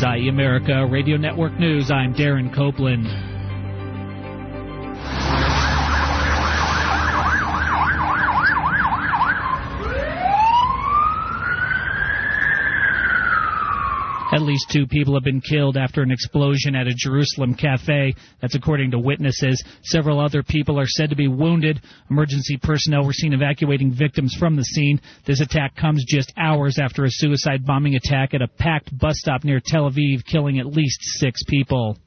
IE America Radio Network News. I'm Darren Copeland. At least 2 people have been killed after an explosion at a Jerusalem cafe. That's according to witnesses. Several other people are said to be wounded. Emergency personnel were seen evacuating victims from the scene. This attack comes just hours after a suicide bombing attack at a packed bus stop near Tel Aviv, killing at least 6 people.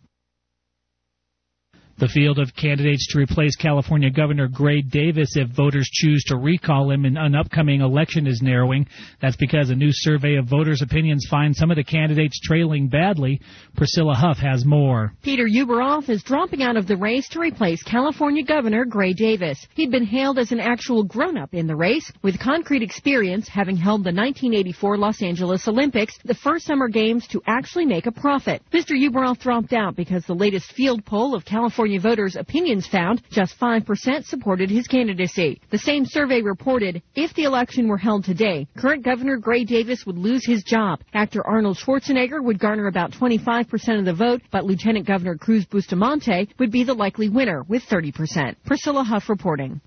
The field of candidates to replace California Governor Gray Davis if voters choose to recall him in an upcoming election is narrowing. That's because a new survey of voters' opinions finds some of the candidates trailing badly. Priscilla Huff has more. Peter Ueberroth is dropping out of the race to replace California Governor Gray Davis. He'd been hailed as an actual grown-up in the race, with concrete experience, having held the 1984 Los Angeles Olympics, the first summer games to actually make a profit. Mr. Ueberroth dropped out because the latest field poll of California voters' opinions found just 5% supported his candidacy. The same survey reported if the election were held today, current Governor Gray Davis would lose his job. Actor Arnold Schwarzenegger would garner about 25% of the vote, but Lieutenant Governor Cruz Bustamante would be the likely winner with 30%. Priscilla Huff reporting.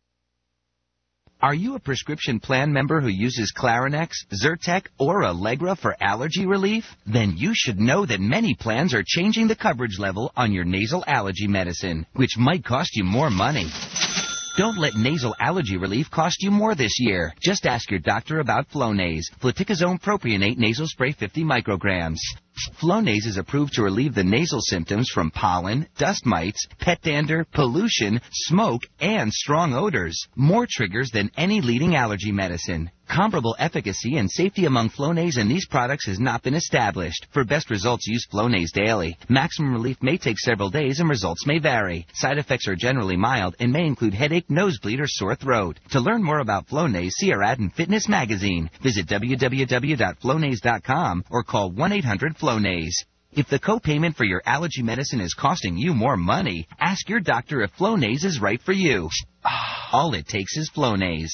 Are you a prescription plan member who uses Clarinex, Zyrtec, or Allegra for allergy relief? Then you should know that many plans are changing the coverage level on your nasal allergy medicine, which might cost you more money. Don't let nasal allergy relief cost you more this year. Just ask your doctor about Flonase, fluticasone propionate nasal spray 50 micrograms. Flonase is approved to relieve the nasal symptoms from pollen, dust mites, pet dander, pollution, smoke, and strong odors. More triggers than any leading allergy medicine. Comparable efficacy and safety among Flonase and these products has not been established. For best results, use Flonase daily. Maximum relief may take several days and results may vary. Side effects are generally mild and may include headache, nosebleed, or sore throat. To learn more about Flonase, see our ad in Fitness Magazine. Visit www.flonase.com or call 1-800-FLONASE. If the copayment for your allergy medicine is costing you more money, ask your doctor if Flonase is right for you. All it takes is Flonase.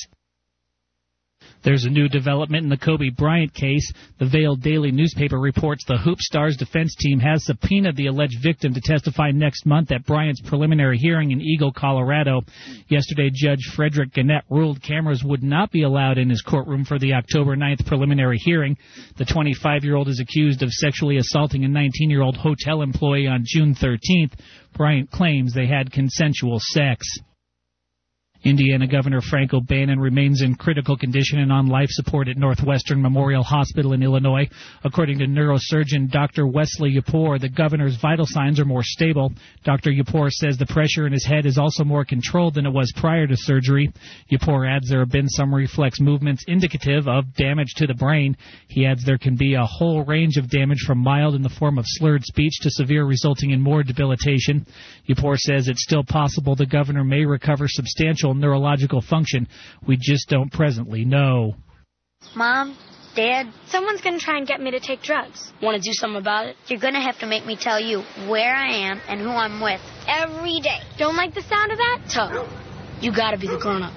There's a new development in the Kobe Bryant case. The Vail Daily newspaper reports the Hoop Stars defense team has subpoenaed the alleged victim to testify next month at Bryant's preliminary hearing in Eagle, Colorado. Yesterday, Judge Frederick Gannett ruled cameras would not be allowed in his courtroom for the October 9th preliminary hearing. The 25-year-old is accused of sexually assaulting a 19-year-old hotel employee on June 13th. Bryant claims they had consensual sex. Indiana Governor Frank O'Bannon remains in critical condition and on life support at Northwestern Memorial Hospital in Illinois. According to neurosurgeon Dr. Wesley Yapor, the governor's vital signs are more stable. Dr. Yapor says the pressure in his head is also more controlled than it was prior to surgery. Yapor adds there have been some reflex movements indicative of damage to the brain. He adds there can be a whole range of damage from mild in the form of slurred speech to severe resulting in more debilitation. Yapor says it's still possible the governor may recover substantial neurological function. We just don't presently know. Mom, Dad, someone's going to try and get me to take drugs. Want to do something about it? You're going to have to make me tell you where I am and who I'm with every day. Don't like the sound of that? Tough. You got to be the grown-up.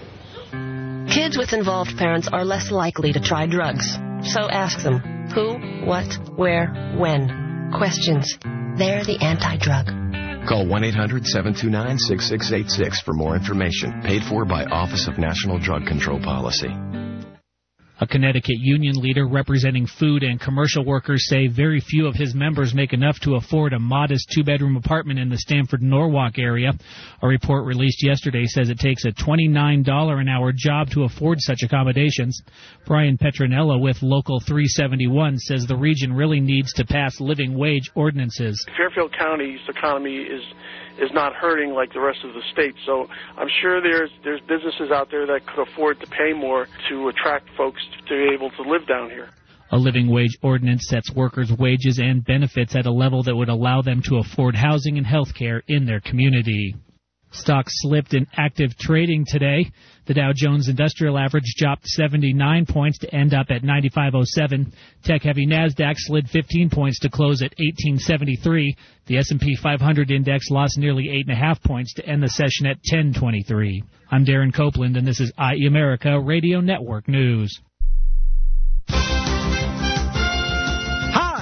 Kids with involved parents are less likely to try drugs. So ask them who, what, where, when. Questions. They're the anti-drug. Call 1-800-729-6686 for more information. Paid for by Office of National Drug Control Policy. A Connecticut union leader representing food and commercial workers say very few of his members make enough to afford a modest two-bedroom apartment in the Stamford-Norwalk area. A report released yesterday says it takes a $29 an hour job to afford such accommodations. Brian Petronella with Local 371 says the region really needs to pass living wage ordinances. Fairfield County's economy is not hurting like the rest of the state. So I'm sure there's businesses out there that could afford to pay more to attract folks to be able to live down here. A living wage ordinance sets workers' wages and benefits at a level that would allow them to afford housing and health care in their community. Stocks slipped in active trading today. The Dow Jones Industrial Average dropped 79 points to end up at 95.07. Tech-heavy NASDAQ slid 15 points to close at 1873. The S&P 500 index lost nearly 8.5 points to end the session at 1023. I'm Darren Copeland, and this is IE America Radio Network News. Hi, I'm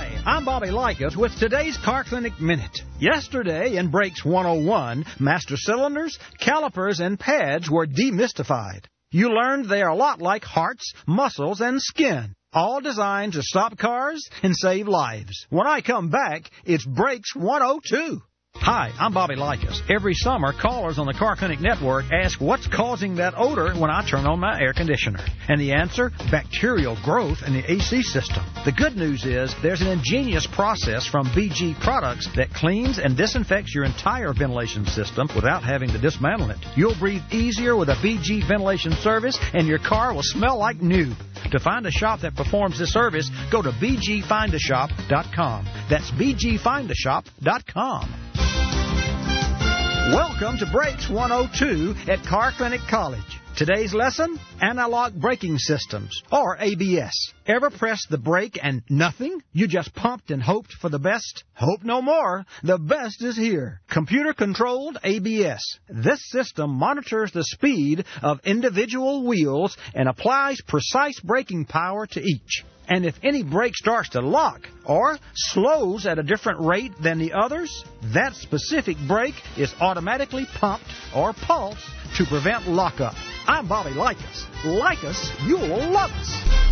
Bobby Likas with today's Car Clinic Minute. Yesterday in Brakes 101, master cylinders, calipers, and pads were demystified. You learned they are a lot like hearts, muscles, and skin, all designed to stop cars and save lives. When I come back, it's Brakes 102. Hi, I'm Bobby Likas. Every summer, callers on the Car Clinic Network ask what's causing that odor when I turn on my air conditioner. And the answer, bacterial growth in the AC system. The good news is there's an ingenious process from BG Products that cleans and disinfects your entire ventilation system without having to dismantle it. You'll breathe easier with a BG ventilation service, and your car will smell like new. To find a shop that performs this service, go to bgfindashop.com. That's bgfindashop.com. Welcome to Brakes 102 at Car Clinic College. Today's lesson, analog braking systems, or ABS. Ever pressed the brake and nothing? You just pumped and hoped for the best? Hope no more. The best is here. Computer-controlled ABS. This system monitors the speed of individual wheels and applies precise braking power to each. And if any brake starts to lock or slows at a different rate than the others, that specific brake is automatically pumped or pulsed to prevent lockup. I'm Bobby Likas. Like us, you'll love us.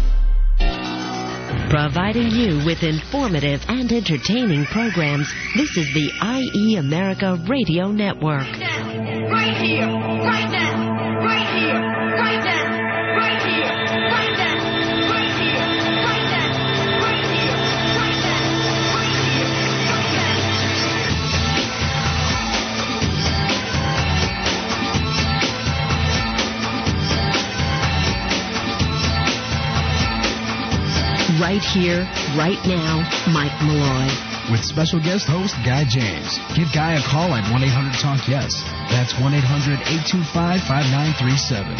Providing you with informative and entertaining programs, this is the IE America Radio Network. Right here, right now, right here, right now, right here, right now, right here, right now, right here, right now, right here, Right here, right now, Mike Malloy. With special guest host Guy James. Give Guy a call at 1-800-TALK-YES. That's 1-800-825-5937.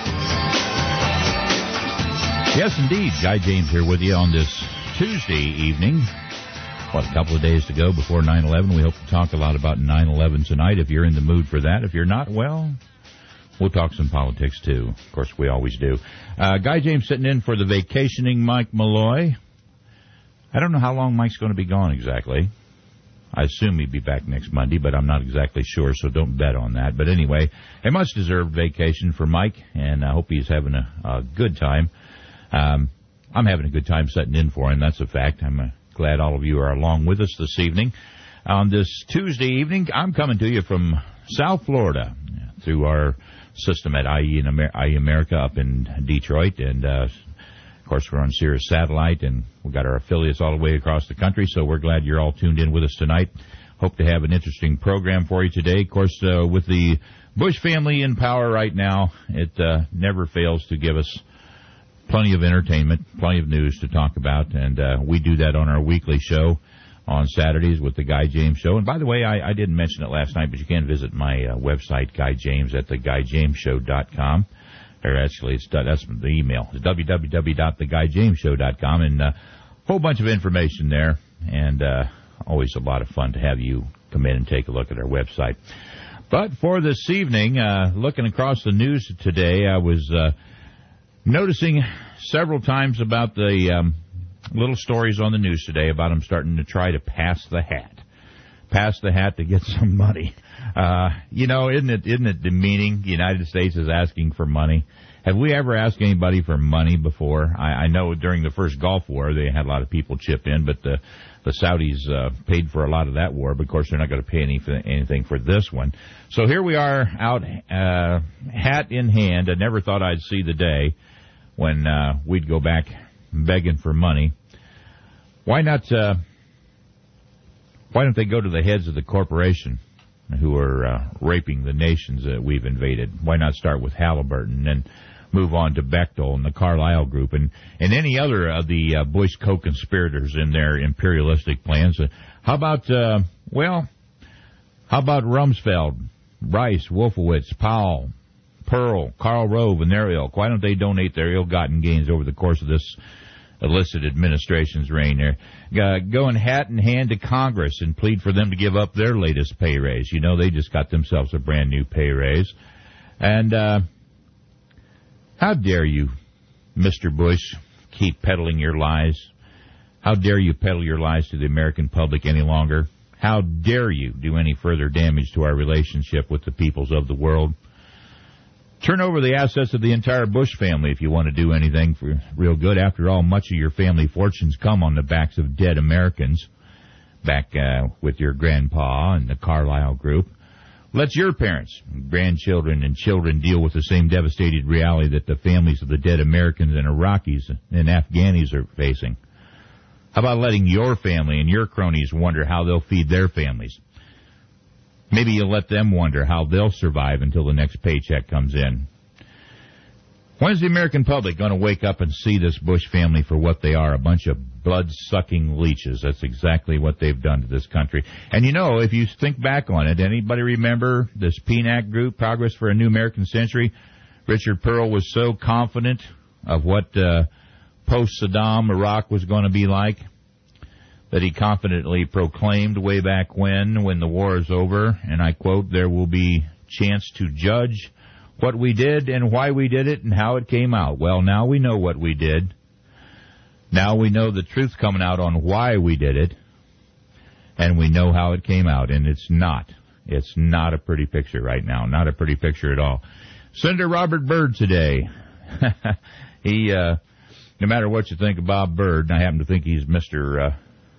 Yes, indeed. Guy James here with you on this Tuesday evening. What, a couple of days to go before 9/11. We hope to talk a lot about 9/11 tonight if you're in the mood for that. If you're not, well, we'll talk some politics, too. Of course, we always do. Guy James sitting in for the vacationing Mike Malloy. I don't know how long Mike's going to be gone exactly. I assume he'd be back next Monday, but I'm not exactly sure, so don't bet on that. But anyway, a much-deserved vacation for Mike, and I hope he's having a good time. I'm having a good time sitting in for him, that's a fact. I'm glad all of you are along with us this evening. On this Tuesday evening, I'm coming to you from South Florida through our system at IE America up in Detroit, and of course we're on Sirius Satellite, and we've got our affiliates all the way across the country, so we're glad you're all tuned in with us tonight. Hope to have an interesting program for you today. Of course, with the Bush family in power right now, it never fails to give us plenty of entertainment, plenty of news to talk about, and we do that on our weekly show on Saturdays with the Guy James Show. And by the way, I didn't mention it last night, but you can visit my website, Guy James, at theguyjamesshow.com. Or actually, that's the email, www.theguyjamesshow.com, and a whole bunch of information there, and always a lot of fun to have you come in and take a look at our website. But for this evening, looking across the news today, I was noticing several times about the little stories on the news today about them starting to try to pass the hat to get some money. Isn't it demeaning? The United States is asking for money. Have we ever asked anybody for money before? I know during the first Gulf War they had a lot of people chip in, but the Saudis paid for a lot of that war. But of course, they're not going to pay anything for this one. So here we are out, hat in hand. I never thought I'd see the day when we'd go back begging for money. Why don't they go to the heads of the corporation who are raping the nations that we've invaded? Why not start with Halliburton and move on to Bechtel and the Carlyle Group and any other of the Bush co-conspirators in their imperialistic plans? How about Rumsfeld, Rice, Wolfowitz, Powell, Pearl, Karl Rove, and their ilk? Why don't they donate their ill-gotten gains over the course of this illicit administration's reign there? Going hat in hand to Congress and plead for them to give up their latest pay raise. You know, they just got themselves a brand new pay raise. And how dare you, Mr. Bush, keep peddling your lies? How dare you peddle your lies to the American public any longer? How dare you do any further damage to our relationship with the peoples of the world? Turn over the assets of the entire Bush family if you want to do anything for real good. After all, much of your family fortunes come on the backs of dead Americans, back with your grandpa and the Carlyle Group. Let your parents, grandchildren, and children deal with the same devastating reality that the families of the dead Americans and Iraqis and Afghanis are facing. How about letting your family and your cronies wonder how they'll feed their families? Maybe you'll let them wonder how they'll survive until the next paycheck comes in. When is the American public going to wake up and see this Bush family for what they are, a bunch of blood-sucking leeches? That's exactly what they've done to this country. And, you know, if you think back on it, anybody remember this PNAC group, Progress for a New American Century? Richard Pearl was so confident of what post-Saddam Iraq was going to be like that he confidently proclaimed way back when the war is over, and I quote, "There will be chance to judge what we did and why we did it and how it came out." Well, now we know what we did. Now we know the truth coming out on why we did it, and we know how it came out, and it's not a pretty picture right now, not a pretty picture at all. Senator Robert Byrd today, he, no matter what you think of Bob Byrd, and I happen to think he's Mr.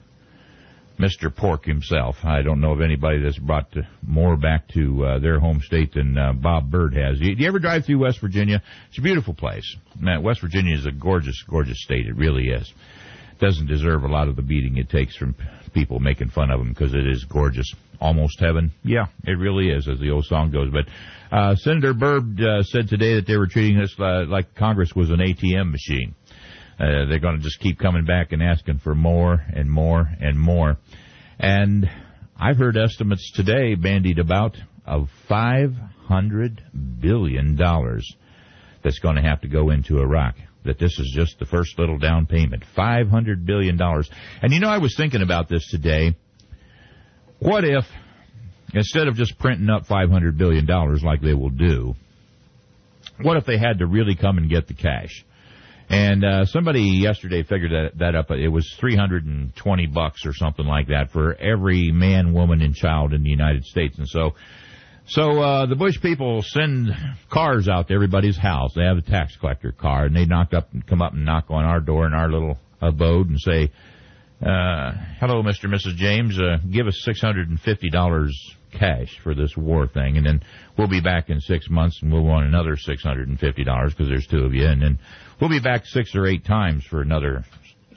Pork himself. I don't know of anybody that's brought more back to their home state than Bob Byrd has. Do you ever drive through West Virginia? It's a beautiful place. Man, West Virginia is a gorgeous, gorgeous state. It really is. Doesn't deserve a lot of the beating it takes from people making fun of them because it is gorgeous. Almost heaven. Yeah, it really is, as the old song goes. But Senator Byrd said today that they were treating this like Congress was an ATM machine. They're going to just keep coming back and asking for more and more and more. And I've heard estimates today bandied about of $500 billion that's going to have to go into Iraq. That this is just the first little down payment. $500 billion. And you know, I was thinking about this today. What if, instead of just printing up $500 billion like they will do, what if they had to really come and get the cash? And somebody yesterday figured that up. It was $320 or something like that for every man, woman, and child in the United States. And so the Bush people send cars out to everybody's house. They have a tax collector car, and they come up and knock on our door in our little abode and say, "Hello, Mr. and Mrs. James. Give us $650 cash for this war thing, and then we'll be back in 6 months, and we'll want another $650 because there's two of you, and then we'll be back 6 or 8 times for another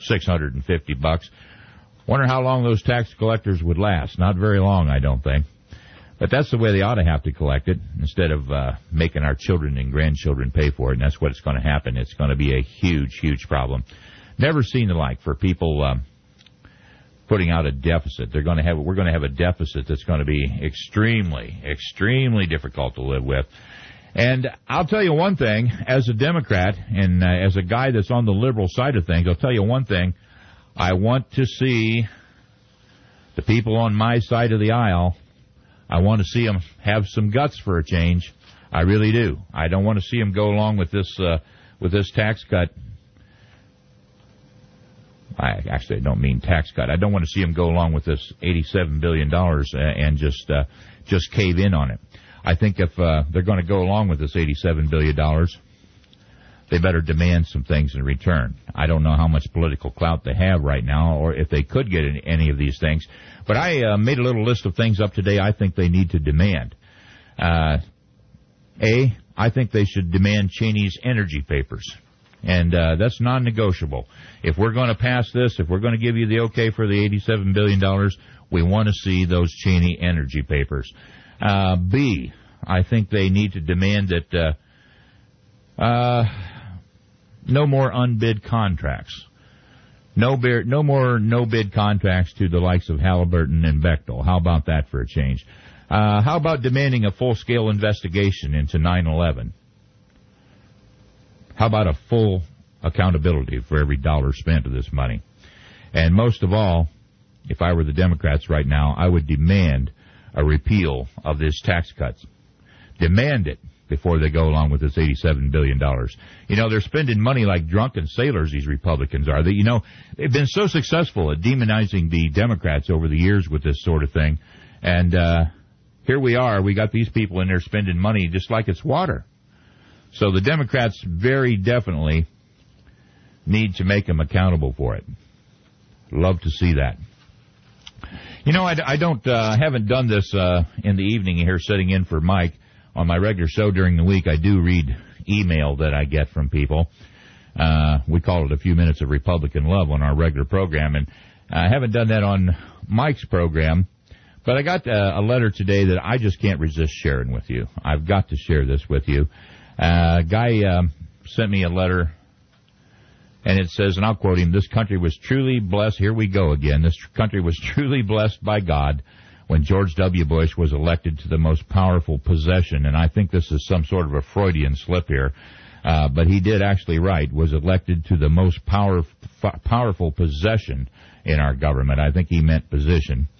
$650. Wonder how long those tax collectors would last. Not very long, I don't think. But that's the way they ought to have to collect it, instead of making our children and grandchildren pay for it, and that's what's going to happen. It's going to be a huge, huge problem. Never seen the like for people putting out a deficit. We're going to have a deficit that's going to be extremely, extremely difficult to live with. And I'll tell you one thing, as a Democrat and as a guy that's on the liberal side of things, I'll tell you one thing. I want to see the people on my side of the aisle, I want to see them have some guts for a change. I really do. I don't want to see them go along with this tax cut. I don't mean tax cut. I don't want to see them go along with this $87 billion and just cave in on it. I think if they're going to go along with this $87 billion, they better demand some things in return. I don't know how much political clout they have right now or if they could get any of these things. But I made a little list of things up today I think they need to demand. I think they should demand Cheney's energy papers. And that's non-negotiable. If we're going to pass this, if we're going to give you the okay for the $87 billion, we want to see those Cheney energy papers. B, I think they need to demand that no more unbid contracts. No more no-bid contracts to the likes of Halliburton and Bechtel. How about that for a change? How about demanding a full-scale investigation into 9/11? How about a full accountability for every dollar spent of this money? And most of all, if I were the Democrats right now, I would demand a repeal of this tax cuts. Demand it. before they go along with this $87 billion. You know, they're spending money like drunken sailors, these Republicans are. They've been so successful at demonizing the Democrats over the years with this sort of thing. And here we are. We got these people in there spending money just like it's water. So the Democrats very definitely need to make them accountable for it. Love to see that. You know, I haven't done this in the evening here, sitting in for Mike on my regular show during the week. I do read email that I get from people. We call it a few minutes of Republican love on our regular program, and I haven't done that on Mike's program. But I got a letter today that I just can't resist sharing with you. I've got to share this with you. Guy sent me a letter, and it says, and I'll quote him, "This country was truly blessed." Here we go again. "This country was truly blessed by God when George W. Bush was elected to the most powerful possession." And I think this is some sort of a Freudian slip here. But he did actually write, was elected to the most powerful possession in our government. I think he meant position.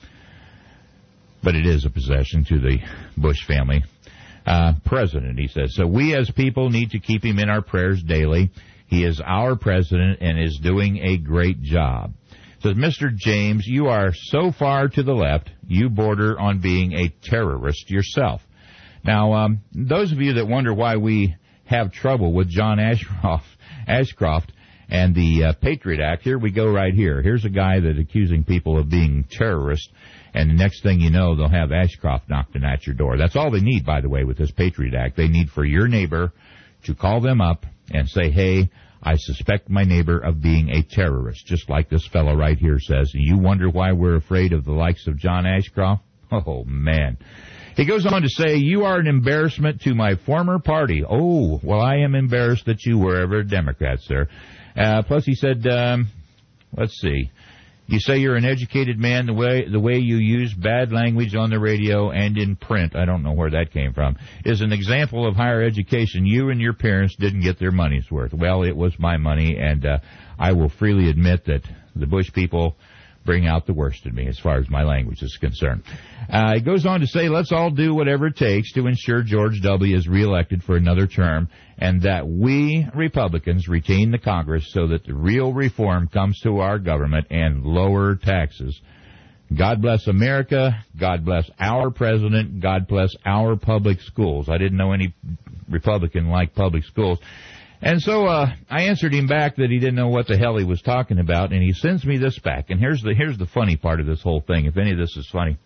But it is a possession to the Bush family. President, he says. "So we as people need to keep him in our prayers daily. He is our president and is doing a great job." Says, "Mr. James, you are so far to the left, you border on being a terrorist yourself." Now, those of you that wonder why we have trouble with John Ashcroft and the Patriot Act, here we go right here. Here's a guy that's accusing people of being terrorists, and the next thing you know, they'll have Ashcroft knocking at your door. That's all they need, by the way, with this Patriot Act. They need for your neighbor to call them up and say, "Hey, I suspect my neighbor of being a terrorist," just like this fellow right here says. And you wonder why we're afraid of the likes of John Ashcroft? Oh, man. He goes on to say, "You are an embarrassment to my former party." Oh, well, I am embarrassed that you were ever a Democrat, sir. Plus, he said, let's see. "You say you're an educated man. The way you use bad language on the radio and in print," I don't know where that came from, "is an example of higher education. You and your parents didn't get their money's worth." Well, it was my money, and I will freely admit that the Bush people bring out the worst in me as far as my language is concerned. He goes on to say, "Let's all do whatever it takes to ensure George W. is reelected for another term, and that we Republicans retain the Congress so that the real reform comes to our government and lower taxes. God bless America. God bless our president. God bless our public schools." I didn't know any Republican liked public schools. And so I answered him back that he didn't know what the hell he was talking about, and he sends me this back. And here's the funny part of this whole thing, if any of this is funny.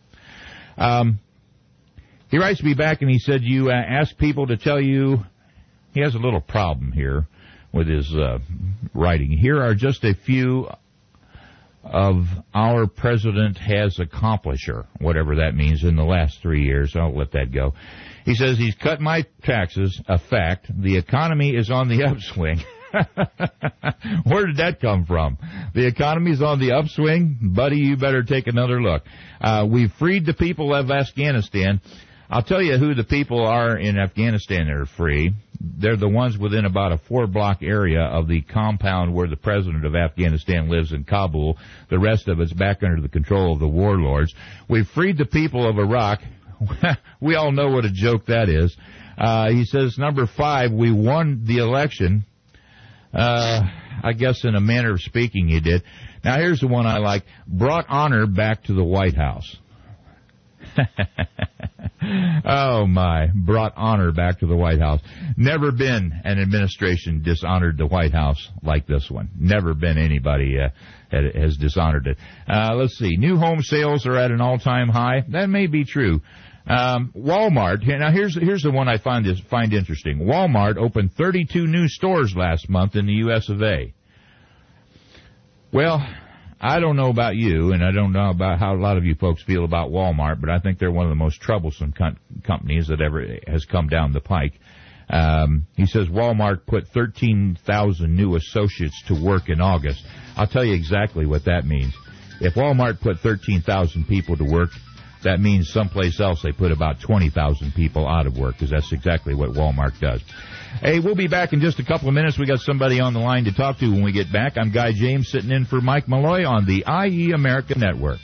He writes me back and he said, "You ask people to tell you," he has a little problem here with his writing. "Here are just a few of our president has accomplished," whatever that means, "in the last 3 years. I'll let that go. He says, "He's cut my taxes, a fact. The economy is on the upswing." Where did that come from? The economy's on the upswing? Buddy, you better take another look. "We've freed the people of Afghanistan." I'll tell you who the people are in Afghanistan that are free. They're the ones within about a 4-block area of the compound where the president of Afghanistan lives in Kabul. The rest of it's back under the control of the warlords. "We've freed the people of Iraq." We all know what a joke that is. He says, number 5, "We won the election." I guess in a manner of speaking he did. Now here's the one I like. "Brought honor back to the White House." Oh, my. Brought honor back to the White House. Never been an administration dishonored the White House like this one. Never been anybody has dishonored it. Let's see. "New home sales are at an all-time high." That may be true. Walmart. Now, here's the one I find interesting. Walmart opened 32 new stores last month in the U.S. of A. Well, I don't know about you, and I don't know about how a lot of you folks feel about Walmart, but I think they're one of the most troublesome companies that ever has come down the pike. He says Walmart put 13,000 new associates to work in August. I'll tell you exactly what that means. If Walmart put 13,000 people to work, that means someplace else they put about 20,000 people out of work, because that's exactly what Walmart does. Hey, we'll be back in just a couple of minutes. We got somebody on the line to talk to when we get back. I'm Guy James sitting in for Mike Malloy on the IE America Network.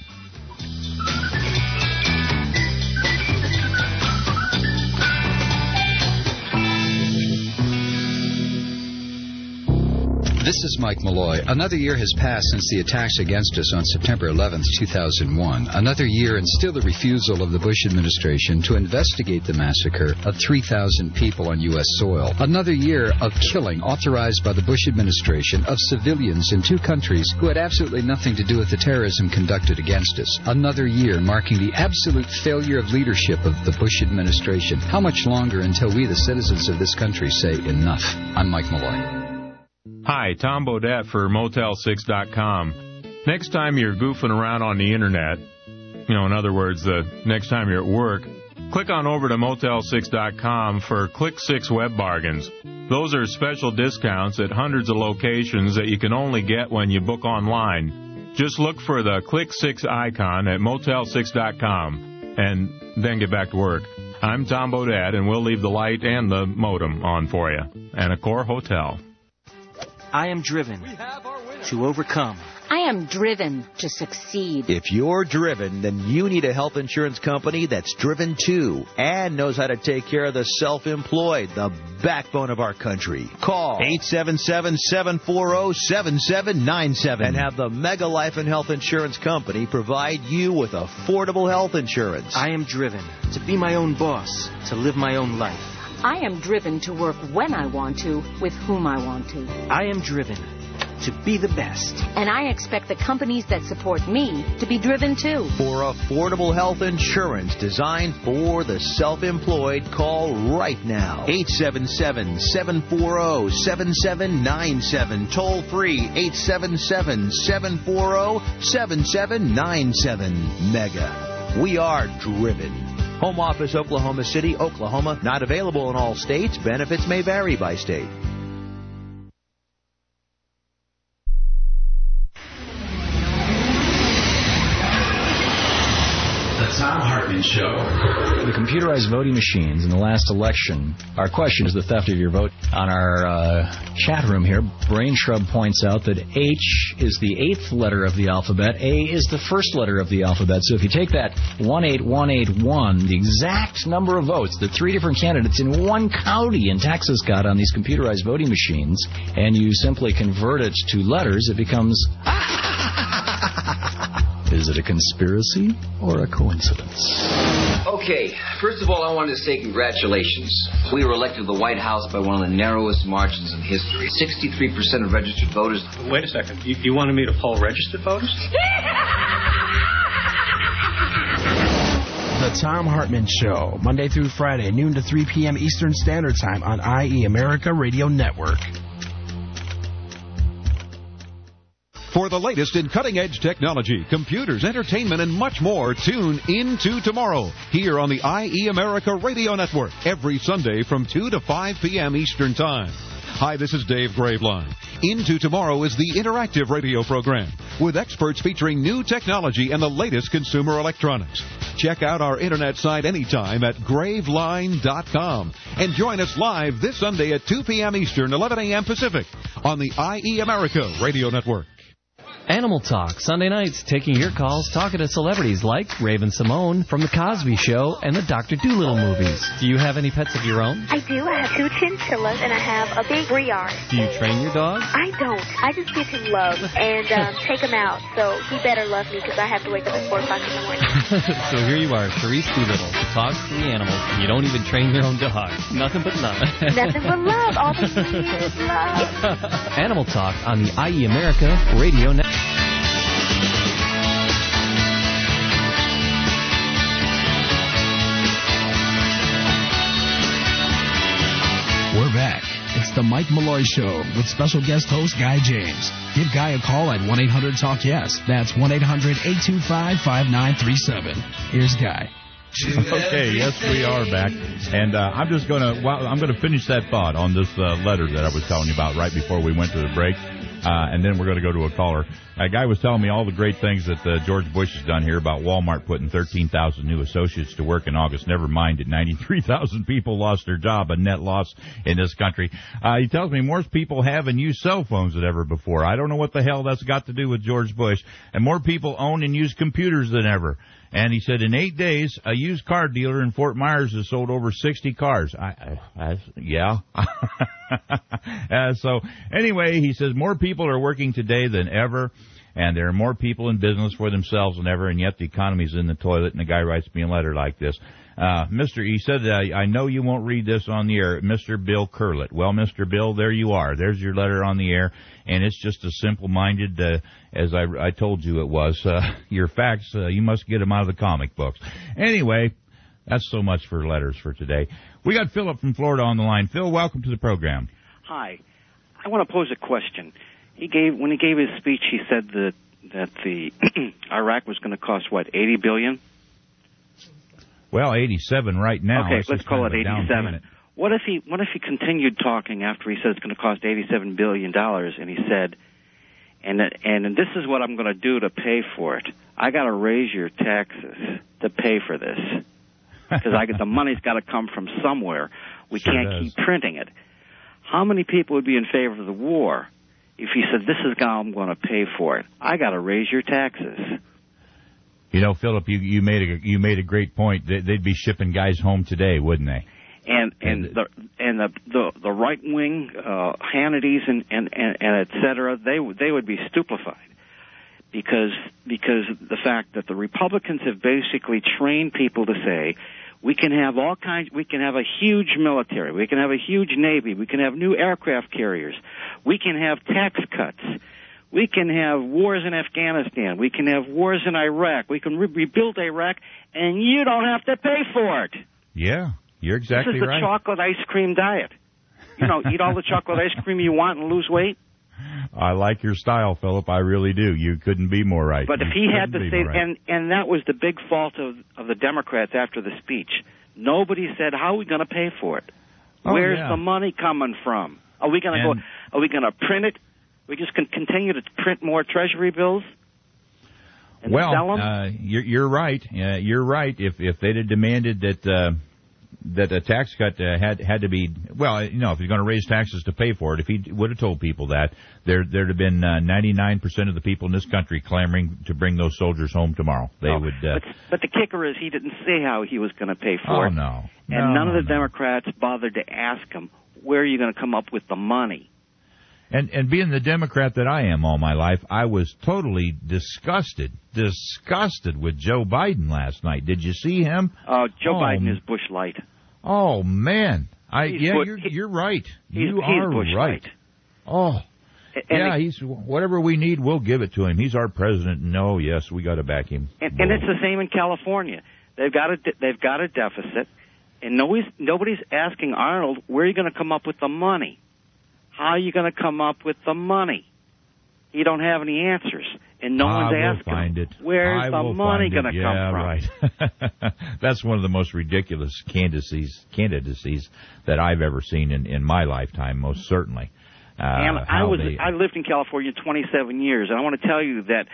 This is Mike Malloy. Another year has passed since the attacks against us on September 11th, 2001. Another year and still the refusal of the Bush administration to investigate the massacre of 3,000 people on U.S. soil. Another year of killing authorized by the Bush administration of civilians in 2 countries who had absolutely nothing to do with the terrorism conducted against us. Another year marking the absolute failure of leadership of the Bush administration. How much longer until we, the citizens of this country, say enough? I'm Mike Malloy. Hi, Tom Bodette for Motel6.com. Next time you're goofing around on the Internet, in other words, the next time you're at work, click on over to Motel6.com for Click 6 Web Bargains. Those are special discounts at hundreds of locations that you can only get when you book online. Just look for the Click 6 icon at Motel6.com and then get back to work. I'm Tom Bodette, and we'll leave the light and the modem on for you. And Accor Hotel. I am driven to overcome. I am driven to succeed. If you're driven, then you need a health insurance company that's driven too and knows how to take care of the self-employed, the backbone of our country. Call 877-740-7797 and have the Mega Life and Health Insurance Company provide you with affordable health insurance. I am driven to be my own boss, to live my own life. I am driven to work when I want to, with whom I want to. I am driven to be the best. And I expect the companies that support me to be driven too. For affordable health insurance designed for the self-employed, call right now. 877-740-7797. Toll free 877-740-7797. Mega. We are driven. Home office, Oklahoma City, Oklahoma. Not available in all states. Benefits may vary by state. The Tom Hartman Show. The computerized voting machines in the last election. Our question is the theft of your vote. On our chat room here, Brain Shrub points out that H is the 8th letter of the alphabet. A is the first letter of the alphabet. So if you take that 18181, the exact number of votes that 3 different candidates in one county in Texas got on these computerized voting machines, and you simply convert it to letters, it becomes... Is it a conspiracy or a coincidence? Okay, first of all, I wanted to say congratulations. We were elected to the White House by one of the narrowest margins in history. 63% of registered voters. Wait a second. You wanted me to poll registered voters? The Tom Hartman Show, Monday through Friday, noon to 3 p.m. Eastern Standard Time on IE America Radio Network. For the latest in cutting-edge technology, computers, entertainment, and much more, tune into tomorrow here on the IE America Radio Network every Sunday from 2 to 5 p.m. Eastern Time. Hi, this is Dave Graveline. Into Tomorrow is the interactive radio program with experts featuring new technology and the latest consumer electronics. Check out our internet site anytime at graveline.com and join us live this Sunday at 2 p.m. Eastern, 11 a.m. Pacific on the IE America Radio Network. Animal Talk, Sunday nights, taking your calls, talking to celebrities like Raven-Symoné from The Cosby Show and the Dr. Dolittle movies. Do you have any pets of your own? I do. I have 2 chinchillas, and I have a big Briard. Do you train your dog? I don't. I just give him love and take him out, so he better love me because I have to wake up at 4 o'clock in the morning. So here you are, Therese Doolittle, who talks to the animals, and you don't even train your own dog. Nothing but love. Nothing but love. All they need is love. Animal Talk on the IE America Radio Network. We're back. It's the Mike Malloy Show with special guest host Guy James. Give Guy a call at 1-800-TALK-YES. That's 1-800-825-5937. Here's Guy. Okay, yes, we are back, and I'm just going to finish that thought on this letter that I was telling you about right before we went to the break, and then we're going to go to a caller. A guy was telling me all the great things that George Bush has done here about Walmart putting 13,000 new associates to work in August. Never mind that 93,000 people lost their job, a net loss in this country. He tells me more people have and use cell phones than ever before. I don't know what the hell that's got to do with George Bush. And more people own and use computers than ever. And he said in 8 days, a used car dealer in Fort Myers has sold over 60 cars. Yeah. So anyway, he says more people are working today than ever, and there are more people in business for themselves than ever, and yet the economy's in the toilet. And the guy writes me a letter like this. He said, I know you won't read this on the air, Mr. Bill Curlett. Well, Mr. Bill, there you are. There's your letter on the air, and it's just as simple-minded as I told you it was. Your facts, you must get them out of the comic books. Anyway, that's so much for letters for today. We got Philip from Florida on the line. Phil, welcome to the program. Hi. I want to pose a question. When he gave his speech, he said that the Iraq was going to cost, what, $80 billion? Well, 87 right now. Okay, let's call it 87. What if he continued talking after he said it's going to cost $87 billion, and he said, and this is what I'm going to do to pay for it. I got to raise your taxes to pay for this because the money's got to come from somewhere. We can't keep printing it. How many people would be in favor of the war if he said, this is how I'm going to pay for it? I got to raise your taxes. You know, Philip, you made a great point. They'd be shipping guys home today, wouldn't they? And the right wing Hannitys and et cetera, they would be stupefied because the fact that the Republicans have basically trained people to say we can have we can have a huge military, we can have a huge navy, we can have new aircraft carriers, we can have tax cuts. We can have wars in Afghanistan. We can have wars in Iraq. We can rebuild Iraq, and you don't have to pay for it. Yeah, you're exactly right. This is the chocolate ice cream diet. You know, eat all the chocolate ice cream you want and lose weight. I like your style, Philip. I really do. You couldn't be more right. But if he had to say, and that was the big fault of the Democrats after the speech. Nobody said, how are we going to pay for it? Where's the money coming from? Are we going to go? Are we going to print it? We just can continue to print more Treasury bills and sell them? You're right. You're right. If they'd have demanded that a tax cut had to be, well, you know, if he's going to raise taxes to pay for it, if he would have told people that, there'd have been 99% of the people in this country clamoring to bring those soldiers home tomorrow. They would. But the kicker is he didn't say how he was going to pay for it. Oh, no. And none of the Democrats bothered to ask him, where are you going to come up with the money? And being the Democrat that I am all my life, I was totally disgusted with Joe Biden last night. Did you see him? Joe Biden is Bush Light. Oh man, you're right. He's Bush right. Light. Oh, he's whatever we need, we'll give it to him. He's our president. No, yes, we got to back him. And it's the same in California. They've got a deficit, and nobody's asking Arnold, where are you going to come up with the money? How are you going to come up with the money? You don't have any answers, and no one's asking. Where's the money going to come from? Right. That's one of the most ridiculous candidacies that I've ever seen in my lifetime, most certainly. And I lived in California 27 years, and I want to tell you that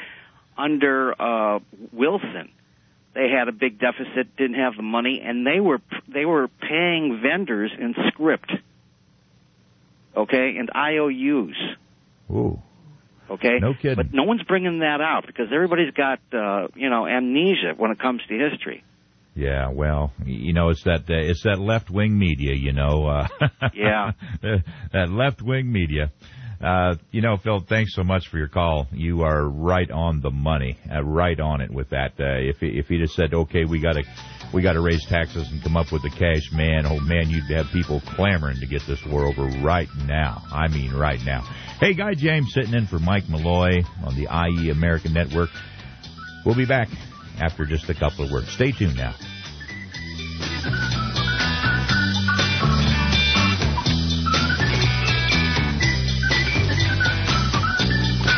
under Wilson, they had a big deficit, didn't have the money, and they were paying vendors in script. Okay, and IOUs. Ooh. Okay? No kidding. But no one's bringing that out because everybody's got, amnesia when it comes to history. Yeah, well, it's that left-wing media, Yeah. That left-wing media. Phil, thanks so much for your call. You are right on the money, right on it with that. If he'd have said, okay, we got to raise taxes and come up with the cash, man, oh man, you'd have people clamoring to get this war over right now. I mean, right now. Hey, Guy James sitting in for Mike Malloy on the IE American Network. We'll be back after just a couple of words. Stay tuned now.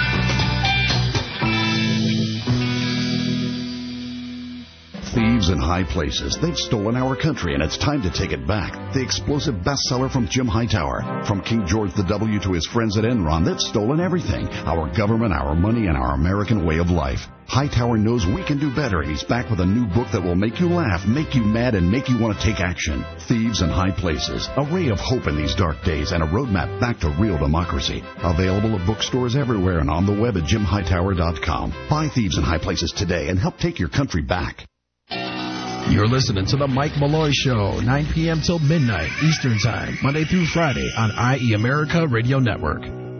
Thieves and High Places. They've stolen our country, and it's time to take it back. The explosive bestseller from Jim Hightower. From King George W. to his friends at Enron, they've stolen everything. Our government, our money, and our American way of life. Hightower knows we can do better, and he's back with a new book that will make you laugh, make you mad, and make you want to take action. Thieves in High Places. A ray of hope in these dark days and a roadmap back to real democracy. Available at bookstores everywhere and on the web at jimhightower.com. Buy Thieves in High Places today and help take your country back. You're listening to The Mike Malloy Show, 9 p.m. till midnight Eastern Time, Monday through Friday on IE America Radio Network.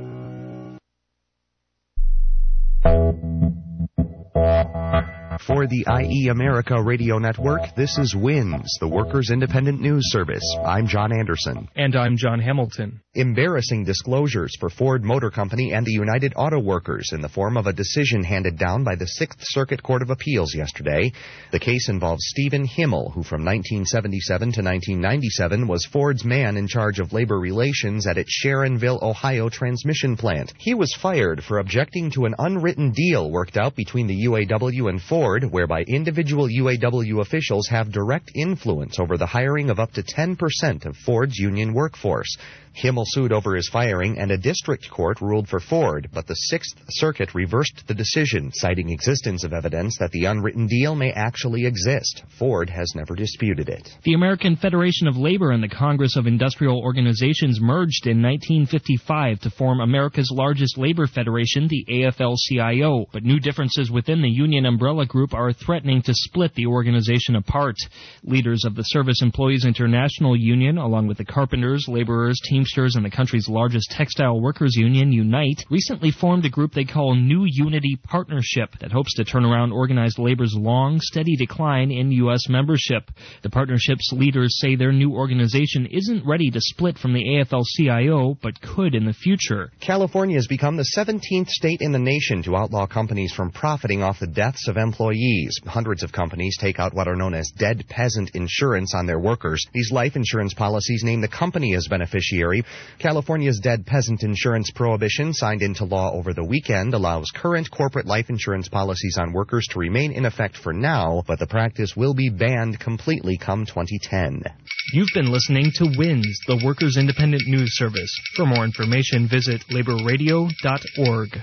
For the IE America Radio Network, this is WINS, the Workers' Independent News Service. I'm John Anderson. And I'm John Hamilton. Embarrassing disclosures for Ford Motor Company and the United Auto Workers in the form of a decision handed down by the Sixth Circuit Court of Appeals yesterday. The case involves Stephen Himmel, who from 1977 to 1997 was Ford's man in charge of labor relations at its Sharonville, Ohio transmission plant. He was fired for objecting to an unwritten deal worked out between the UAW and Ford, whereby individual UAW officials have direct influence over the hiring of up to 10% of Ford's union workforce. Himmel sued over his firing, and a district court ruled for Ford, but the Sixth Circuit reversed the decision, citing existence of evidence that the unwritten deal may actually exist. Ford has never disputed it. The American Federation of Labor and the Congress of Industrial Organizations merged in 1955 to form America's largest labor federation, the AFL-CIO, but new differences within the union umbrella group are threatening to split the organization apart. Leaders of the Service Employees International Union, along with the carpenters, laborers, teamsters, and the country's largest textile workers union, Unite, recently formed a group they call New Unity Partnership that hopes to turn around organized labor's long, steady decline in U.S. membership. The partnership's leaders say their new organization isn't ready to split from the AFL-CIO, but could in the future. California has become the 17th state in the nation to outlaw companies from profiting off the deaths of employees. Hundreds of companies take out what are known as dead peasant insurance on their workers. These life insurance policies name the company as beneficiary. California's dead peasant insurance prohibition, signed into law over the weekend, allows current corporate life insurance policies on workers to remain in effect for now, but the practice will be banned completely come 2010. You've been listening to WINS, the Workers' Independent News Service. For more information, visit laborradio.org.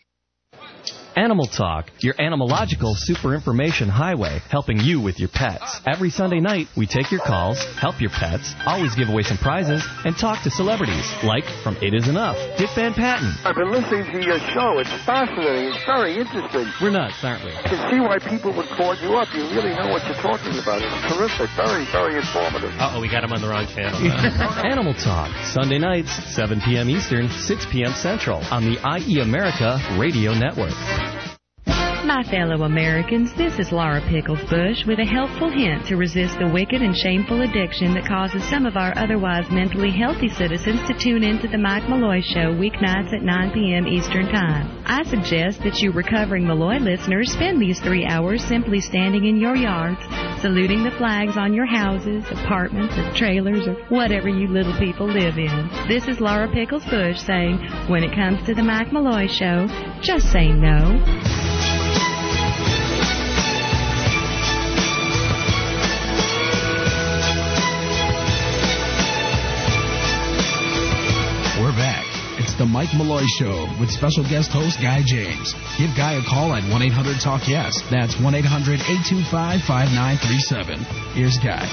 Animal Talk, your animalogical super information highway, helping you with your pets. Every Sunday night, we take your calls, help your pets, always give away some prizes, and talk to celebrities, like from It Is Enough, Dick Van Patten. I've been listening to your show. It's fascinating. It's very interesting. We're nuts, aren't we? I can see why people would call you up. You really know what you're talking about. It's terrific. Very, very informative. Uh-oh, we got him on the wrong channel. Animal Talk, Sunday nights, 7 p.m. Eastern, 6 p.m. Central, on the IE America Radio Network. My fellow Americans, this is Laura Pickles Bush with a helpful hint to resist the wicked and shameful addiction that causes some of our otherwise mentally healthy citizens to tune into the Mike Malloy Show weeknights at 9 p.m. Eastern Time. I suggest that you recovering Malloy listeners spend these 3 hours simply standing in your yards, saluting the flags on your houses, apartments, or trailers, or whatever you little people live in. This is Laura Pickles Bush saying, when it comes to the Mike Malloy Show, just say no. We're back. It's the Mike Malloy Show with special guest host Guy James. Give Guy a call at 1-800-TALK-YES. That's 1-800-825-5937. Here's Guy.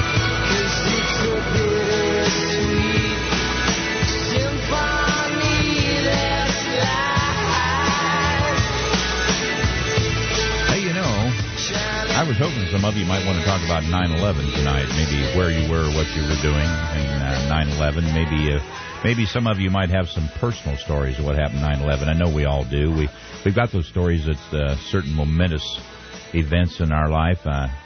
Hey, you know, I was hoping some of you might want to talk about 9/11 tonight, maybe where you were, what you were doing in 9/11. Maybe some of you might have some personal stories of what happened 9/11. I know we all do. We've got those stories at certain momentous events in our life.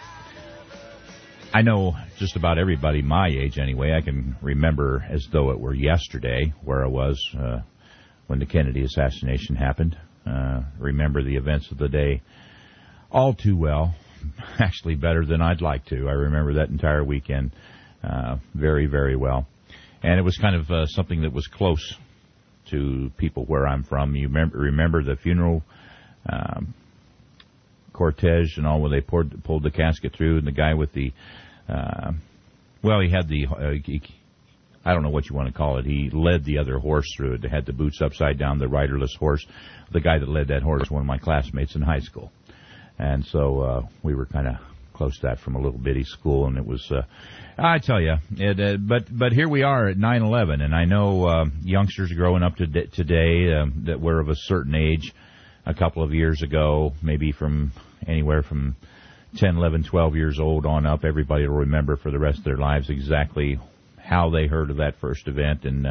I know just about everybody my age anyway. I can remember as though it were yesterday where I was when the Kennedy assassination happened. Remember the events of the day all too well. Actually better than I'd like to. I remember that entire weekend very, very well. And it was kind of something that was close to people where I'm from. You remember the funeral cortege and all, where they pulled the casket through, and the guy with the, he had the, I don't know what you want to call it. He led the other horse through it. They had the boots upside down, the riderless horse. The guy that led that horse was one of my classmates in high school. And so we were kind of close to that from a little bitty school, and it was, I tell you, but here we are at 9/11, and I know youngsters growing up today that were of a certain age a couple of years ago, maybe from anywhere from 10, 11, 12 years old on up, everybody will remember for the rest of their lives exactly how they heard of that first event, and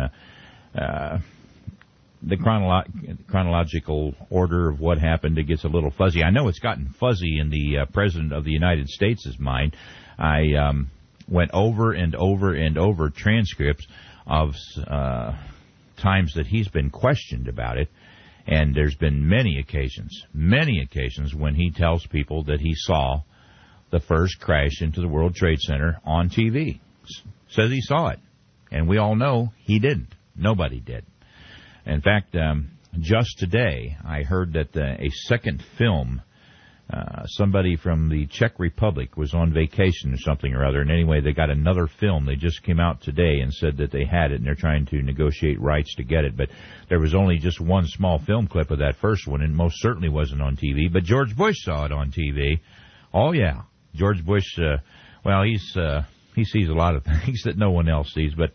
the chronological order of what happened, it gets a little fuzzy. I know it's gotten fuzzy in the President of the United States' mind. I went over and over and over transcripts of times that he's been questioned about it, and there's been many occasions when he tells people that he saw the first crash into the World Trade Center on TV. Says he saw it, and we all know he didn't. Nobody did. In fact, just today, I heard that a second film, somebody from the Czech Republic was on vacation or something or other, and anyway, they got another film. They just came out today and said that they had it, and they're trying to negotiate rights to get it. But there was only just one small film clip of that first one, and most certainly wasn't on TV. But George Bush saw it on TV. Oh, yeah. George Bush, he sees a lot of things that no one else sees, but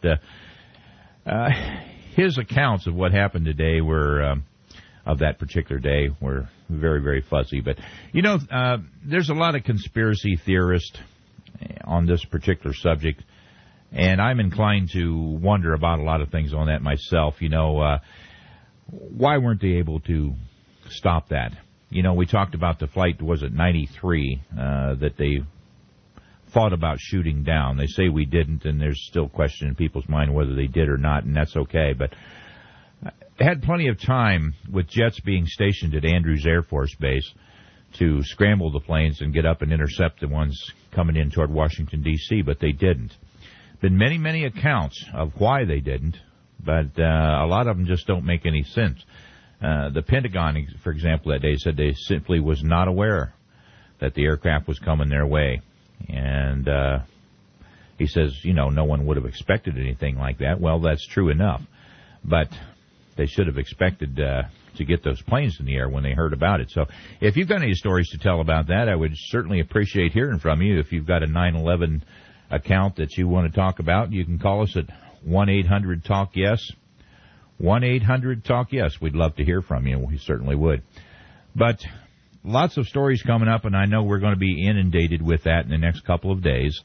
his accounts of what happened today were, of that particular day, were very, very fuzzy. But, there's a lot of conspiracy theorists on this particular subject, and I'm inclined to wonder about a lot of things on that myself. Why weren't they able to stop that? We talked about the flight, was it 93, that they thought about shooting down. They say we didn't, and there's still question in people's mind whether they did or not, and that's okay. But had plenty of time with jets being stationed at Andrews Air Force Base to scramble the planes and get up and intercept the ones coming in toward Washington, D.C., but they didn't. Been many, many accounts of why they didn't, but a lot of them just don't make any sense. The Pentagon, for example, that day said they simply was not aware that the aircraft was coming their way. And he says, no one would have expected anything like that. Well, that's true enough. But they should have expected to get those planes in the air when they heard about it. So if you've got any stories to tell about that, I would certainly appreciate hearing from you. If you've got a 9/11 account that you want to talk about, you can call us at 1-800-TALK-YES. 1-800-TALK-YES. We'd love to hear from you. We certainly would. But lots of stories coming up, and I know we're going to be inundated with that in the next couple of days.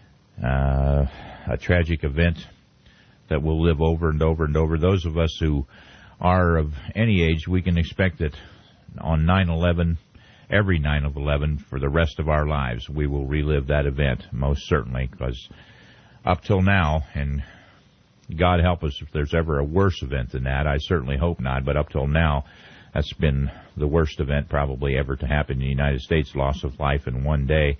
A tragic event that we'll live over and over and over. Those of us who are of any age, we can expect that on 9/11, every 9/11, for the rest of our lives, we will relive that event, most certainly, because up till now, and God help us if there's ever a worse event than that, I certainly hope not, but up till now, that's been the worst event probably ever to happen in the United States, loss of life in one day.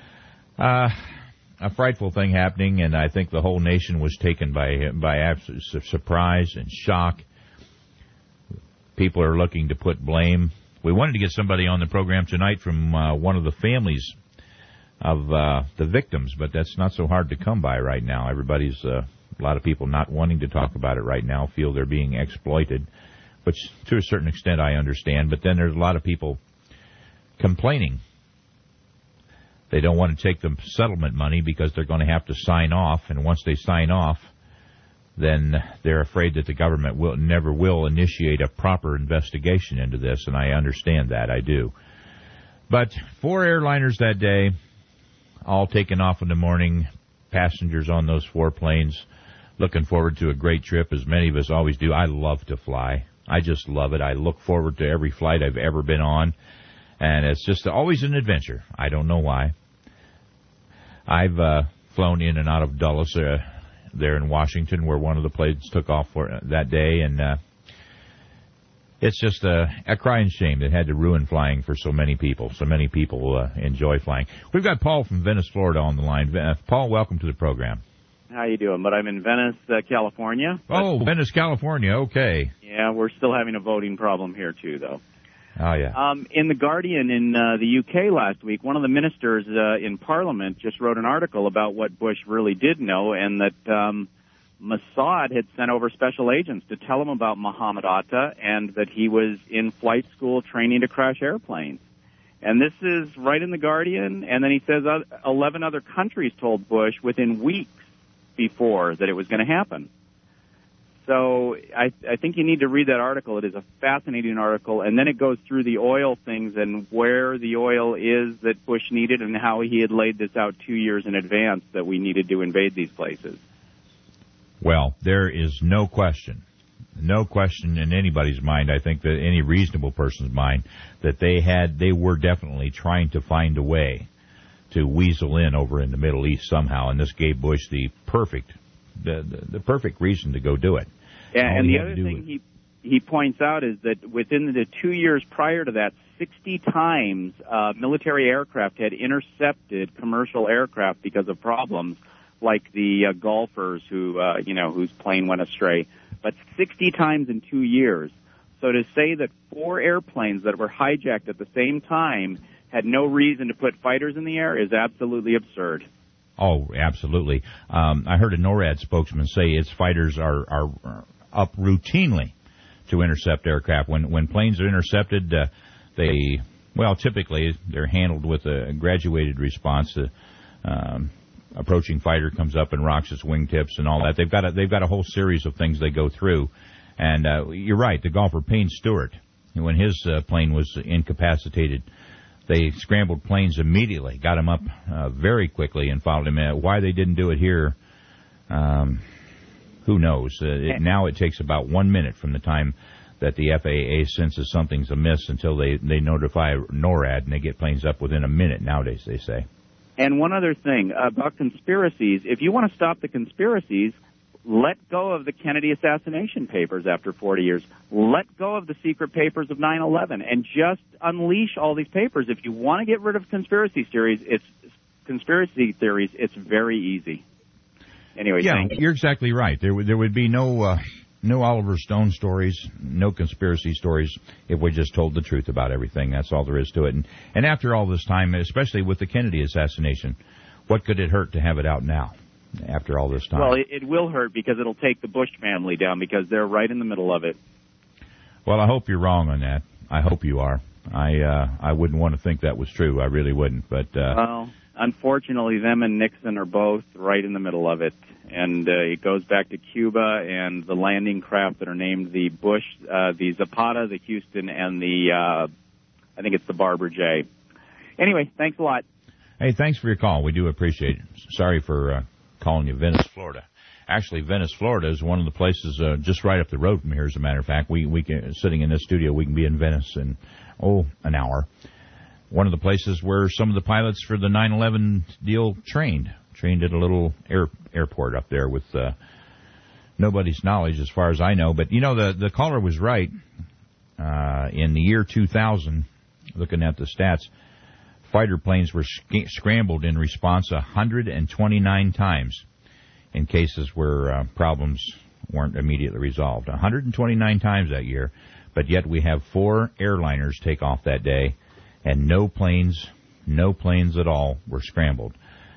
A frightful thing happening, and I think the whole nation was taken by absolute surprise and shock. People are looking to put blame. We wanted to get somebody on the program tonight from one of the families of the victims, but that's not so hard to come by right now. Everybody's, a lot of people not wanting to talk about it right now, feel they're being exploited, which to a certain extent I understand, but then there's a lot of people complaining. They don't want to take the settlement money because they're going to have to sign off, and once they sign off, then they're afraid that the government never will initiate a proper investigation into this, and I understand that, I do. But 4 airliners that day, all taken off in the morning, passengers on those 4 planes, looking forward to a great trip, as many of us always do. I love to fly. I just love it. I look forward to every flight I've ever been on, and it's just always an adventure. I don't know why. I've flown in and out of Dulles there in Washington, where one of the planes took off for that day, and it's just a crying shame that had to ruin flying for so many people. So many people enjoy flying. We've got Paul from Venice, Florida on the line. Paul, welcome to the program. How you doing? But I'm in Venice, California. Oh, Venice, California. Okay. Yeah, we're still having a voting problem here, too, though. Oh, yeah. In The Guardian in the UK last week, one of the ministers in Parliament just wrote an article about what Bush really did know, and that Mossad had sent over special agents to tell him about Mohammed Atta and that he was in flight school training to crash airplanes. And this is right in The Guardian, and then he says 11 other countries told Bush within weeks before that it was going to happen. So I think you need to read that article. It is a fascinating article, and then it goes through the oil things and where the oil is that Bush needed and how he had laid this out 2 years in advance that we needed to invade these places. Well, there is no question in anybody's mind, I think that any reasonable person's mind, that they were definitely trying to find a way to weasel in over in the Middle East somehow, and this gave Bush the perfect reason to go do it. Yeah, and the other thing he points out is that within the 2 years prior to that, 60 times military aircraft had intercepted commercial aircraft because of problems, like the golfers whose plane went astray. But 60 times in 2 years. So to say that 4 airplanes that were hijacked at the same time had no reason to put fighters in the air is absolutely absurd. Oh, absolutely. I heard a NORAD spokesman say its fighters are up routinely to intercept aircraft. When planes are intercepted, typically they're handled with a graduated response. Approaching fighter comes up and rocks its wingtips and all that. They've got a whole series of things they go through. And you're right, the golfer Payne Stewart, when his plane was incapacitated, they scrambled planes immediately, got him up very quickly, and followed him in. Why they didn't do it here, who knows? Now it takes about 1 minute from the time that the FAA senses something's amiss until they notify NORAD, and they get planes up within a minute nowadays, they say. And one other thing about conspiracies, if you want to stop the conspiracies, let go of the Kennedy assassination papers after 40 years. Let go of the secret papers of 9/11 and just unleash all these papers. If you want to get rid of conspiracy theories, it's very easy. Anyway, yeah, you're exactly right. There would be no Oliver Stone stories, no conspiracy stories if we just told the truth about everything. That's all there is to it. And after all this time, especially with the Kennedy assassination, what could it hurt to have it out now after all this time? Well, it will hurt because it'll take the Bush family down because they're right in the middle of it. Well, I hope you're wrong on that. I hope you are. I wouldn't want to think that was true. I really wouldn't. But well, unfortunately, them and Nixon are both right in the middle of it. And it goes back to Cuba and the landing craft that are named the Bush, the Zapata, the Houston, and I think it's the Barbara J. Anyway, thanks a lot. Hey, thanks for your call. We do appreciate it. Sorry for calling you Venice, Florida. Actually, Venice, Florida is one of the places just right up the road from here, as a matter of fact. We can, sitting in this studio, we can be in Venice in, an hour. One of the places where some of the pilots for the 9/11 deal trained at a little airport up there with nobody's knowledge as far as I know. But, the caller was right. In the year 2000, looking at the stats, fighter planes were scrambled in response 129 times in cases where problems weren't immediately resolved. 129 times that year, but yet we have 4 airliners take off that day, and no planes at all were scrambled.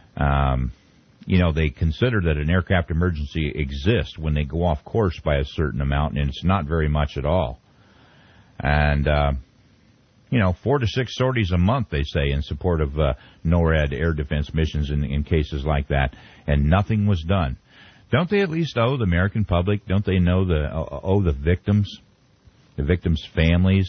They consider that an aircraft emergency exists when they go off course by a certain amount, and it's not very much at all. And, 4 to 6 sorties a month, they say, in support of NORAD air defense missions in cases like that, and nothing was done. Don't they at least owe the American public, don't they owe the victims' families?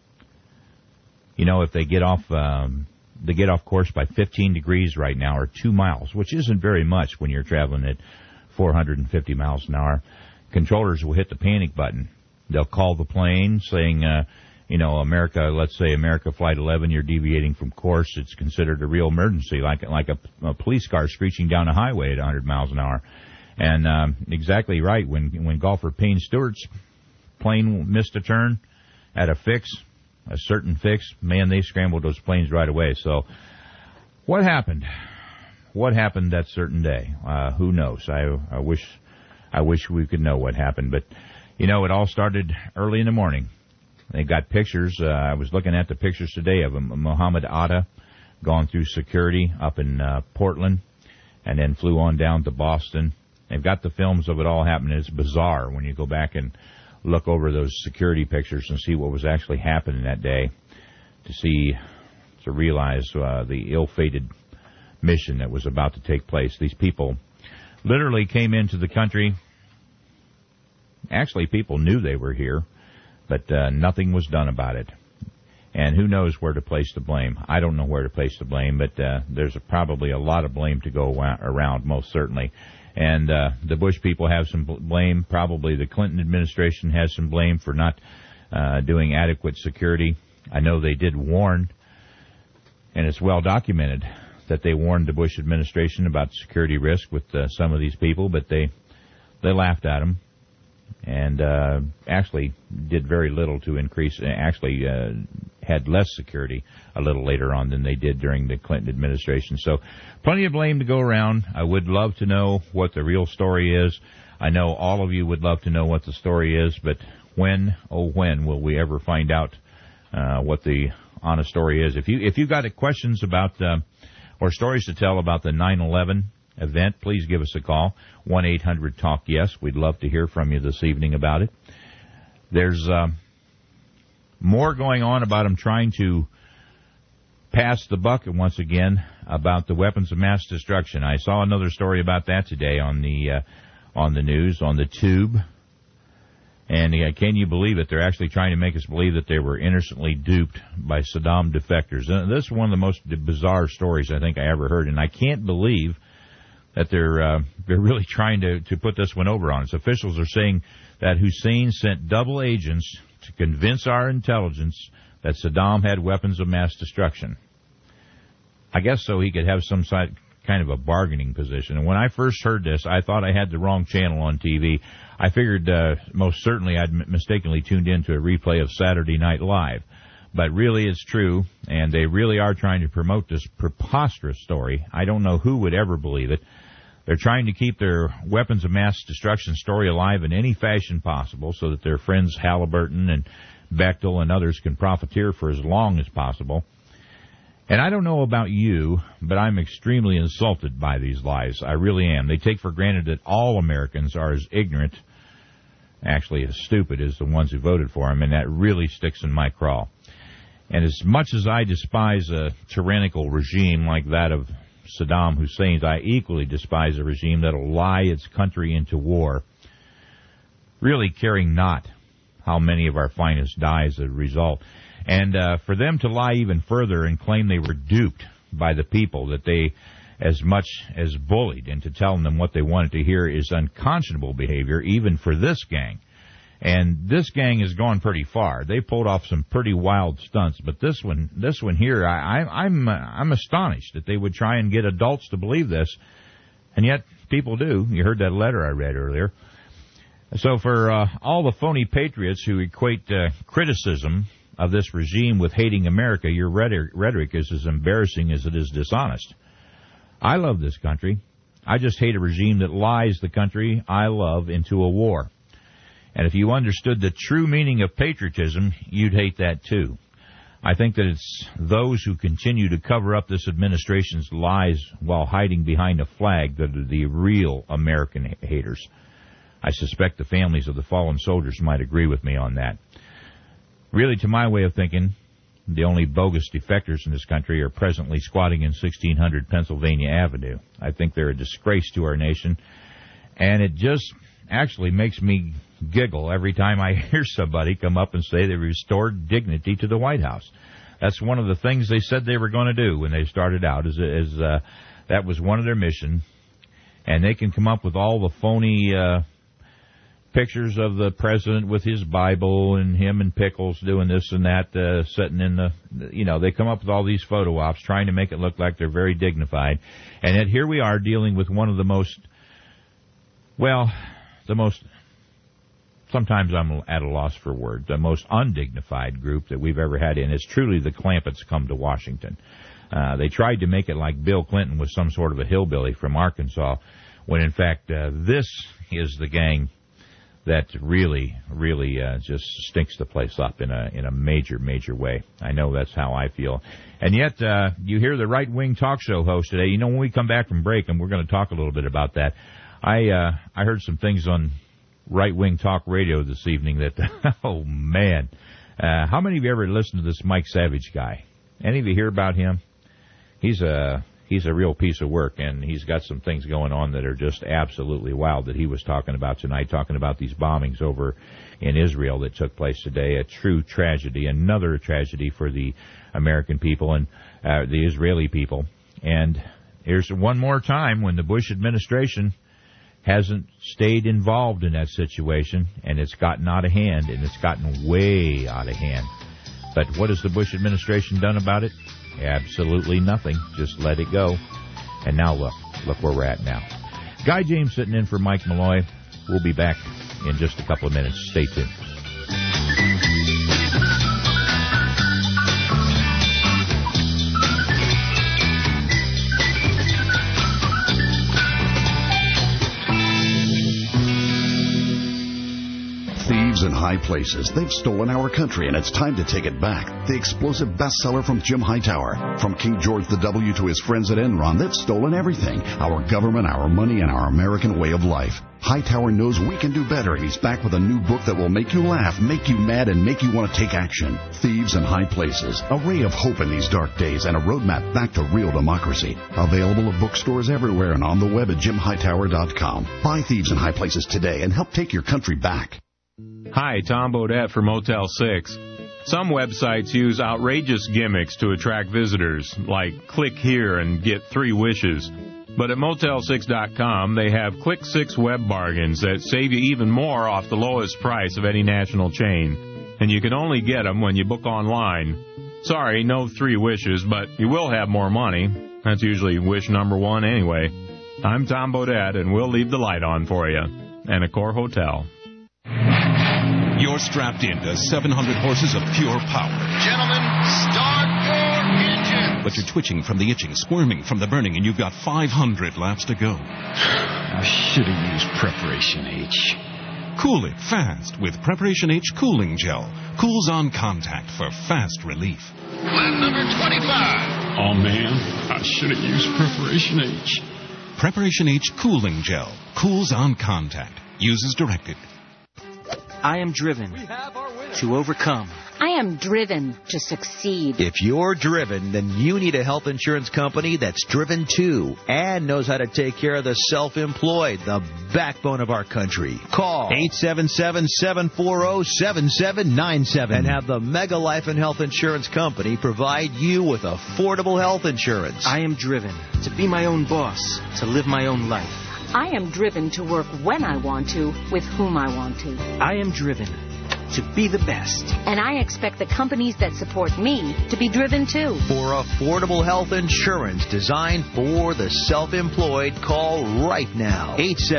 If they get off course by 15 degrees right now, or 2 miles, which isn't very much when you're traveling at 450 miles an hour. Controllers will hit the panic button. They'll call the plane saying, America, let's say America Flight 11, you're deviating from course. It's considered a real emergency, like a police car screeching down a highway at 100 miles an hour. And exactly right, when golfer Payne Stewart's plane missed a turn at a certain fix, man, they scrambled those planes right away. So what happened? What happened that certain day? Who knows? I wish we could know what happened. But, it all started early in the morning They got pictures. I was looking at the pictures today of Muhammad Atta gone through security up in Portland and then flew on down to Boston. They've got the films of it all happening. It's bizarre when you go back and look over those security pictures and see what was actually happening that day, to realize the ill-fated mission that was about to take place. These people literally came into the country. Actually, people knew they were here, but nothing was done about it. And who knows where to place the blame. I don't know where to place the blame, but there's probably a lot of blame to go around, most certainly. And the Bush people have some blame. Probably the Clinton administration has some blame for not doing adequate security. I know they did warn, and it's well documented, that they warned the Bush administration about security risk with some of these people, but they laughed at them and actually did very little to increase, actually had less security a little later on than they did during the Clinton administration. So plenty of blame to go around. I would love to know what the real story is. I know all of you would love to know what the story is, but when will we ever find out what the honest story is? If you've got questions about or stories to tell about the 9/11 event, please give us a call, 1-800-TALK-YES. We'd love to hear from you this evening about it. There's more going on about them trying to pass the bucket once again about the weapons of mass destruction. I saw another story about that today on the news, on the tube. And can you believe it? They're actually trying to make us believe that they were innocently duped by Saddam defectors. And this is one of the most bizarre stories I think I ever heard, and I can't believe that they're really trying to put this one over on us. Officials are saying that Hussein sent double agents to convince our intelligence that Saddam had weapons of mass destruction. I guess so he could have some kind of a bargaining position. And when I first heard this, I thought I had the wrong channel on TV. I figured most certainly I'd mistakenly tuned into a replay of Saturday Night Live. But really it's true, and they really are trying to promote this preposterous story. I don't know who would ever believe it. They're trying to keep their weapons of mass destruction story alive in any fashion possible so that their friends Halliburton and Bechtel and others can profiteer for as long as possible. And I don't know about you, but I'm extremely insulted by these lies. I really am. They take for granted that all Americans are as ignorant, actually as stupid, as the ones who voted for them, and that really sticks in my craw. And as much as I despise a tyrannical regime like that of Saddam Hussein's, I equally despise a regime that'll lie its country into war, really caring not how many of our finest die as a result. And for them to lie even further and claim they were duped by the people, that they as much as bullied into telling them what they wanted to hear, is unconscionable behavior even for this gang. And this gang has gone pretty far. They pulled off some pretty wild stunts, but this one here, I'm astonished that they would try and get adults to believe this, and yet people do. You heard that letter I read earlier. So for all the phony patriots who equate criticism of this regime with hating America, your rhetoric is as embarrassing as it is dishonest. I love this country. I just hate a regime that lies the country I love into a war. And if you understood the true meaning of patriotism, you'd hate that too. I think that it's those who continue to cover up this administration's lies while hiding behind a flag that are the real American haters. I suspect the families of the fallen soldiers might agree with me on that. Really, to my way of thinking, the only bogus defectors in this country are presently squatting in 1600 Pennsylvania Avenue. I think they're a disgrace to our nation, and it just actually makes me giggle every time I hear somebody come up and say they restored dignity to the White House. That's one of the things they said they were going to do when they started out, is that was one of their missions. And they can come up with all the phony pictures of the president with his Bible and him and Pickles doing this and that, sitting in the, they come up with all these photo ops trying to make it look like they're very dignified. And yet here we are dealing with one of the most, sometimes I'm at a loss for words, the most undignified group that we've ever had in. It's truly the Clampetts come to Washington. They tried to make it like Bill Clinton was some sort of a hillbilly from Arkansas, when in fact this is the gang that really just stinks the place up in a major way. I know that's how I feel. And yet, you hear the right-wing talk show host today. You know, when we come back from break, and we're going to talk a little bit about that, I heard some things on right-wing talk radio this evening that, oh, man. How many of you ever listened to this Mike Savage guy? Any of you hear about him? He's a real piece of work, and he's got some things going on that are just absolutely wild that he was talking about tonight, talking about these bombings over in Israel that took place today. A true tragedy, another tragedy for the American people and the Israeli people. And here's one more time when the Bush administration hasn't stayed involved in that situation, and it's gotten out of hand, and it's gotten way out of hand. But what has the Bush administration done about it? Absolutely nothing. Just let it go. And now look where we're at now. Guy James sitting in for Mike Malloy. We'll be back in just a couple of minutes. Stay tuned. Thieves in high places. They've stolen our country, and it's time to take it back. The explosive bestseller from Jim Hightower. From King George W. to his friends at Enron, they've stolen everything. Our government, our money, and our American way of life. Hightower knows we can do better, and he's back with a new book that will make you laugh, make you mad, and make you want to take action. Thieves in High Places. A ray of hope in these dark days and a roadmap back to real democracy. Available at bookstores everywhere and on the web at jimhightower.com. Buy Thieves in High Places today and help take your country back. Hi, Tom Bodette for Motel 6. Some websites use outrageous gimmicks to attract visitors, like click here and get 3 wishes. But at Motel6.com, they have Click 6 web bargains that save you even more off the lowest price of any national chain. And you can only get them when you book online. Sorry, no 3 wishes, but you will have more money. That's usually wish number 1 anyway. I'm Tom Bodette, and we'll leave the light on for you. And Accor Hotel. You're strapped into 700 horses of pure power. Gentlemen, start your engine. But you're twitching from the itching, squirming from the burning, and you've got 500 laps to go. I should have used Preparation H. Cool it fast with Preparation H Cooling Gel. Cools on contact for fast relief. Lap number 25. Oh, man, I should have used Preparation H. Preparation H Cooling Gel. Cools on contact. Use as directed. I am driven to overcome. I am driven to succeed. If you're driven, then you need a health insurance company that's driven too and knows how to take care of the self-employed, the backbone of our country. Call 877-740-7797 and have the Mega Life and Health Insurance Company provide you with affordable health insurance. I am driven to be my own boss, to live my own life. I am driven to work when I want to, with whom I want to. I am driven to be the best. And I expect the companies that support me to be driven too. For affordable health insurance designed for the self-employed, call right now.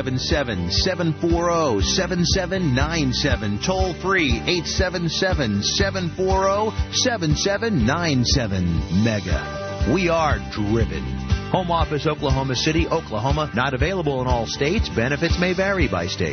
877-740-7797. Toll free, 877-740-7797. Mega. We are driven. Home office, Oklahoma City, Oklahoma. Not available in all states. Benefits may vary by state.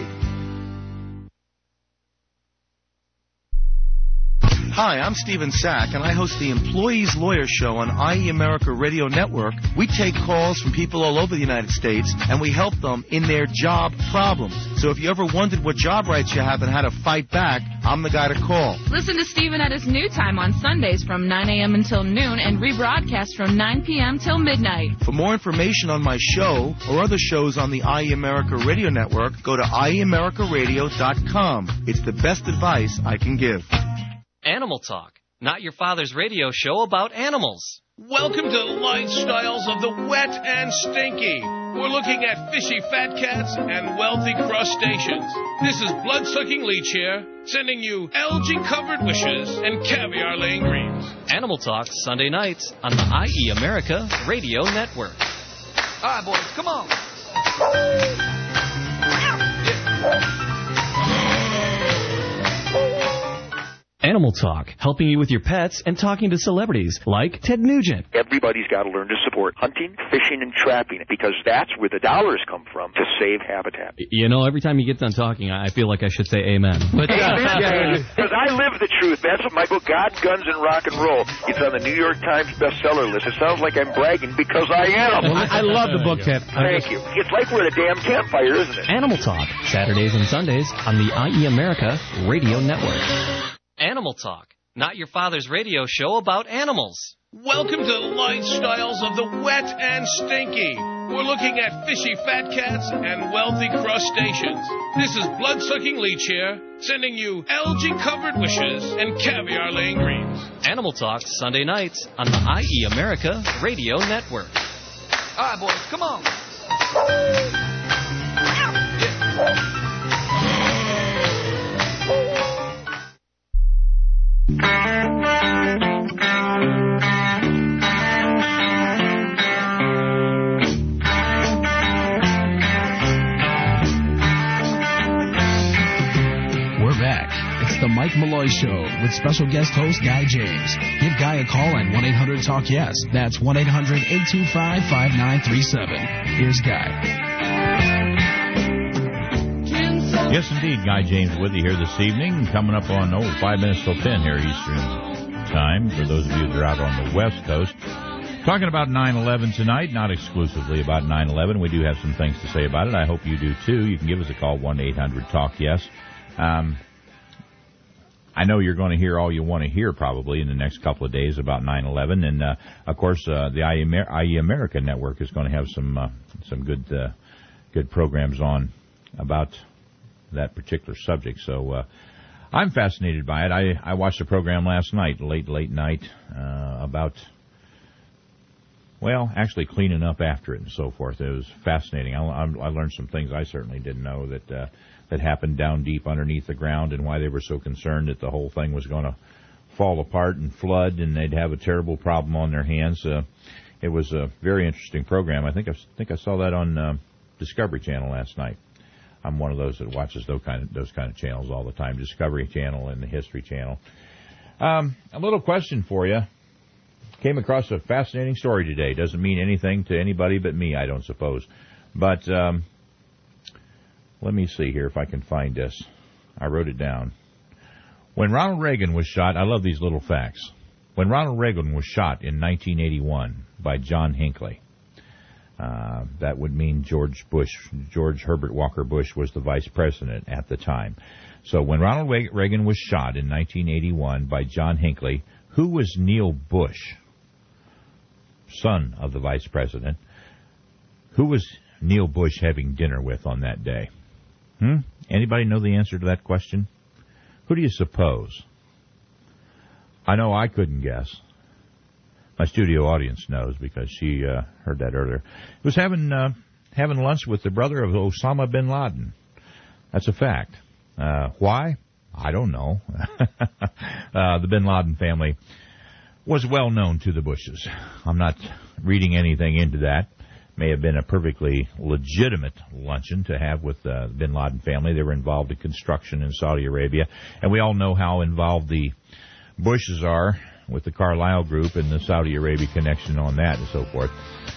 Hi, I'm Stephen Sack, and I host the Employees Lawyer Show on IE America Radio Network. We take calls from people all over the United States, and we help them in their job problems. So if you ever wondered what job rights you have and how to fight back, I'm the guy to call. Listen to Stephen at his new time on Sundays from 9 a.m. until noon and rebroadcast from 9 p.m. till midnight. For more information on my show or other shows on the IE America Radio Network, go to IEAmericaRadio.com. It's the best advice I can give. Animal Talk, not your father's radio show about animals. Welcome to Lifestyles of the Wet and Stinky. We're looking at fishy fat cats and wealthy crustaceans. This is blood-sucking leech here, sending you algae-covered wishes and caviar-laying greens. Animal Talk, Sunday nights on the IE America Radio Network. All right, boys, come on. Animal Talk, helping you with your pets and talking to celebrities like Ted Nugent. Everybody's got to learn to support hunting, fishing, and trapping because that's where the dollars come from to save habitat. You know, every time you get done talking, I feel like I should say amen. But because I live the truth. That's what my book, God, Guns, and Rock and Roll. It's on the New York Times bestseller list. It sounds like I'm bragging because I am. Well, I love the book, Ted. Thank you. It's like we're at a damn campfire, isn't it? Animal Talk, Saturdays and Sundays on the IE America Radio Network. Animal Talk, not your father's radio show about animals. Welcome to the lifestyles of the wet and stinky. We're looking at fishy fat cats and wealthy crustaceans. This is blood-sucking leech here, sending you algae-covered wishes and caviar-laying dreams. Animal Talk, Sunday nights on the IE America Radio Network. All right, boys, come on. We're back. It's the Mike Malloy Show with special guest host Guy James. Give Guy a call at 1-800-TALK-YES. That's 1-800-825-5937. Here's Guy. Yes, indeed. Guy James with you here this evening. Coming up on 5 minutes till 10 here Eastern Time. For those of you that are out on the West Coast. Talking about 9/11 tonight, not exclusively about 9/11. We do have some things to say about it. I hope you do, too. You can give us a call, 1-800-TALK-YES. I know you're going to hear all you want to hear probably in the next couple of days about 9/11. And, of course, the IE America Network is going to have some good programs on about that particular subject. So I'm fascinated by it. I watched a program last night, late night, about, well, actually cleaning up after it and so forth. It was fascinating. I learned some things I certainly didn't know that happened down deep underneath the ground and why they were so concerned that the whole thing was going to fall apart and flood and they'd have a terrible problem on their hands. It was a very interesting program. I think I saw that on Discovery Channel last night. I'm one of those that watches those kind of channels all the time, Discovery Channel and the History Channel. A little question for you. Came across a fascinating story today. Doesn't mean anything to anybody but me, I don't suppose. But let me see here if I can find this. I wrote it down. When Ronald Reagan was shot, I love these little facts. When Ronald Reagan was shot in 1981 by John Hinckley, that would mean George Herbert Walker Bush was the vice president at the time. So when Ronald Reagan was shot in 1981 by John Hinckley, who was Neil Bush, son of the vice president? Who was Neil Bush having dinner with on that day? Anybody know the answer to that question? Who do you suppose? I know I couldn't guess. My studio audience knows because she heard that earlier. He was having lunch with the brother of Osama bin Laden. That's a fact. Why? I don't know. The bin Laden family was well known to the Bushes. I'm not reading anything into that. May have been a perfectly legitimate luncheon to have with the bin Laden family. They were involved in construction in Saudi Arabia, and we all know how involved the Bushes are with the Carlyle Group and the Saudi Arabia connection on that and so forth.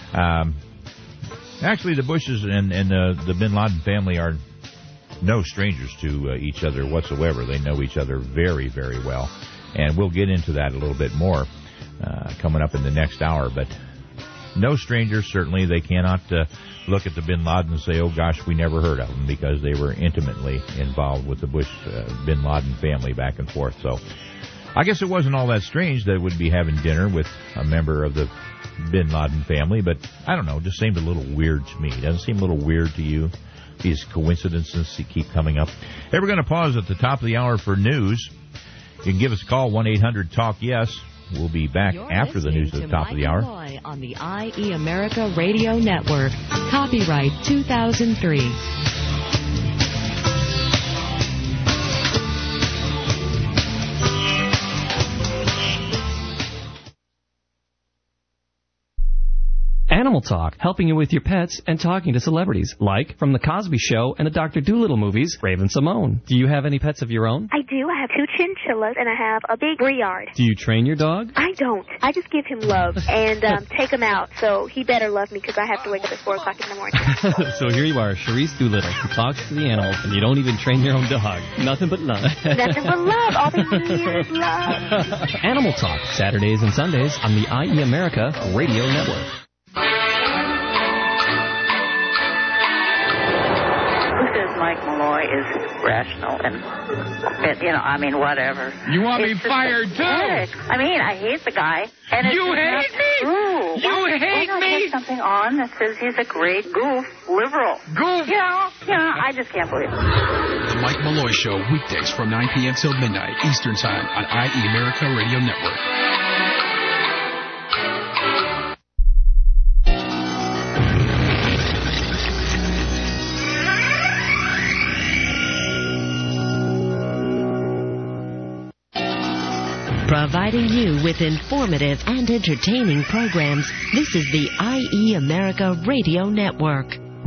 Actually, the Bushes and the bin Laden family are no strangers to each other whatsoever. They know each other very, very well, and we'll get into that a little bit more coming up in the next hour, but no strangers, certainly. They cannot look at the bin Laden and say, oh, gosh, we never heard of them, because they were intimately involved with the Bush bin Laden family back and forth. So I guess it wasn't all that strange that it would be having dinner with a member of the bin Laden family, but I don't know, it just seemed a little weird to me. Doesn't it seem a little weird to you? These coincidences keep coming up. Hey, we're going to pause at the top of the hour for news. You can give us a call, 1-800-TALK-YES. We'll be back after the news at the top of the hour. On the IE America Radio Network. Copyright 2003. Animal Talk, helping you with your pets and talking to celebrities, like from The Cosby Show and the Dr. Dolittle movies, Raven Simone. Do you have any pets of your own? I do. I have 2 chinchillas, and I have a big Briard. Do you train your dog? I don't. I just give him love and take him out, so he better love me because I have to wake up at 4 o'clock in the morning. So here you are, Sharice Doolittle, who talks to the animals, and you don't even train your own dog. Nothing but love. Nothing but love. All they need is love. Animal Talk, Saturdays and Sundays on the IE America Radio Network. Mike Malloy is rational and whatever. You want me fired, too? I mean, I hate the guy. And it's you hate me? True. You hate me? There's something on that says he's a great goof, liberal. Goof? I just can't believe it. The Mike Malloy Show, weekdays from 9 p.m. till midnight Eastern Time on IE America Radio Network. Providing you with informative and entertaining programs, this is the IE America Radio Network.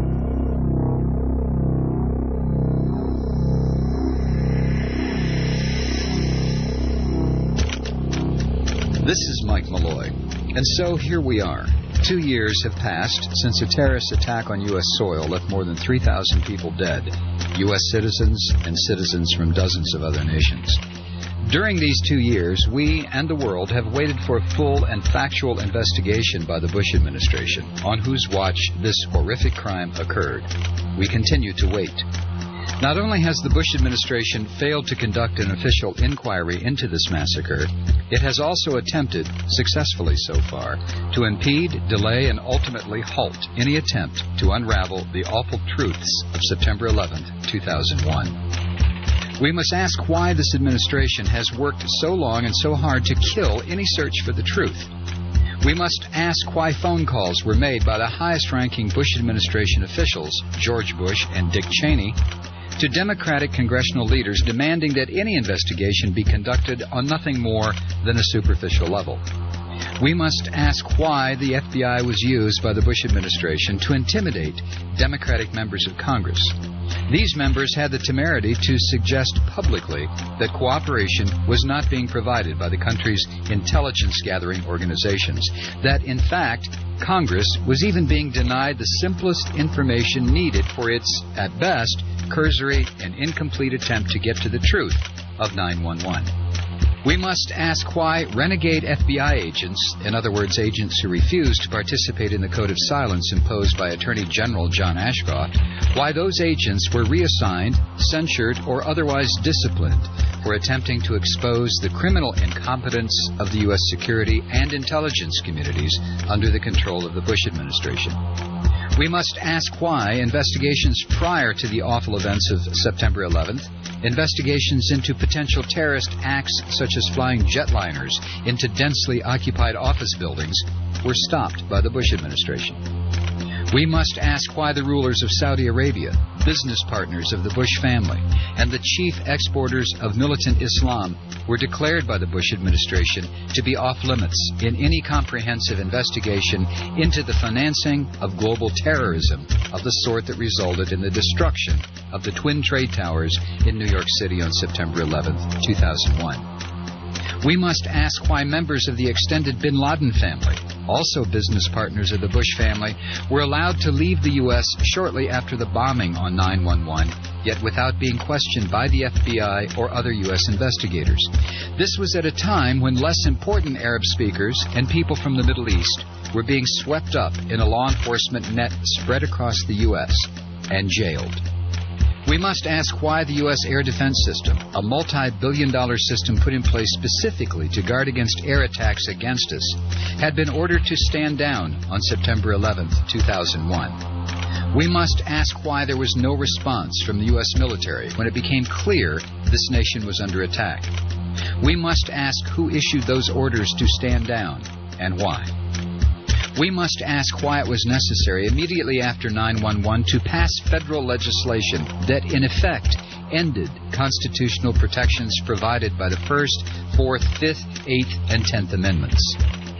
This is Mike Malloy, and so here we are. 2 years have passed since a terrorist attack on U.S. soil left more than 3,000 people dead, U.S. citizens and citizens from dozens of other nations. During these 2 years, we and the world have waited for a full and factual investigation by the Bush administration, on whose watch this horrific crime occurred. We continue to wait. Not only has the Bush administration failed to conduct an official inquiry into this massacre, it has also attempted, successfully so far, to impede, delay, and ultimately halt any attempt to unravel the awful truths of September 11th, 2001. We must ask why this administration has worked so long and so hard to kill any search for the truth. We must ask why phone calls were made by the highest-ranking Bush administration officials, George Bush and Dick Cheney, to Democratic congressional leaders demanding that any investigation be conducted on nothing more than a superficial level. We must ask why the FBI was used by the Bush administration to intimidate Democratic members of Congress. These members had the temerity to suggest publicly that cooperation was not being provided by the country's intelligence-gathering organizations, that, in fact, Congress was even being denied the simplest information needed for its, at best, cursory and incomplete attempt to get to the truth of 9/11. We must ask why renegade FBI agents, in other words, agents who refused to participate in the code of silence imposed by Attorney General John Ashcroft, why those agents were reassigned, censured, or otherwise disciplined for attempting to expose the criminal incompetence of the U.S. security and intelligence communities under the control of the Bush administration. We must ask why investigations prior to the awful events of September 11th, investigations into potential terrorist acts such as flying jetliners into densely occupied office buildings, were stopped by the Bush administration. We must ask why the rulers of Saudi Arabia, business partners of the Bush family, and the chief exporters of militant Islam were declared by the Bush administration to be off limits in any comprehensive investigation into the financing of global terrorism of the sort that resulted in the destruction of the Twin Trade Towers in New York City on September 11, 2001. We must ask why members of the extended bin Laden family, also business partners of the Bush family, were allowed to leave the U.S. shortly after the bombing on 9/11, yet without being questioned by the FBI or other U.S. investigators. This was at a time when less important Arab speakers and people from the Middle East were being swept up in a law enforcement net spread across the U.S. and jailed. We must ask why the U.S. air defense system, a multi-billion-dollar system put in place specifically to guard against air attacks against us, had been ordered to stand down on September 11, 2001. We must ask why there was no response from the U.S. military when it became clear this nation was under attack. We must ask who issued those orders to stand down and why. We must ask why it was necessary immediately after 9/11 to pass federal legislation that, in effect, ended constitutional protections provided by the 1st, 4th, 5th, 8th, and 10th Amendments.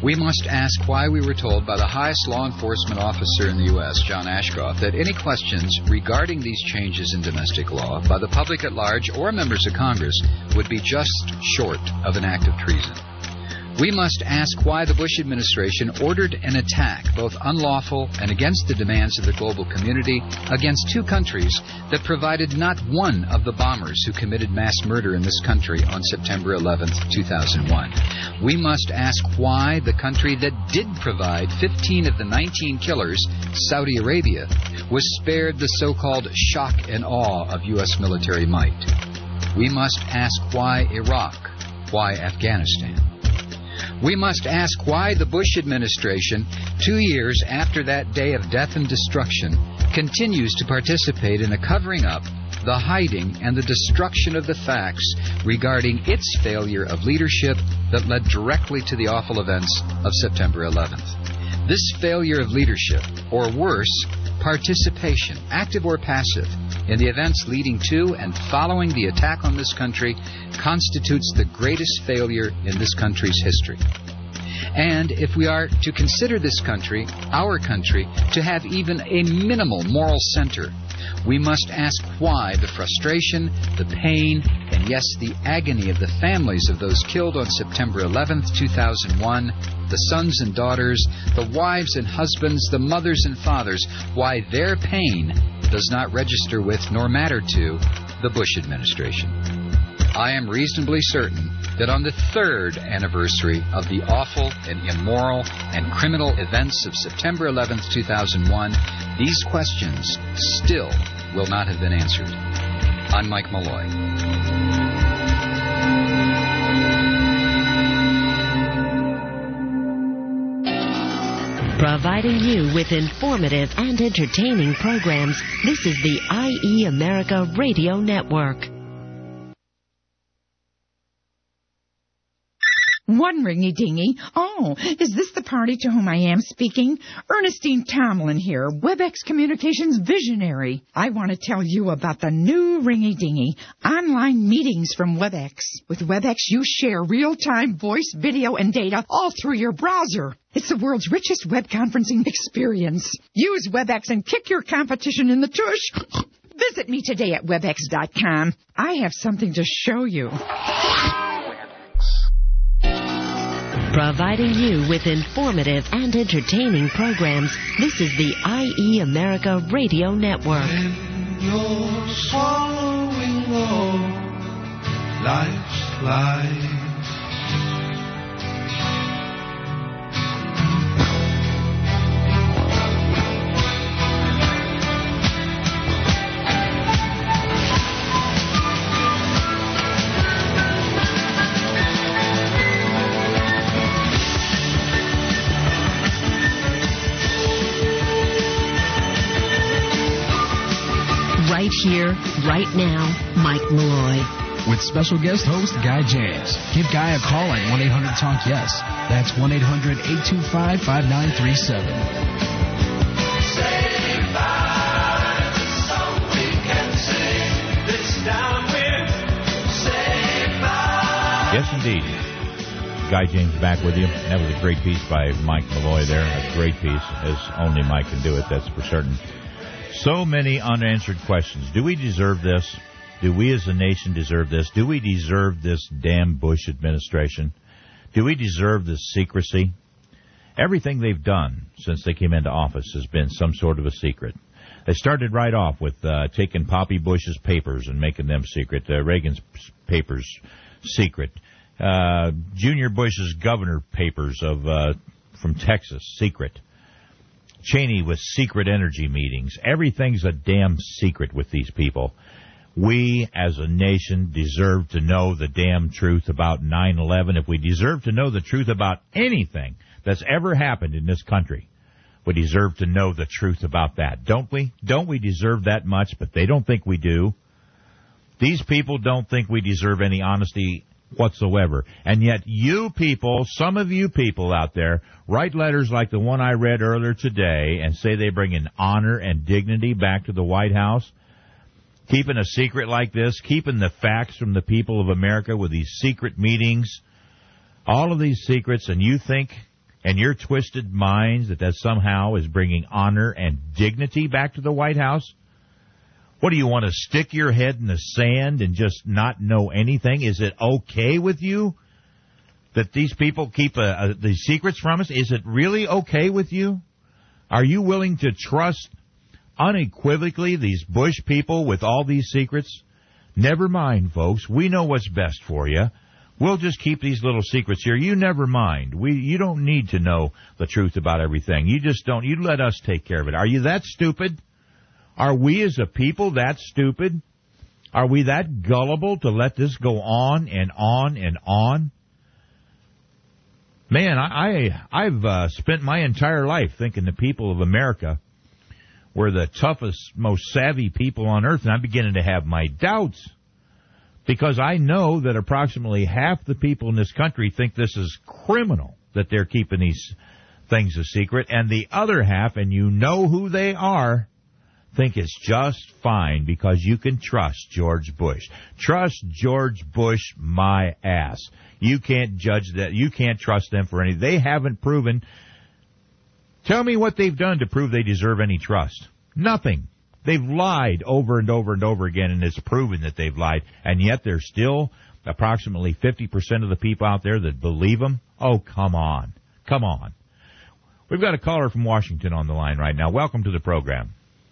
We must ask why we were told by the highest law enforcement officer in the U.S., John Ashcroft, that any questions regarding these changes in domestic law by the public at large or members of Congress would be just short of an act of treason. We must ask why the Bush administration ordered an attack, both unlawful and against the demands of the global community, against two countries that provided not one of the bombers who committed mass murder in this country on September 11th, 2001. We must ask why the country that did provide 15 of the 19 killers, Saudi Arabia, was spared the so-called shock and awe of U.S. military might. We must ask why Iraq, why Afghanistan. We must ask why the Bush administration, 2 years after that day of death and destruction, continues to participate in the covering up, the hiding, and the destruction of the facts regarding its failure of leadership that led directly to the awful events of September 11th. This failure of leadership, or worse, participation, active or passive, in the events leading to and following the attack on this country constitutes the greatest failure in this country's history. And if we are to consider this country, our country, to have even a minimal moral center, we must ask why the frustration, the pain, and yes, the agony of the families of those killed on September 11th, 2001, the sons and daughters, the wives and husbands, the mothers and fathers, why their pain does not register with nor matter to the Bush administration. I am reasonably certain that on the third anniversary of the awful and immoral and criminal events of September 11th, 2001, these questions still will not have been answered. I'm Mike Malloy. Providing you with informative and entertaining programs, this is the IE America Radio Network. One ringy-dingy. Oh, is this the party to whom I am speaking? Ernestine Tomlin here, WebEx Communications visionary. I want to tell you about the new ringy-dingy, online meetings from WebEx. With WebEx, you share real-time voice, video, and data all through your browser. It's the world's richest web conferencing experience. Use WebEx and kick your competition in the tush. Visit me today at WebEx.com. I have something to show you. Providing you with informative and entertaining programs, this is the IE America Radio Network. When you're swallowing all life's life, Right here, right now, Mike Malloy. With special guest host Guy James. Give Guy a call at 1-800-TALK-YES. That's 1-800-825-5937. Yes, indeed. Guy James back with you. That was a great piece by Mike Malloy there. A great piece, as only Mike can do it, that's for certain. So many unanswered questions. Do we deserve this? Do we as a nation deserve this? Do we deserve this damn Bush administration? Do we deserve this secrecy? Everything they've done since they came into office has been some sort of a secret. They started right off with taking Poppy Bush's papers and making them secret, Reagan's papers secret, Junior Bush's governor papers from Texas secret. Cheney with secret energy meetings. Everything's a damn secret with these people. We, as a nation, deserve to know the damn truth about 9/11. If we deserve to know the truth about anything that's ever happened in this country, we deserve to know the truth about that, don't we? Don't we deserve that much? But they don't think we do. These people don't think we deserve any honesty whatsoever. And yet you people, some of you people out there, write letters like the one I read earlier today and say they bring in honor and dignity back to the White House. Keeping a secret like this, keeping the facts from the people of America with these secret meetings, all of these secrets, and you think and your twisted minds that somehow is bringing honor and dignity back to the White House? What, do you want to stick your head in the sand and just not know anything? Is it okay with you that these people keep these secrets from us? Is it really okay with you? Are you willing to trust unequivocally these Bush people with all these secrets? Never mind, folks. We know what's best for you. We'll just keep these little secrets here. You never mind. You don't need to know the truth about everything. You just don't. You let us take care of it. Are you that stupid? Are we as a people that stupid? Are we that gullible to let this go on and on and on? Man, I've spent my entire life thinking the people of America were the toughest, most savvy people on earth, and I'm beginning to have my doubts because I know that approximately half the people in this country think this is criminal, that they're keeping these things a secret, and the other half, and you know who they are, think it's just fine because you can trust George Bush. Trust George Bush my ass. You can't judge that. You can't trust them for anything. They haven't proven. Tell me what they've done to prove they deserve any trust. Nothing. They've lied over and over and over again, and it's proven that they've lied, and yet there's still approximately 50% of the people out there that believe them. Oh, come on. Come on. We've got a caller from Washington on the line right now. Welcome to the program.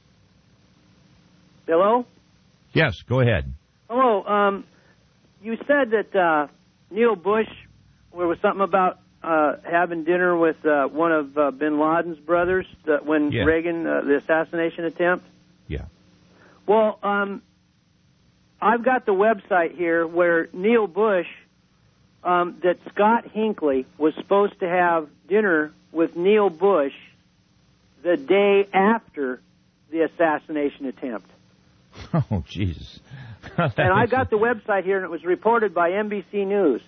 Hello? Yes, go ahead. Hello. You said that Neil Bush, there was something about having dinner with one of bin Laden's brothers when Reagan, the assassination attempt? Yeah. Well, I've got the website here where Neil Bush, that Scott Hinckley was supposed to have dinner with Neil Bush the day after the assassination attempt. Oh, Jesus. And I got the website here, and it was reported by NBC News.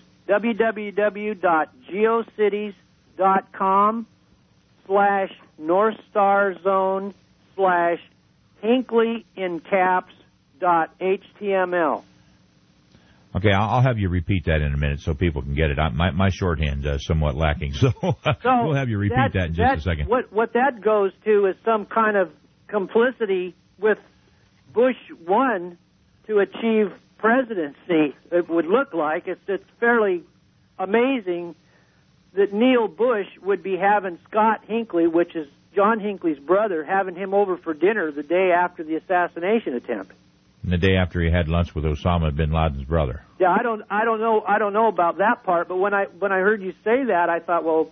www.geocities.com/NorthStarZone/HinckleyInCaps.html. Okay, I'll have you repeat that in a minute so people can get it. My shorthand is somewhat lacking, so we'll have you repeat that in just a second. What that goes to is some kind of complicity with Bush 1 to achieve presidency, it would look like. It's fairly amazing that Neil Bush would be having Scott Hinckley, which is John Hinckley's brother, having him over for dinner the day after the assassination attempt. And the day after he had lunch with Osama bin Laden's brother. Yeah, I don't know about that part, but when I heard you say that, I thought, well,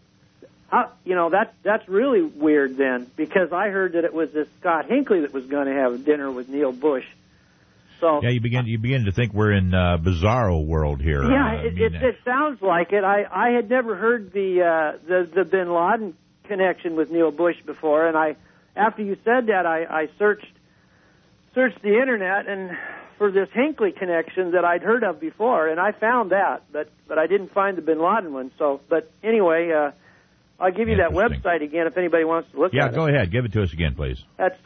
that's really weird then, because I heard that it was this Scott Hinckley that was going to have dinner with Neil Bush. So yeah, you begin to think we're in bizarro world here. Yeah, it sounds like it. I had never heard the bin Laden connection with Neil Bush before, and after you said that, I searched the internet and for this Hinckley connection that I'd heard of before, and I found that, but I didn't find the bin Laden one. So, but anyway, I'll give you that website again if anybody wants to look at it. Yeah, go ahead. Give it to us again, please. That's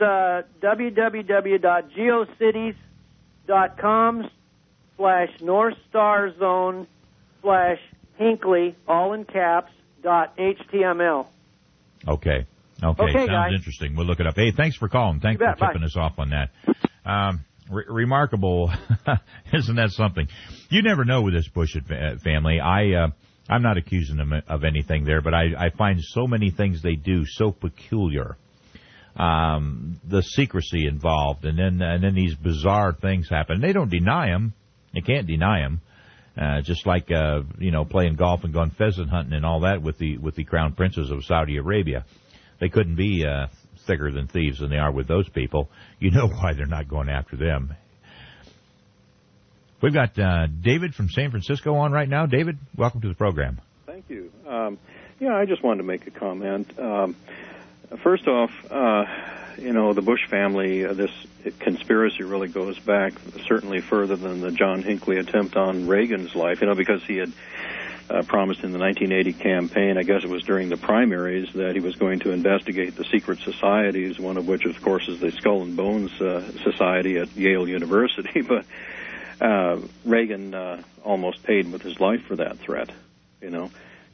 www.geocities.com/NorthStarZone/Hinckley, all in caps, .html. Okay, Okay, sounds guys. interesting. We'll look it up. Hey, thanks for calling. Thanks for tipping us off on that. Remarkable. Isn't that something? You never know with this Bush family. I'm not accusing them of anything there, but I find so many things they do so peculiar. The secrecy involved, and then these bizarre things happen. They don't deny them. They can't deny them. Just like playing golf and going pheasant hunting and all that with the crown princes of Saudi Arabia. They couldn't be thicker than thieves than they are with those people. You know why they're not going after them. We've got David from San Francisco on right now. David, welcome to the program. Thank you. I just wanted to make a comment. First off, the Bush family, this conspiracy really goes back certainly further than the John Hinckley attempt on Reagan's life, because he had promised in the 1980 campaign, I guess it was during the primaries, that he was going to investigate the secret societies, one of which, of course, is the Skull and Bones Society at Yale University. But Reagan almost paid with his life for that threat.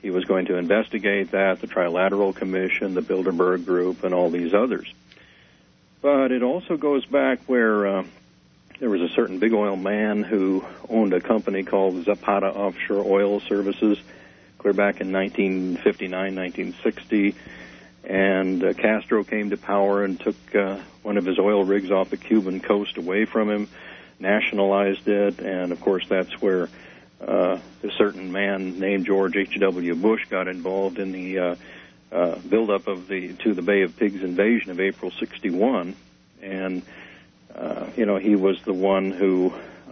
he was going to investigate that, the Trilateral Commission, the Bilderberg Group, and all these others. But it also goes back where there was a certain big oil man who owned a company called Zapata Offshore Oil Services clear back in 1959, 1960. And Castro came to power and took one of his oil rigs off the Cuban coast away from him, nationalized it, and of course that's where a certain man named George H.W. Bush got involved in the buildup of to the Bay of Pigs invasion of April '61, and he was the one who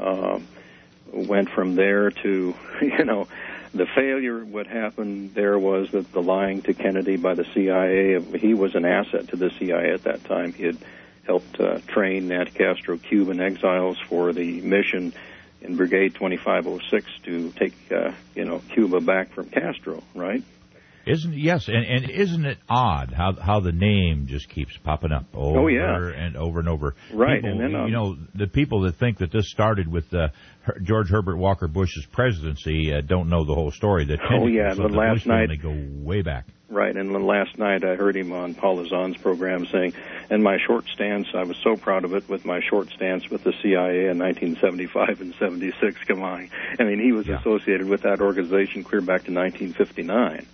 went from there to the failure. What happened there was that the lying to Kennedy by the CIA. He was an asset to the CIA at that time. He had helped train Castro Cuban exiles for the mission in Brigade 2506 to take Cuba back from Castro, right? Isn't isn't it odd how the name just keeps popping up over and over and over? Right, people, and then the people that think that this started with George Herbert Walker Bush's presidency don't know the whole story. The last night they go way back. Right, and then last night I heard him on Paul Lazon's program saying, "And my short stance, I was so proud of it with my short stance with the CIA in 1975 and 76. Come on, I mean he was associated with that organization clear back to 1959."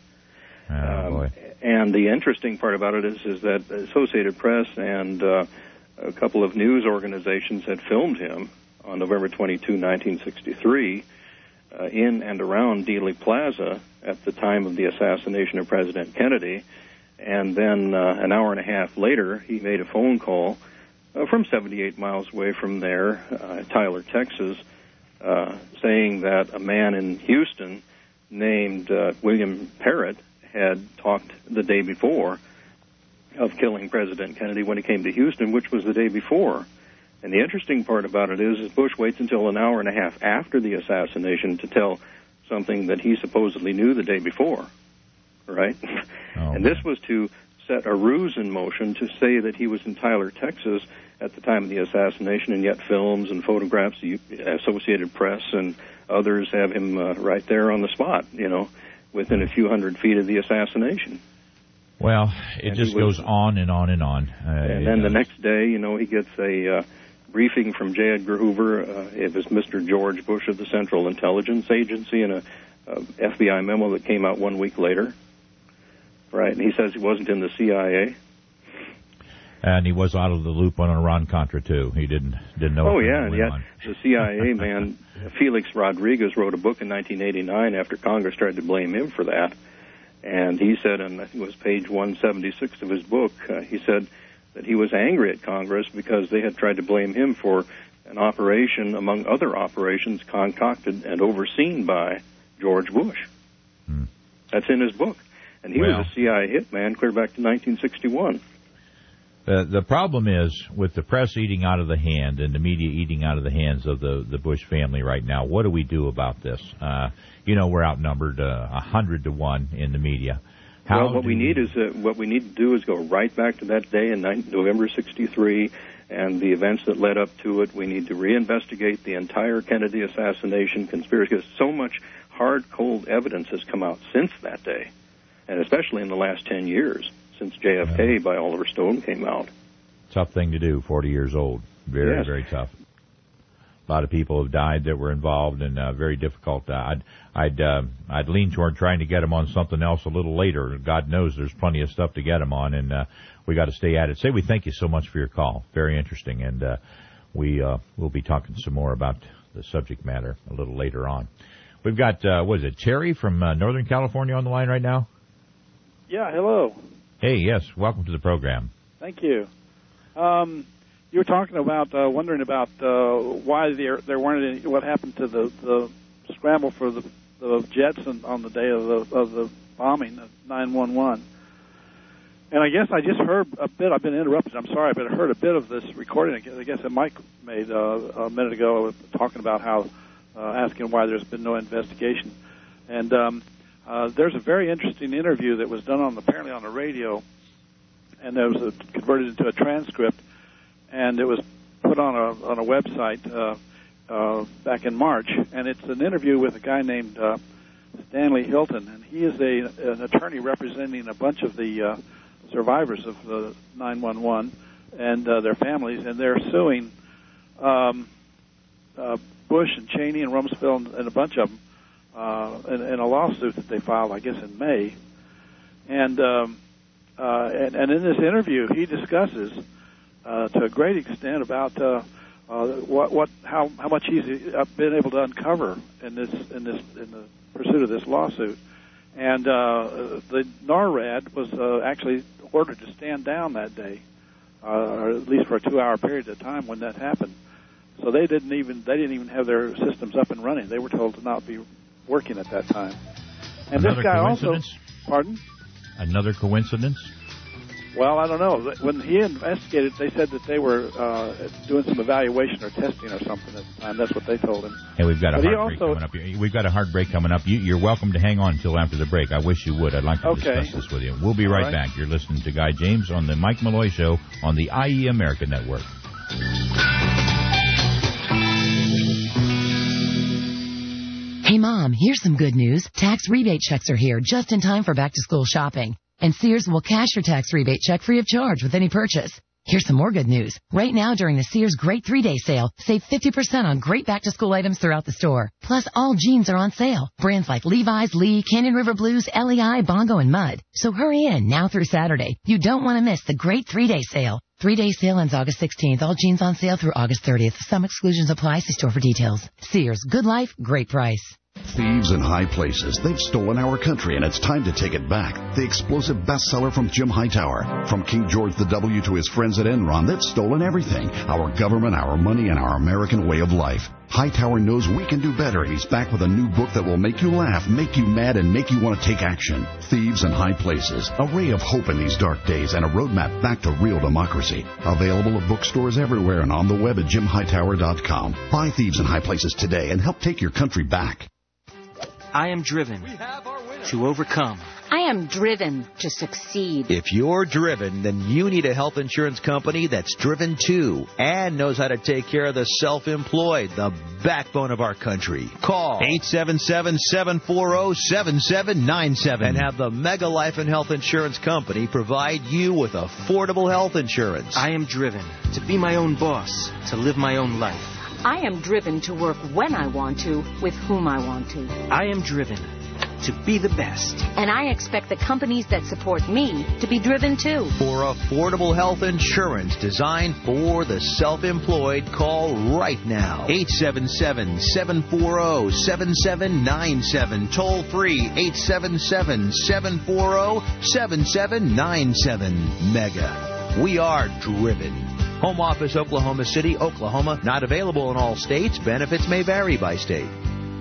And the interesting part about it is that Associated Press and a couple of news organizations had filmed him on November 22, 1963, in and around Dealey Plaza at the time of the assassination of President Kennedy. And then an hour and a half later, he made a phone call from 78 miles away from there, Tyler, Texas, saying that a man in Houston named William Parrott had talked the day before of killing President Kennedy when he came to Houston, which was the day before. And the interesting part about it is Bush waits until an hour and a half after the assassination to tell something that he supposedly knew the day before, right? And this was to set a ruse in motion to say that he was in Tyler, Texas at the time of the assassination, and yet films and photographs, the Associated Press and others have him right there on the spot, within a few hundred feet of the assassination. Well, it just goes on and on and on. And then the next day, he gets a briefing from J. Edgar Hoover. It was Mr. George Bush of the Central Intelligence Agency, and a FBI memo that came out 1 week later. Right, and he says he wasn't in the CIA. And he was out of the loop on Iran-Contra, too. He didn't know. Oh, yeah, and yet the CIA man, Felix Rodriguez, wrote a book in 1989 after Congress tried to blame him for that. And he said, and I think it was page 176 of his book, he said that he was angry at Congress because they had tried to blame him for an operation, among other operations, concocted and overseen by George Bush. That's in his book. And he was a CIA hitman clear back to 1961. The problem is, with the press eating out of the hand and the media eating out of the hands of the Bush family right now, what do we do about this? We're outnumbered 100-1 in the media. What we need to do is go right back to that day in November '63 and the events that led up to it. We need to reinvestigate the entire Kennedy assassination conspiracy, because so much hard, cold evidence has come out since that day, and especially in the last 10 years. Since JFK by Oliver Stone came out. Tough thing to do, 40 years old. Very, very tough. A lot of people have died that were involved, and very difficult. I'd lean toward trying to get them on something else a little later. God knows there's plenty of stuff to get them on, and we got to stay at it. Say we thank you so much for your call. Very interesting, and we'll be talking some more about the subject matter a little later on. We've got, Terry from Northern California on the line right now? Yeah, hello. Hey, yes, welcome to the program. Thank you. You were talking about wondering about why there weren't any. What happened to the scramble for the jets on the day of the bombing of 9/11? And I guess I just heard a bit. I've been interrupted. I'm sorry, but I heard a bit of this recording. I guess that Mike made a minute ago, talking about how asking why there's been no investigation. And there's a very interesting interview that was done apparently on the radio, and it was converted into a transcript, and it was put on a website back in March. And it's an interview with a guy named Stanley Hilton, and he is an attorney representing a bunch of the survivors of the 9/11 and their families, and they're suing Bush and Cheney and Rumsfeld and a bunch of them in a lawsuit that they filed, I guess, in May. And in this interview, he discusses to a great extent about how much he's been able to uncover in the pursuit of this lawsuit. And the NORAD was actually ordered to stand down that day, or at least for a 2-hour period of time when that happened. So they didn't even have their systems up and running. They were told to not be working at that time. And Another this guy coincidence? also, pardon? Another coincidence? Well, I don't know. When he investigated, they said that they were doing some evaluation or testing or something at the time. That's what they told him. Hey, we've got a But he hard break also- coming up. We've got a hard break coming up. You're welcome to hang on until after the break. I wish you would. I'd like to discuss this with you. We'll be right back. You're listening to Guy James on the Mike Malloy Show on the IE America Network. Hey, Mom, here's some good news. Tax rebate checks are here just in time for back-to-school shopping. And Sears will cash your tax rebate check free of charge with any purchase. Here's some more good news. Right now, during the Sears Great 3-Day Sale, save 50% on great back-to-school items throughout the store. Plus, all jeans are on sale. Brands like Levi's, Lee, Canyon River Blues, LEI, Bongo, and Mudd. So hurry in now through Saturday. You don't want to miss the Great 3-Day Sale. 3-day sale ends August 16th. All jeans on sale through August 30th. Some exclusions apply. See store for details. Sears. Good life, great price. Thieves in high places. They've stolen our country, and it's time to take it back. The explosive bestseller from Jim Hightower. From King George W. to his friends at Enron, they've stolen everything. Our government, our money, and our American way of life. Hightower knows we can do better, and he's back with a new book that will make you laugh, make you mad, and make you want to take action. Thieves in High Places. A ray of hope in these dark days and a roadmap back to real democracy. Available at bookstores everywhere and on the web at jimhightower.com. Buy Thieves in High Places today and help take your country back. I am driven to overcome. I am driven to succeed. If you're driven, then you need a health insurance company that's driven too and knows how to take care of the self-employed, the backbone of our country. Call 877-740-7797 and have the Mega Life and Health Insurance Company provide you with affordable health insurance. I am driven to be my own boss, to live my own life. I am driven to work when I want to, with whom I want to. I am driven to be the best. And I expect the companies that support me to be driven too. For affordable health insurance designed for the self-employed, call right now. 877-740-7797. Toll free 877-740-7797. Mega. We are driven. Home office, Oklahoma City, Oklahoma. Not available in all states. Benefits may vary by state.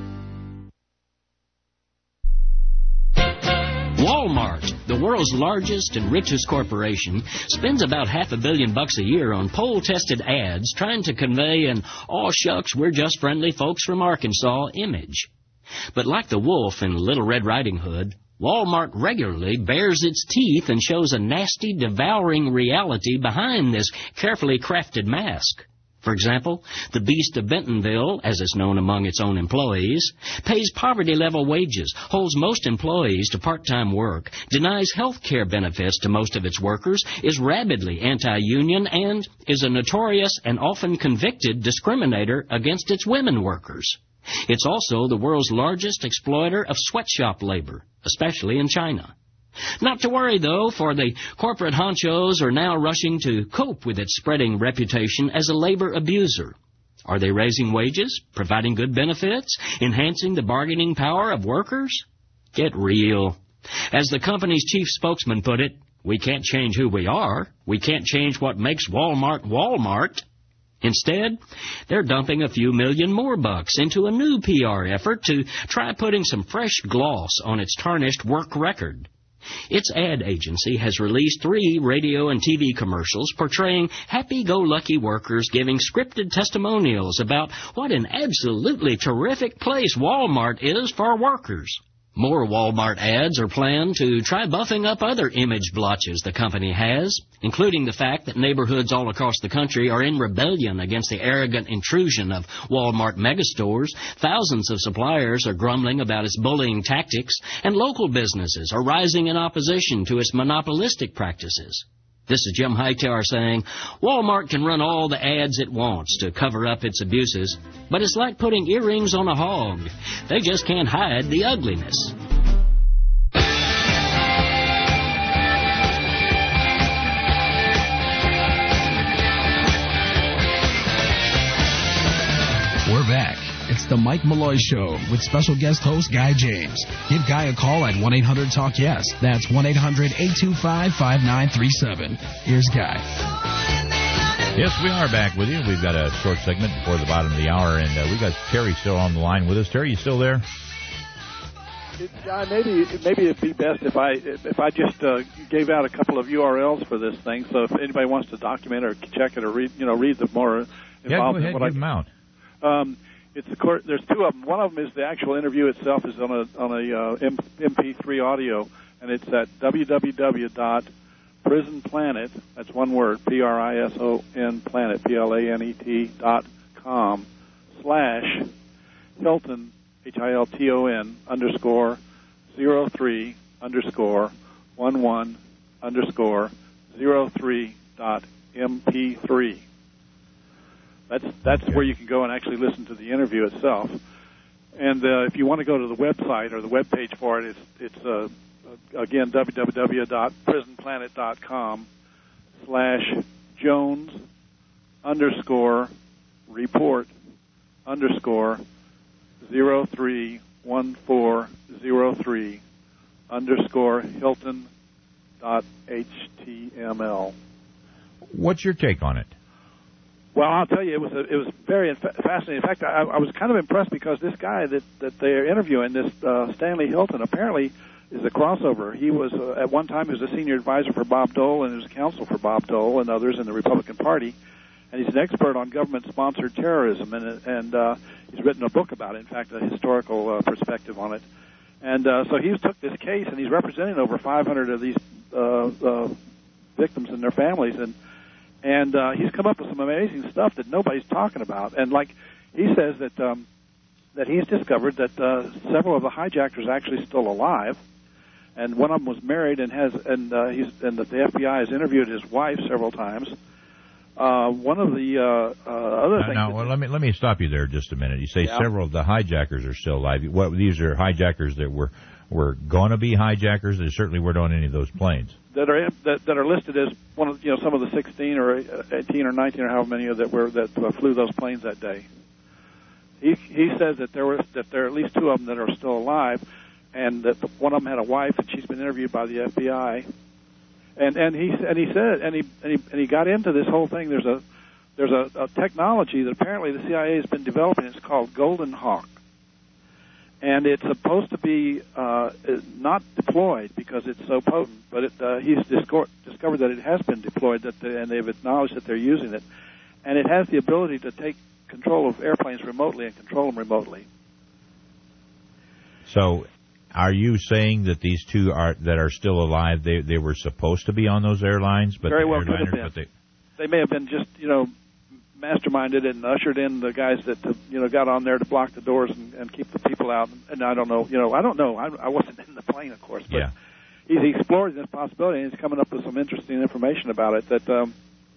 Walmart, the world's largest and richest corporation, spends about $500 million a year on poll-tested ads trying to convey an "aw shucks, we're just friendly folks from Arkansas" image. But like the wolf in Little Red Riding Hood, Walmart regularly bares its teeth and shows a nasty, devouring reality behind this carefully crafted mask. For example, the Beast of Bentonville, as it's known among its own employees, pays poverty-level wages, holds most employees to part-time work, denies health care benefits to most of its workers, is rabidly anti-union, and is a notorious and often convicted discriminator against its women workers. It's also the world's largest exploiter of sweatshop labor, especially in China. Not to worry, though, for the corporate honchos are now rushing to cope with its spreading reputation as a labor abuser. Are they raising wages, providing good benefits, enhancing the bargaining power of workers? Get real. As the company's chief spokesman put it, we can't change who we are. We can't change what makes Walmart Walmart. Instead, they're dumping a few million more bucks into a new PR effort to try putting some fresh gloss on its tarnished work record. Its ad agency has released 3 radio and TV commercials portraying happy-go-lucky workers giving scripted testimonials about what an absolutely terrific place Walmart is for workers. More Walmart ads are planned to try buffing up other image blotches the company has, including the fact that neighborhoods all across the country are in rebellion against the arrogant intrusion of Walmart megastores. Thousands of suppliers are grumbling about its bullying tactics, and local businesses are rising in opposition to its monopolistic practices. This is Jim Hightower saying, Walmart can run all the ads it wants to cover up its abuses, but it's like putting earrings on a hog. They just can't hide the ugliness. We're back. It's the Mike Malloy Show with special guest host Guy James. Give Guy a call at 1-800-TALK-YES. That's 1-800-825-5937. Here's Guy. Yes, we are back with you. We've got a short segment before the bottom of the hour, and we've got Terry still on the line with us. Terry, you still there? Maybe it'd be best if I just gave out a couple of URLs for this thing. So if anybody wants to document or check it or read the more involved. Yeah, go ahead, give them out. There's two of them. One of them is the actual interview itself is on a MP3 audio, and it's at www.prisonplanet. That's one word, PRISON planet, PLANET.com /Hilton HILTON _03_11_03.MP3. That's where you can go and actually listen to the interview itself. And if you want to go to the website or the web page for it, it's again www.prisonplanet.com /Jones_report_03_Hilton.html. What's your take on it? Well, I'll tell you, it was very fascinating. In fact, I was kind of impressed because this guy that they're interviewing, this Stanley Hilton, apparently is a crossover. He was at one time he was a senior advisor for Bob Dole and he was a counsel for Bob Dole and others in the Republican Party, and he's an expert on government-sponsored terrorism, and he's written a book about it. In fact, a historical perspective on it. And so he took this case and he's representing over 500 of these victims and their families, and he's come up with some amazing stuff that nobody's talking about. And like he says that he's discovered that several of the hijackers are actually still alive, and one of them was married and that the FBI has interviewed his wife several times. One of the other things. Now, let me stop you there just a minute. You say several of the hijackers are still alive. What, these are hijackers that were going to be hijackers? They certainly weren't on any of those planes. That are listed as one of some of the 16 or 18 or 19 or however many that flew those planes that day. He says that there are at least two of them that are still alive, and that one of them had a wife and she's been interviewed by the FBI. And he said he got into this whole thing. There's a technology that apparently the CIA has been developing. It's called Golden Hawk. And it's supposed to be not deployed because it's so potent, but he's discovered that it has been deployed, and they've acknowledged that they're using it. And it has the ability to take control of airplanes remotely and control them remotely. So are you saying that these two that are still alive, they were supposed to be on those airlines? But very well could have been. They may have been just, masterminded and ushered in the guys that got on there to block the doors and keep the people out. And I don't know. I don't know. I wasn't in the plane, of course, but he's explored this possibility and he's coming up with some interesting information about it. That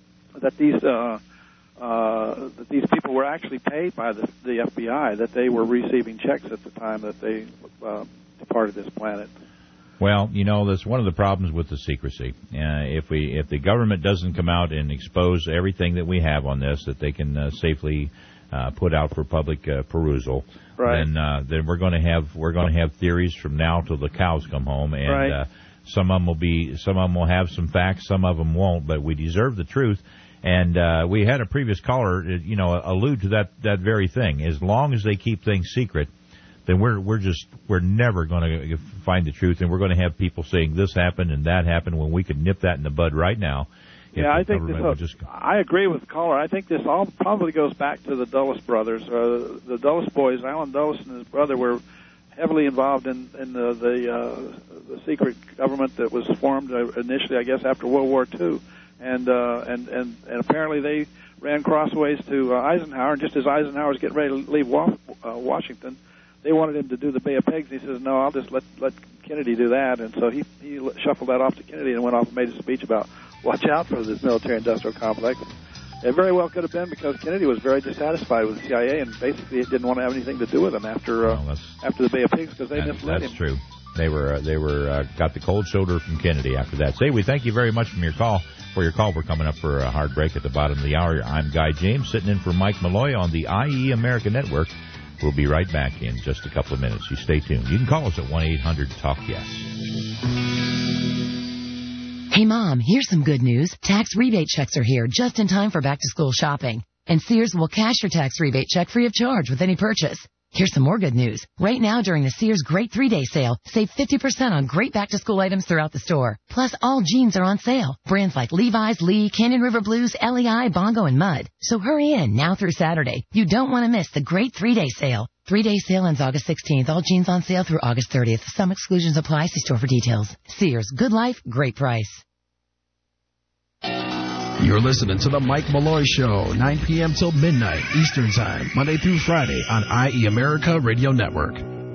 these people were actually paid by the FBI. That they were receiving checks at the time that they departed this planet. Well, that's one of the problems with the secrecy. If the government doesn't come out and expose everything that we have on this, that they can safely put out for public perusal, right, then we're going to have theories from now till the cows come home, and right. Some of them will have some facts, some of them won't, but we deserve the truth. And we had a previous caller, allude to that very thing. As long as they keep things secret, then we're never going to find the truth, and we're going to have people saying this happened and that happened when we could nip that in the bud right now. I think I agree with the caller. I think this all probably goes back to the Dulles brothers. The Dulles boys, Alan Dulles and his brother, heavily involved in the secret government that was formed initially, I guess, after World War II, and apparently they ran crossways to Eisenhower, and just as Eisenhower was getting ready to leave Washington, they wanted him to do the Bay of Pigs. He says, "No, I'll just let Kennedy do that." And so he shuffled that off to Kennedy and went off and made a speech about watch out for this military-industrial complex. It very well could have been because Kennedy was very dissatisfied with the CIA and basically didn't want to have anything to do with them after the Bay of Pigs because they misled him. That's true. They were got the cold shoulder from Kennedy after that. Say, we thank you very much for your call. We're coming up for a hard break at the bottom of the hour. I'm Guy James, sitting in for Mike Malloy on the IE America Network. We'll be right back in just a couple of minutes. You stay tuned. You can call us at 1-800-TALK-YES. Hey, Mom, here's some good news. Tax rebate checks are here just in time for back-to-school shopping. And Sears will cash your tax rebate check free of charge with any purchase. Here's some more good news. Right now, during the Sears Great 3-Day Sale, save 50% on great back-to-school items throughout the store. Plus, all jeans are on sale. Brands like Levi's, Lee, Canyon River Blues, LEI, Bongo, and Mud. So hurry in now through Saturday. You don't want to miss the Great 3-Day Sale. 3-day sale ends August 16th. All jeans on sale through August 30th. Some exclusions apply. See store for details. Sears, good life, great price. You're listening to the Mike Malloy Show, 9 p.m. till midnight Eastern Time, Monday through Friday on IE America Radio Network.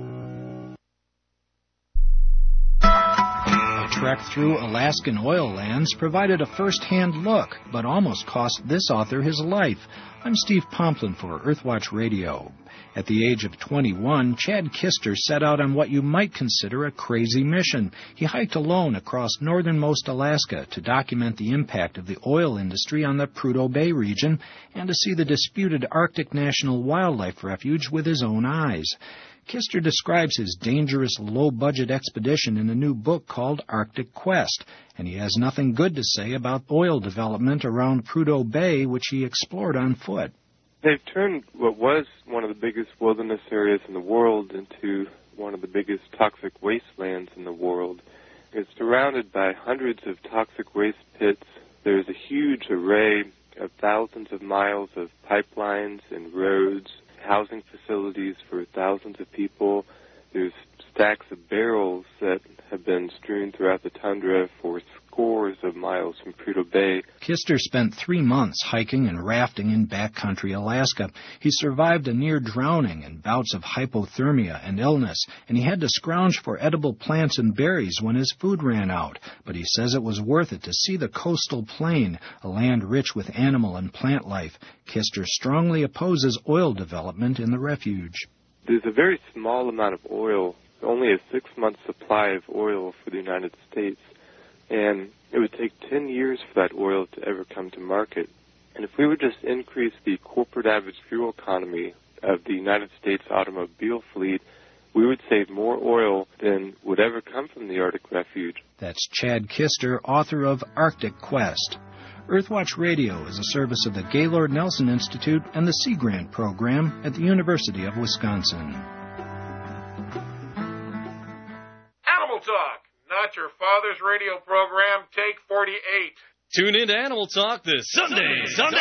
A trek through Alaskan oil lands provided a first-hand look, but almost cost this author his life. I'm Steve Pomplin for Earthwatch Radio. At the age of 21, Chad Kister set out on what you might consider a crazy mission. He hiked alone across northernmost Alaska to document the impact of the oil industry on the Prudhoe Bay region and to see the disputed Arctic National Wildlife Refuge with his own eyes. Kister describes his dangerous, low-budget expedition in a new book called Arctic Quest, and he has nothing good to say about oil development around Prudhoe Bay, which he explored on foot. They've turned what was one of the biggest wilderness areas in the world into one of the biggest toxic wastelands in the world. It's surrounded by hundreds of toxic waste pits. There's a huge array of thousands of miles of pipelines and roads, housing facilities for thousands of people. There's stacks of barrels that have been strewn throughout the tundra for scores of miles from Prudhoe Bay. Kister spent 3 months hiking and rafting in backcountry Alaska. He survived a near drowning and bouts of hypothermia and illness, and he had to scrounge for edible plants and berries when his food ran out. But he says it was worth it to see the coastal plain, a land rich with animal and plant life. Kister strongly opposes oil development in the refuge. There's a very small amount of oil, only a 6-month supply of oil for the United States. And it would take 10 years for that oil to ever come to market. And if we would just increase the corporate average fuel economy of the United States automobile fleet, we would save more oil than would ever come from the Arctic Refuge. That's Chad Kister, author of Arctic Quest. Earthwatch Radio is a service of the Gaylord Nelson Institute and the Sea Grant Program at the University of Wisconsin. Animal Talk, not your father's radio program, take 48. Tune in to Animal Talk this Sunday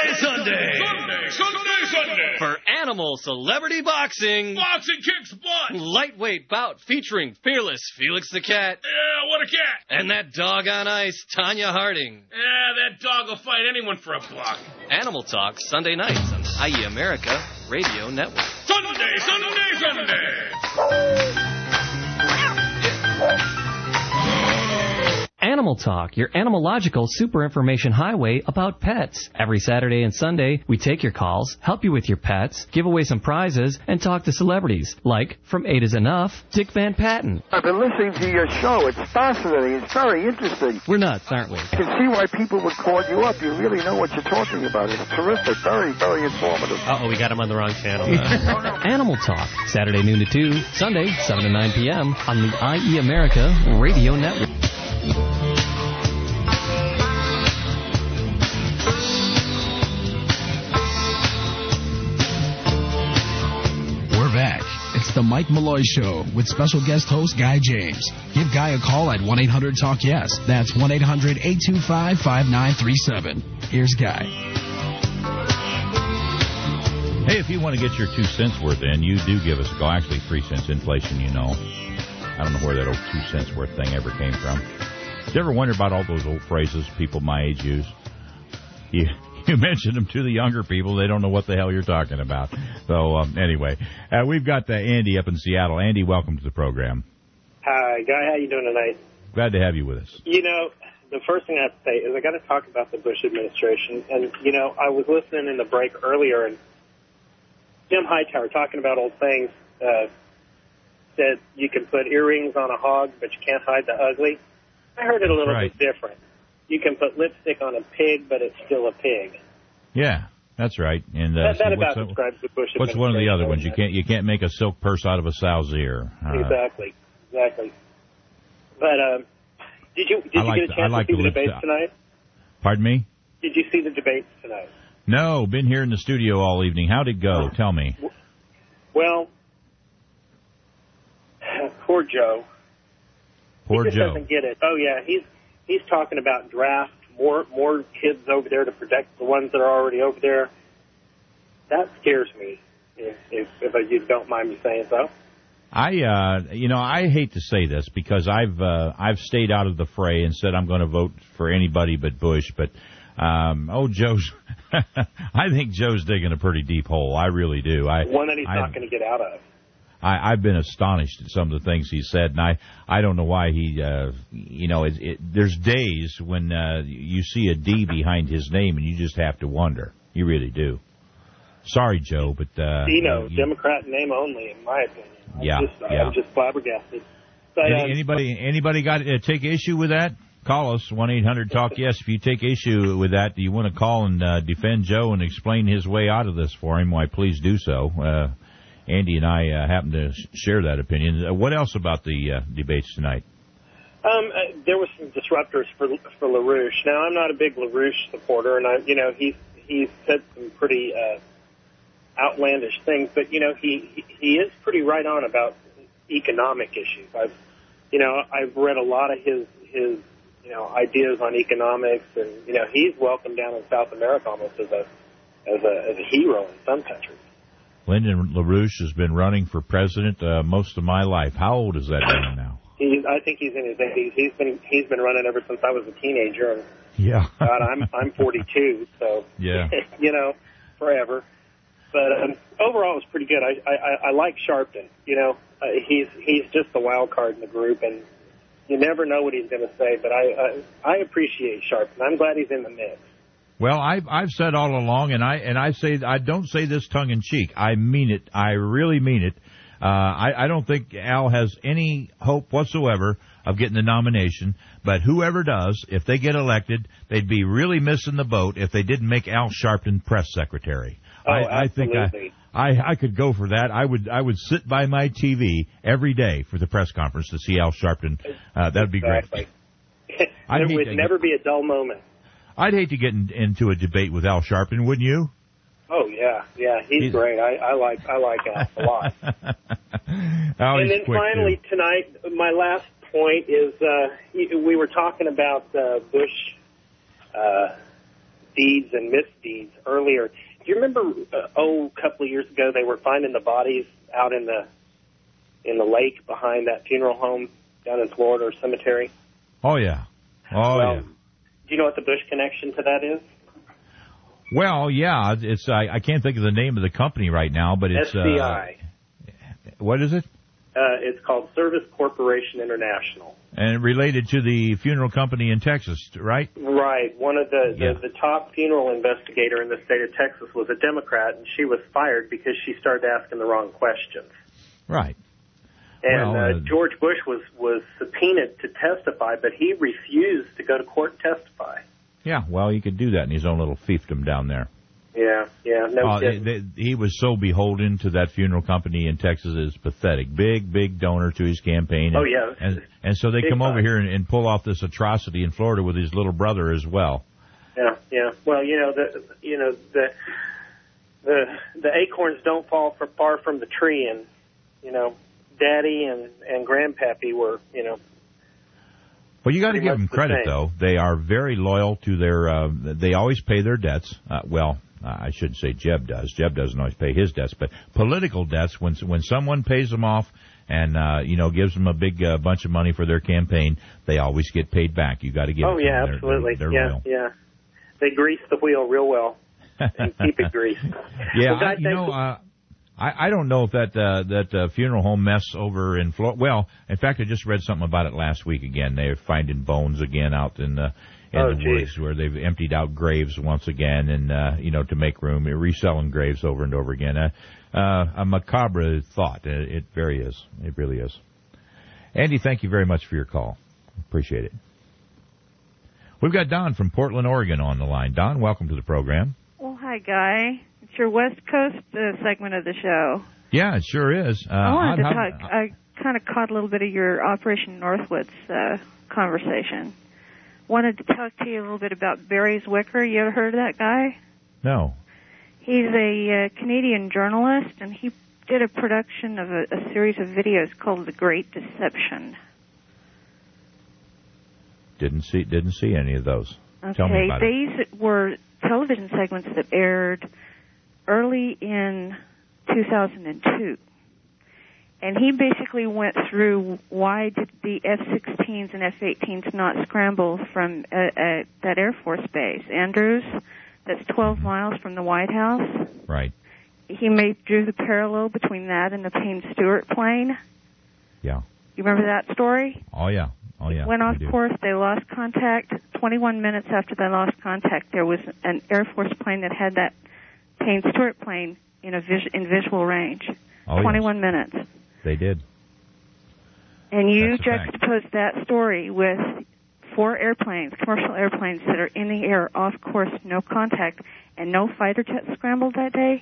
for Animal Celebrity Boxing. Boxing kicks butt. Lightweight bout featuring fearless Felix the Cat. Yeah, what a cat. And that dog on ice, Tanya Harding. Yeah, that dog will fight anyone for a buck. Animal Talk, Sunday nights on the IE America Radio Network. Sunday. Animal Talk, your animalogical super information highway about pets. Every Saturday and Sunday, we take your calls, help you with your pets, give away some prizes, and talk to celebrities like From 8 is Enough, Dick Van Patten. I've been listening to your show. It's fascinating. It's very interesting. We're nuts, aren't we? You can see why people would call you up. You really know what you're talking about. It's terrific. Very, very informative. Uh-oh, we got him on the wrong channel. Animal Talk, Saturday noon to 2, Sunday 7 to 9 p.m. on the IE America Radio Network. We're back. It's the Mike Malloy Show with special guest host Guy James. Give Guy a call at 1-800-TALK-YES. That's 1-800-825-5937. Here's Guy. Hey, if you want to get your 2 cents worth in, you do give us a call. Actually, 3 cents inflation, you know. I don't know where that old 2 cents worth thing ever came from. Did you ever wonder about all those old phrases people my age use? You mention them to the younger people, they don't know what the hell you're talking about. So, anyway, we've got Andy up in Seattle. Andy, welcome to the program. Hi, Guy. How you doing tonight? Glad to have you with us. You know, the first thing I have to say is I got to talk about the Bush administration. And, you know, I was listening in the break earlier, and Jim Hightower, talking about old things, said you can put earrings on a hog, but you can't hide the ugly. I heard it a little bit different. You can put lipstick on a pig, but it's still a pig. Yeah, that's right. And that about describes the Bush administration. What's one of the other ones? You can't make a silk purse out of a sow's ear. Exactly. But did you get a chance to see the debates tonight? Pardon me? Did you see the debates tonight? No, been here in the studio all evening. How'd it go? Tell me. Well, poor Joe. Poor He just Joe doesn't get it. Oh yeah, he's talking about draft, more kids over there to protect the ones that are already over there. That scares me. If you don't mind me saying so. I hate to say this because I've stayed out of the fray and said I'm going to vote for anybody but Bush, but Joe's I think Joe's digging a pretty deep hole. I really do. One that he's not going to get out of. I've been astonished at some of the things he said, and I don't know why he, there's days when you see a D behind his name and you just have to wonder. You really do. Sorry, Joe, but Democrat name only, in my opinion. I'm just flabbergasted. But, anybody got to take issue with that? Call us 1-800-TALK-YES. If you take issue with that, do you want to call and defend Joe and explain his way out of this for him? Why, please do so. Andy and I happen to share that opinion. What else about the debates tonight? There were some disruptors for LaRouche. Now, I'm not a big LaRouche supporter, and he's said some pretty outlandish things, but he is pretty right on about economic issues. I've read a lot of his ideas on economics, and he's welcomed down in South America almost as a hero in some countries. Lyndon LaRouche has been running for president most of my life. How old is that man now? I think he's in his 80s. He's been running ever since I was a teenager. And yeah. God, I'm 42, so yeah. Forever. But overall, it was pretty good. I like Sharpton. He's just the wild card in the group, and you never know what he's going to say. But I appreciate Sharpton. I'm glad he's in the mix. Well, I've said all along, and I say I don't say this tongue in cheek. I mean it. I really mean it. I don't think Al has any hope whatsoever of getting the nomination. But whoever does, if they get elected, they'd be really missing the boat if they didn't make Al Sharpton press secretary. I think I could go for that. I would sit by my TV every day for the press conference to see Al Sharpton. That'd be great. There would never be a dull moment. I'd hate to get into a debate with Al Sharpton, wouldn't you? Oh yeah, he's great. I like Al a lot. And then finally tonight, my last point is we were talking about Bush deeds and misdeeds earlier. Do you remember a couple of years ago they were finding the bodies out in the lake behind that funeral home down in Florida or cemetery? Oh yeah. Yeah. Do you know what the Bush connection to that is? Well, yeah, it's I can't think of the name of the company right now, but it's SCI. What is it? It's called Service Corporation International. And related to the funeral company in Texas, right? Right. One of the top funeral investigator in the state of Texas was a Democrat, and she was fired because she started asking the wrong questions. Right. And George Bush was subpoenaed to testify, but he refused to go to court and testify. Yeah, well, he could do that in his own little fiefdom down there. Yeah, no kidding. He was so beholden to that funeral company in Texas, it's pathetic. Big donor to his campaign. And, And so they come over here and pull off this atrocity in Florida with his little brother as well. Yeah. Well, the acorns don't fall far from the tree, and Daddy and Grandpappy were, Well, you got to give them credit, though. They are very loyal to their. They always pay their debts. I shouldn't say Jeb does. Jeb doesn't always pay his debts, but political debts, when someone pays them off and, gives them a big bunch of money for their campaign, they always get paid back. You got to give it to them. Absolutely. They're yeah, loyal. yeah. They grease the wheel real well and keep it greased. Yeah, well, God, I don't know if that funeral home mess over in Florida. Well, in fact, I just read something about it last week again. They're finding bones again out in the woods where they've emptied out graves once again, and to make room, reselling graves over and over again. A macabre thought. It really is. Andy, thank you very much for your call. Appreciate it. We've got Don from Portland, Oregon on the line. Don, welcome to the program. Well, hi, Guy. It's your West Coast segment of the show. Yeah, it sure is. I wanted to talk. I kind of caught a little bit of your Operation Northwoods conversation. Wanted to talk to you a little bit about Barry Zwicker. You ever heard of that guy? No. He's a Canadian journalist, and he did a production of a series of videos called The Great Deception. Didn't see any of those. Okay, Tell me about these were television segments that aired early in 2002. And he basically went through why did the F-16s and F-18s not scramble from that Air Force base, Andrews, that's 12 miles from the White House. Right. He drew the parallel between that and the Payne-Stewart plane. Yeah. You remember that story? Oh, yeah. Went off course, they lost contact. 21 minutes after they lost contact, there was an Air Force plane that had that Payne-Stewart plane in visual range. 21 minutes. They did. And you juxtaposed that story with 4 airplanes, commercial airplanes, that are in the air, off course, no contact, and no fighter jets scrambled that day?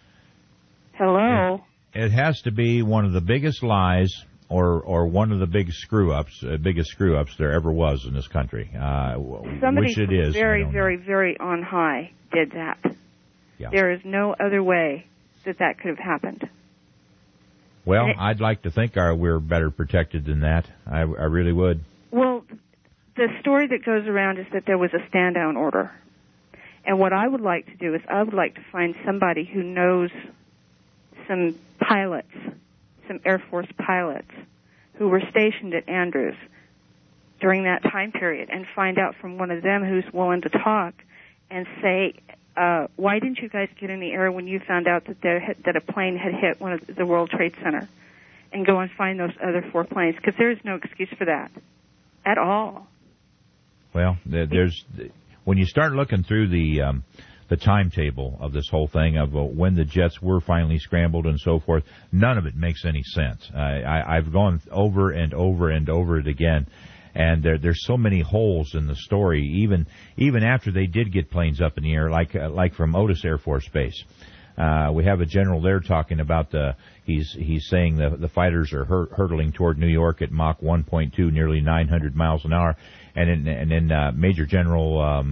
Hello? It has to be one of the biggest lies or one of the biggest screw-ups there ever was in this country. Somebody which it is. Very, very, very on high did that. Yeah. There is no other way that could have happened. Well, I'd like to think we're better protected than that. I really would. Well, the story that goes around is that there was a stand-down order. And what I would like to do is I would like to find somebody who knows some pilots, some Air Force pilots, who were stationed at Andrews during that time period, and find out from one of them who's willing to talk and say, why didn't you guys get in the air when you found out that a plane had hit one of the World Trade Center? And go and find those other 4 planes, because there is no excuse for that at all. Well, when you start looking through the timetable of this whole thing of when the jets were finally scrambled and so forth, none of it makes any sense. I've gone over and over and over it again. And there's so many holes in the story, even after they did get planes up in the air, like from Otis Air Force Base. We have a general there talking about he's saying the fighters are hurtling toward New York at Mach 1.2, nearly 900 miles an hour, and then Major General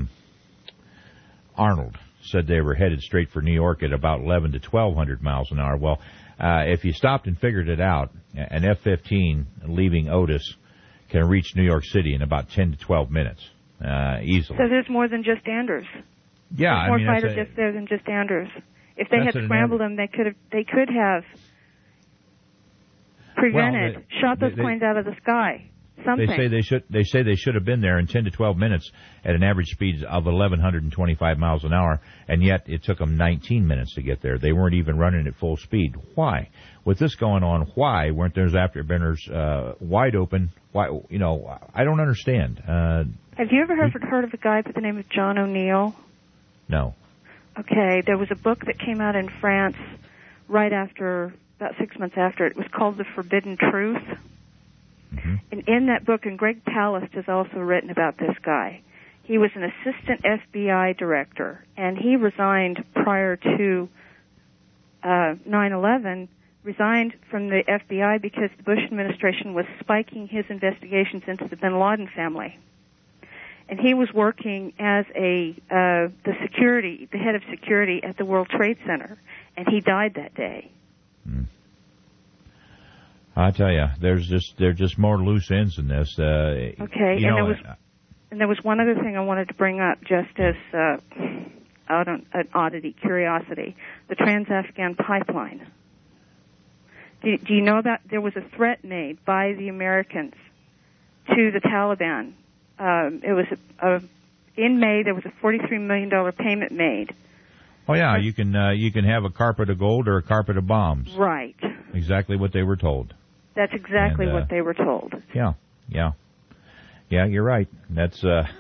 Arnold said they were headed straight for New York at about 11 to 1200 miles an hour. Well, if you stopped and figured it out, an F-15 leaving Otis can reach New York City in about 10 to 12 minutes, easily. So there's more than just Andrews. Yeah, there's more fighter jets there than just Andrews. If they had scrambled them, they could have prevented, shot those planes out of the sky. Something. They say they should have been there in 10 to 12 minutes at an average speed of 1,125 miles an hour, and yet it took them 19 minutes to get there. They weren't even running at full speed. Why? With this going on, why weren't those afterburners wide open? Why? I don't understand. Have you ever heard of a guy by the name of John O'Neill? No. Okay, there was a book that came out in France right after, about 6 months after. It was called The Forbidden Truth. Mm-hmm. And in that book, and Greg Palast has also written about this guy, he was an assistant FBI director, and he resigned prior to 9/11, resigned from the FBI because the Bush administration was spiking his investigations into the bin Laden family. And he was working as the head of security at the World Trade Center, and he died that day. I tell you, there's just more loose ends in this. Okay, and there was one other thing I wanted to bring up, just as an oddity, curiosity. The Trans-Afghan pipeline. Do you know about, there was a threat made by the Americans to the Taliban. It was in May, there was a $43 million payment made. Oh, yeah, you can have a carpet of gold or a carpet of bombs. Right. Exactly what they were told. That's exactly what they were told. Yeah, you're right. That's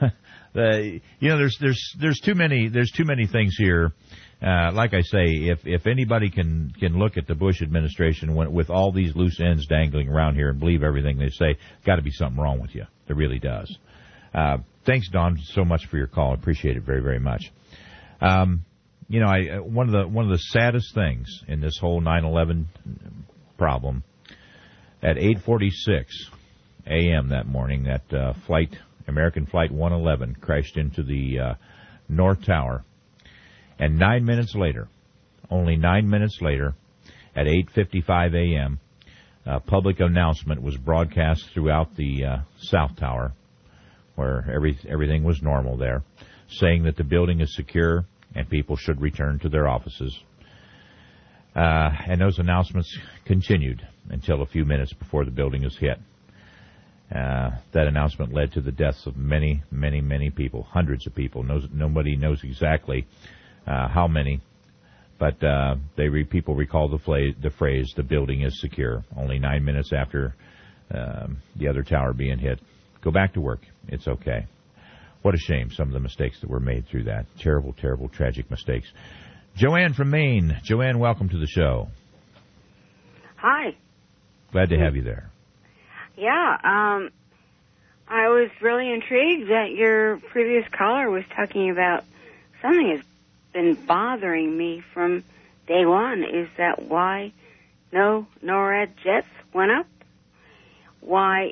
there's too many things here. Like I say, if anybody can look at the Bush administration with all these loose ends dangling around here and believe everything they say, got to be something wrong with you. There really does. Thanks, Don, so much for your call. I appreciate it very, very much. One of the saddest things in this whole 9/11 problem, at 8:46 a.m. that morning, that American Flight 111 crashed into the North Tower. And 9 minutes later, only 9 minutes later, at 8:55 a.m., a public announcement was broadcast throughout the South Tower, where everything was normal there, saying that the building is secure and people should return to their offices. And those announcements continued until a few minutes before the building was hit. That announcement led to the deaths of many, many, many people, hundreds of people. Nobody knows exactly how many, but people recall the phrase, the building is secure, only 9 minutes after the other tower being hit. Go back to work. It's okay. What a shame, some of the mistakes that were made through that. Terrible, terrible, tragic mistakes. Joanne from Maine. Joanne, welcome to the show. Hi. Glad to have you there. Yeah, I was really intrigued that your previous caller was talking about something that's been bothering me from day one. Is that why no NORAD jets went up? Why,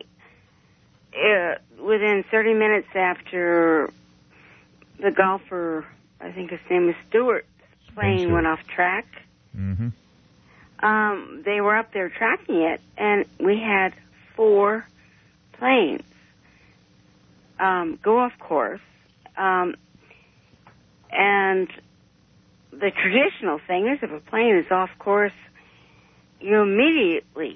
within 30 minutes after the golfer, I think his name is Stewart, plane went off track, they were up there tracking it, and we had 4 planes go off course. And the traditional thing is if a plane is off course, you immediately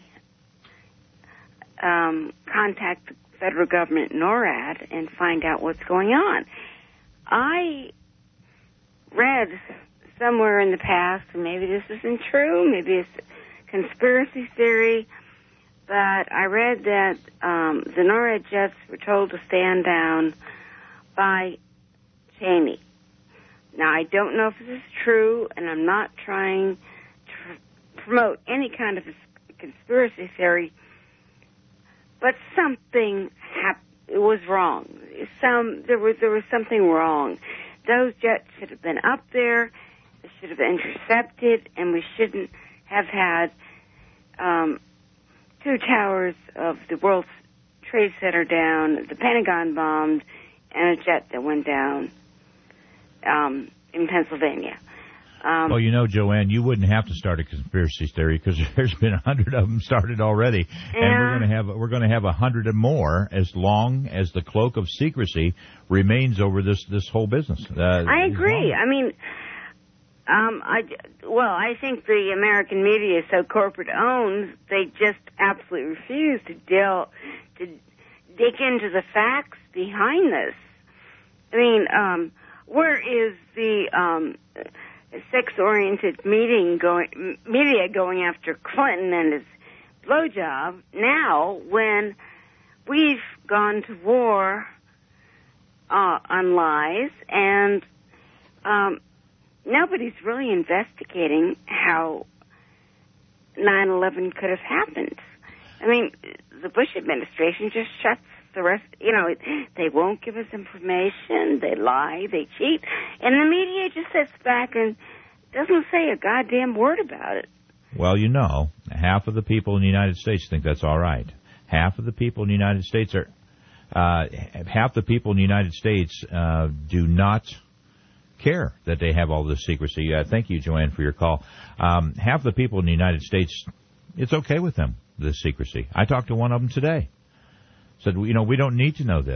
contact the federal government, NORAD, and find out what's going on. I read somewhere in the past, and maybe this isn't true, maybe it's a conspiracy theory, but I read that the NORAD jets were told to stand down by Cheney. Now, I don't know if this is true, and I'm not trying to promote any kind of a conspiracy theory, but something was wrong. There was something wrong. Those jets should have been up there, they should have been intercepted, and we shouldn't have had 2 towers of the World Trade Center down, the Pentagon bombed, and a jet that went down in Pennsylvania. Well, Joanne, you wouldn't have to start a conspiracy theory because there's been 100 of them started already, and we're going to have 100 and more as long as the cloak of secrecy remains over this whole business. I agree. I mean, I think the American media is so corporate owned, they just absolutely refuse to dig into the facts behind this. I mean, where is the sex-oriented media going after Clinton and his blowjob now when we've gone to war on lies and nobody's really investigating how 9/11 could have happened. I mean, the Bush administration just shuts the rest, they won't give us information, they lie, they cheat, and the media just sits back and doesn't say a goddamn word about it. Well, half of the people in the United States think that's all right. Half of the people in the United States do not care that they have all this secrecy. Thank you, Joanne, for your call. Half the people in the United States, it's okay with them, this secrecy. I talked to one of them today. Said, we don't need to know this.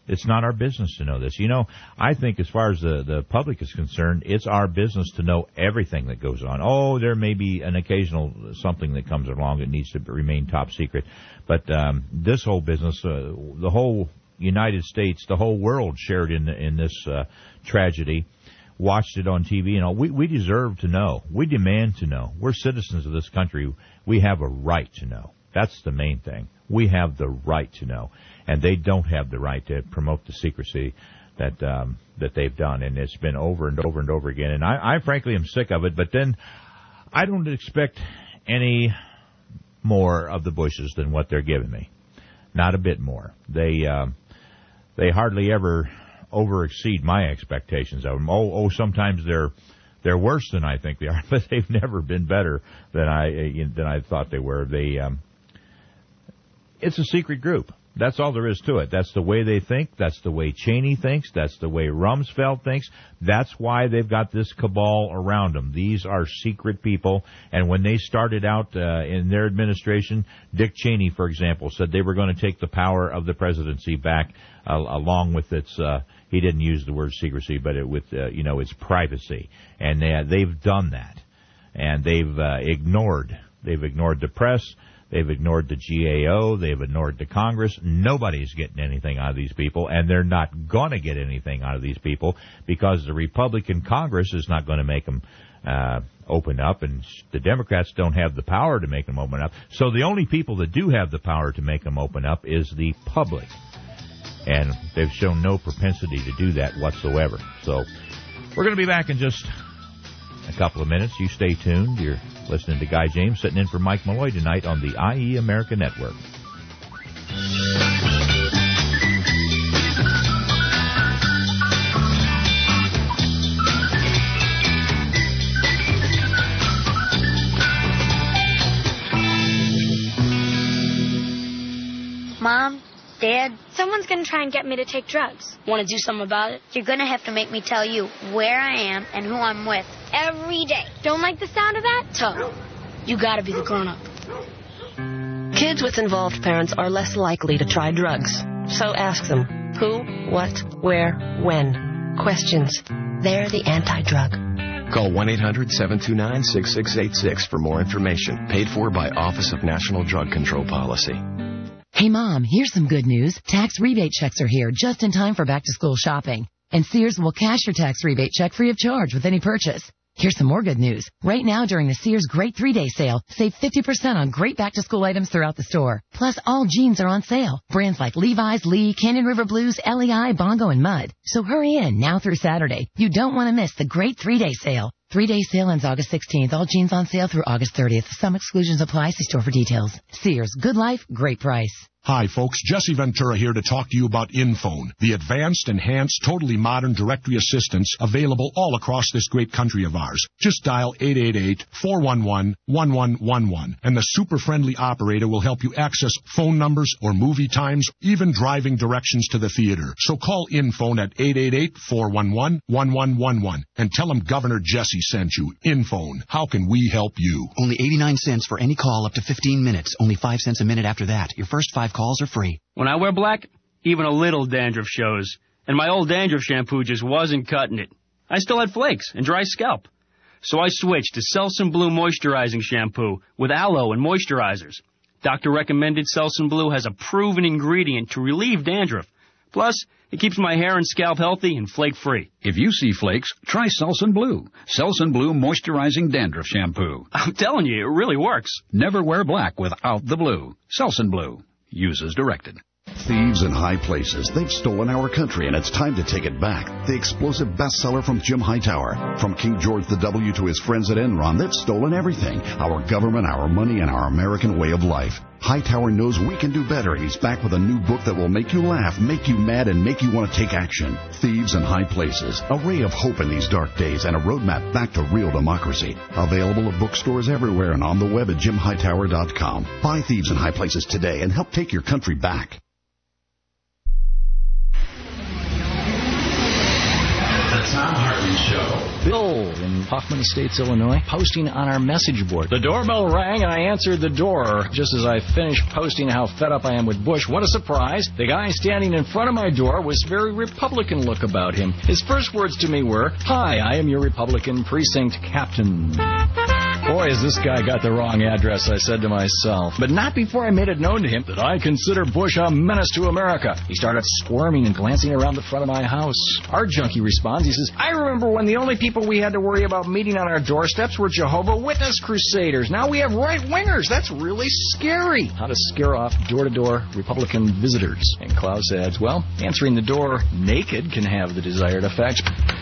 It's not our business to know this. You know, I think as far as the public is concerned, it's our business to know everything that goes on. Oh, there may be an occasional something that comes along that needs to remain top secret. But this whole business, the whole United States, the whole world shared in this tragedy, watched it on TV. You know, we deserve to know. We demand to know. We're citizens of this country. We have a right to know. That's the main thing. We have the right to know, and they don't have the right to promote the secrecy that they've done. And it's been over and over and over again. And I frankly am sick of it. But then I don't expect any more of the Bushes than what they're giving me. Not a bit more. They hardly ever over-exceed my expectations of them. Sometimes they're worse than I think they are, but they've never been better than I thought they were. It's a secret group. That's all there is to it. That's the way they think. That's the way Cheney thinks. That's the way Rumsfeld thinks. That's why they've got this cabal around them. These are secret people. And when they started out in their administration, Dick Cheney, for example, said they were going to take the power of the presidency back along with its, he didn't use the word secrecy, but its privacy. And they've done that. And they've ignored the press. They've ignored the GAO. They've ignored the Congress. Nobody's getting anything out of these people, and they're not going to get anything out of these people because the Republican Congress is not going to make them open up, and the Democrats don't have the power to make them open up. So the only people that do have the power to make them open up is the public, and they've shown no propensity to do that whatsoever. So we're going to be back in just a couple of minutes. You stay tuned. You're listening to Guy James sitting in for Mike Malloy tonight on the IE America Network. Mom, Dad, someone's going to try and get me to take drugs. Want to do something about it? You're going to have to make me tell you where I am and who I'm with every day. Don't like the sound of that? Tough. You got to be the grown-up. Kids with involved parents are less likely to try drugs. So ask them who, what, where, when. Questions. They're the anti-drug. Call 1-800-729-6686 for more information. Paid for by Office of National Drug Control Policy. Hey, Mom, here's some good news. Tax rebate checks are here just in time for back-to-school shopping. And Sears will cash your tax rebate check free of charge with any purchase. Here's some more good news. Right now, during the Sears Great 3-Day Sale, save 50% on great back-to-school items throughout the store. Plus, all jeans are on sale. Brands like Levi's, Lee, Canyon River Blues, LEI, Bongo, and Mudd. So hurry in now through Saturday. You don't want to miss the Great 3-Day Sale. 3-day sale ends August 16th. All jeans on sale through August 30th. Some exclusions apply. See store for details. Sears. Good life, great price. Hi, folks. Jesse Ventura here to talk to you about InPhone, the advanced, enhanced, totally modern directory assistance available all across this great country of ours. Just dial 888-411-1111, and the super-friendly operator will help you access phone numbers or movie times, even driving directions to the theater. So call InPhone at 888-411-1111 and tell them Governor Jesse sent you. InPhone. How can we help you? Only 89 cents for any call up to 15 minutes. Only 5 cents a minute after that. Your first 5 calls are free. When I wear black, even a little dandruff shows. And my old dandruff shampoo just wasn't cutting it. I still had flakes and dry scalp. So I switched to Selsun Blue Moisturizing Shampoo with aloe and moisturizers. Doctor recommended Selsun Blue has a proven ingredient to relieve dandruff. Plus, it keeps my hair and scalp healthy and flake-free. If you see flakes, try Selsun Blue. Selsun Blue Moisturizing Dandruff Shampoo. I'm telling you, it really works. Never wear black without the blue. Selsun Blue. Use as directed. Thieves in high places. They've stolen our country, and it's time to take it back. The explosive bestseller from Jim Hightower. From King George W. to his friends at Enron, they've stolen everything. Our government, our money, and our American way of life. Hightower knows we can do better, and he's back with a new book that will make you laugh, make you mad, and make you want to take action. Thieves in High Places. A ray of hope in these dark days and a roadmap back to real democracy. Available at bookstores everywhere and on the web at JimHightower.com. Buy Thieves in High Places today and help take your country back. The Tom Hartman Hartman Show. Bill in Hoffman Estates, Illinois, posting on our message board. The doorbell rang and I answered the door. Just as I finished posting how fed up I am with Bush, what a surprise. The guy standing in front of my door was very Republican look about him. His first words to me were, "Hi, I am your Republican precinct captain." Boy, has this guy got the wrong address, I said to myself. But not before I made it known to him that I consider Bush a menace to America. He started squirming and glancing around the front of my house. Our junkie responds. He says, "I remember when the only people we had to worry about meeting on our doorsteps were Jehovah's Witness crusaders. Now we have right-wingers. That's really scary." How to scare off door-to-door Republican visitors. And Klaus adds, well, answering the door naked can have the desired effect.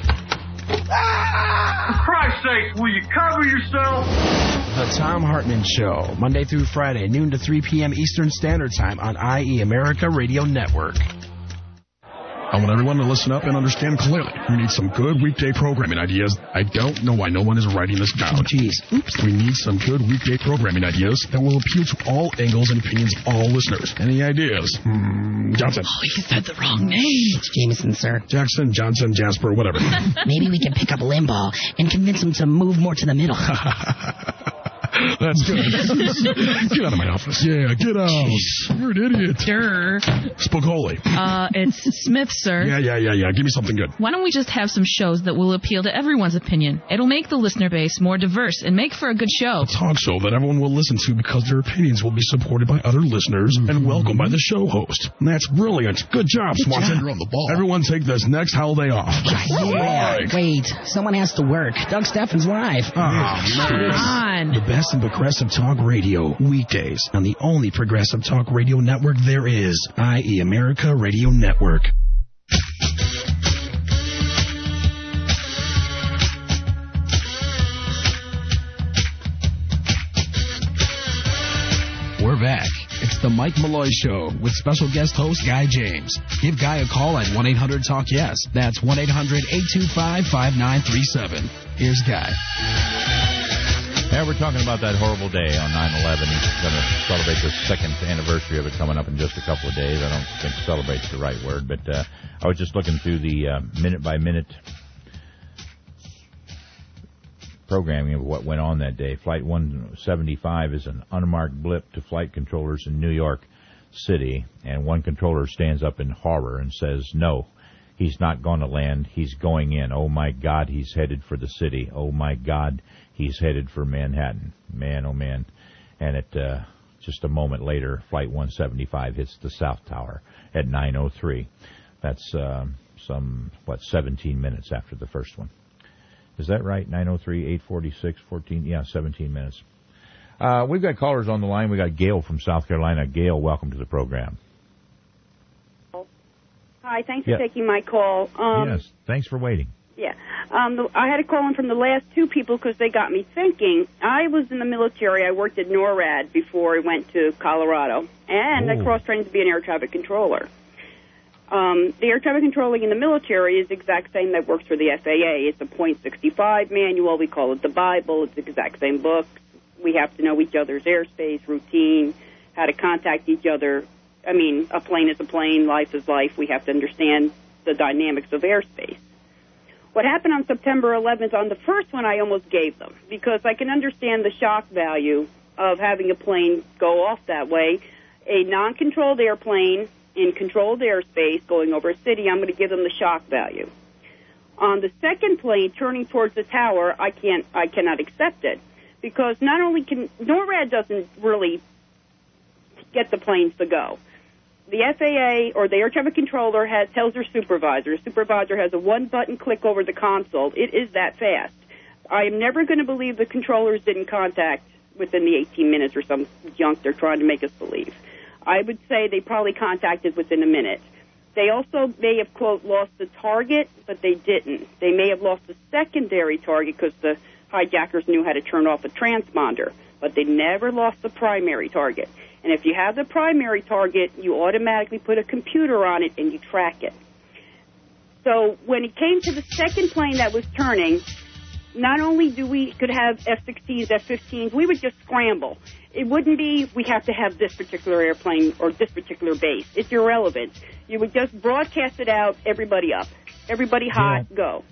For Christ's sake, will you cover yourself? The Thom Hartman Show, Monday through Friday, noon to 3 p.m. Eastern Standard Time on IE America Radio Network. I want everyone to listen up and understand clearly. We need some good weekday programming ideas. I don't know why no one is writing this down. Oh, jeez. Oops. We need some good weekday programming ideas that will appeal to all angles and opinions of all listeners. Any ideas? Johnson. Oh, you said the wrong name. It's Jameson, sir. Jackson, Johnson, Jasper, whatever. Maybe we can pick up Limbaugh and convince him to move more to the middle. That's good. Get out of my office. Yeah, get out. You're an idiot. Sure. Spicoli. It's Smith, sir. Yeah. Give me something good. Why don't we just have some shows that will appeal to everyone's opinion? It'll make the listener base more diverse and make for a good show. A talk show that everyone will listen to because their opinions will be supported by other listeners and welcomed by the show host. That's brilliant. Good job, Swanson. You're on the ball. Everyone take this next holiday off. Yeah. Wait, someone has to work. Doug Steffens live. Come on. The best in progressive talk radio, weekdays on the only progressive talk radio network there is, IE America Radio Network. We're back. It's the Mike Malloy Show with special guest host Guy James. Give Guy a call at 1-800-TALK-YES. That's 1-800-825-5937. Here's Guy. Yeah, we're talking about that horrible day on 9/11. He's going to celebrate the second anniversary of it coming up in just a couple of days. I don't think celebrate's the right word, but I was just looking through the minute-by-minute programming of what went on that day. Flight 175 is an unmarked blip to flight controllers in New York City, and one controller stands up in horror and says, "No, he's not going to land. He's going in. Oh, my God, he's headed for the city. Oh, my God, he's headed for Manhattan." Man, oh, man. And just a moment later, Flight 175 hits the South Tower at 9:03. That's 17 minutes after the first one. Is that right? 9:03, 8:46, 14, 17 minutes. We've got callers on the line. We got Gail from South Carolina. Gail, welcome to the program. Hi, thanks for taking my call. Yes, thanks for waiting. Yeah. I had a call in from the last two people because they got me thinking. I was in the military. I worked at NORAD before I went to Colorado, and I cross-trained to be an air traffic controller. The air traffic controlling in the military is the exact same that works for the FAA. It's a .65 manual. We call it the Bible. It's the exact same book. We have to know each other's airspace, routine, how to contact each other. I mean, a plane is a plane, life is life. We have to understand the dynamics of airspace. What happened on September 11th, on the first one, I almost gave them because I can understand the shock value of having a plane go off that way. A non-controlled airplane in controlled airspace going over a city, I'm going to give them the shock value. On the second plane turning towards the tower, I cannot accept it because not only can NORAD doesn't really get the planes to go. The FAA or the air traffic controller tells their supervisor. The supervisor has a one-button click over the console. It is that fast. I am never going to believe the controllers didn't contact within the 18 minutes or some junk they're trying to make us believe. I would say they probably contacted within a minute. They also may have, quote, lost the target, but they didn't. They may have lost the secondary target because the hijackers knew how to turn off a transponder, but they never lost the primary target. And if you have the primary target, you automatically put a computer on it and you track it. So when it came to the second plane that was turning, not only could have F-16s, F-15s, we would just scramble. It wouldn't be we have to have this particular airplane or this particular base. It's irrelevant. You would just broadcast it out, everybody up. Everybody hot, go.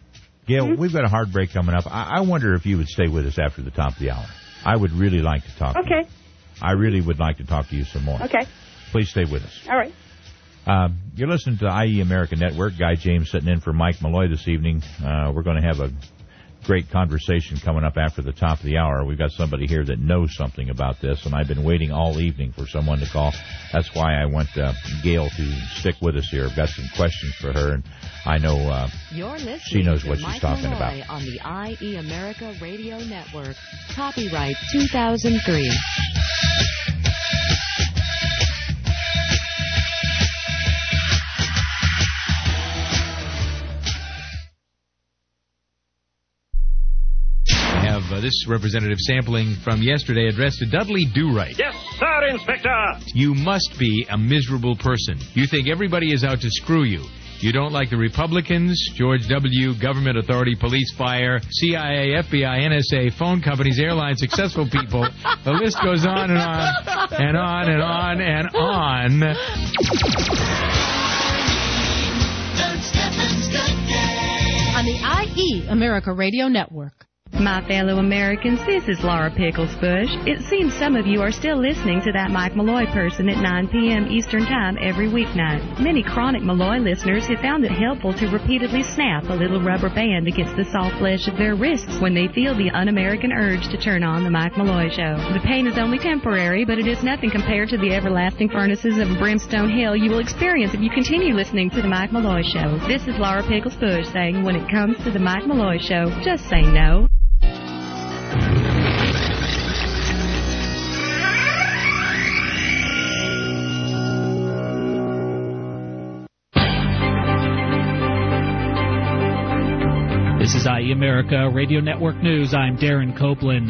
Gail, we've got a hard break coming up. I wonder if you would stay with us after the top of the hour. I would really like to talk to you. Okay. I really would like to talk to you some more. Okay. Please stay with us. All right. You're listening to IE America Network. Guy James sitting in for Mike Malloy this evening. We're going to have a great conversation coming up after the top of the hour. We've got somebody here that knows something about this, and I've been waiting all evening for someone to call. That's why I want Gail to stick with us here. I've got some questions for her, and I know she knows what she's talking about. On the IE America Radio Network. Copyright 2003. This representative sampling from yesterday addressed to Dudley Do-Right. Yes, sir, Inspector. You must be a miserable person. You think everybody is out to screw you. You don't like the Republicans, George W., government authority, police, fire, CIA, FBI, NSA, phone companies, airlines, successful people. The list goes on and on and on and on and on. On the IE America Radio Network. My fellow Americans, this is Laura Pickles Bush. It seems some of you are still listening to that Mike Malloy person at 9 p.m. Eastern Time every weeknight. Many chronic Malloy listeners have found it helpful to repeatedly snap a little rubber band against the soft flesh of their wrists when they feel the un-American urge to turn on the Mike Malloy Show. The pain is only temporary, but it is nothing compared to the everlasting furnaces of brimstone hell you will experience if you continue listening to the Mike Malloy Show. This is Laura Pickles Bush saying, when it comes to the Mike Malloy Show, just say no. This is IE America Radio Network News. I'm Darren Copeland.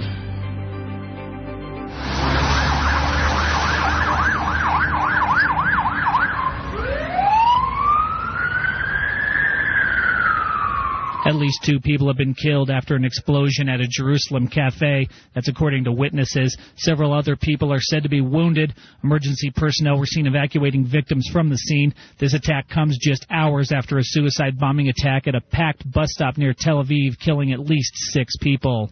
At least 2 people have been killed after an explosion at a Jerusalem cafe. That's according to witnesses. Several other people are said to be wounded. Emergency personnel were seen evacuating victims from the scene. This attack comes just hours after a suicide bombing attack at a packed bus stop near Tel Aviv, killing at least 6 people.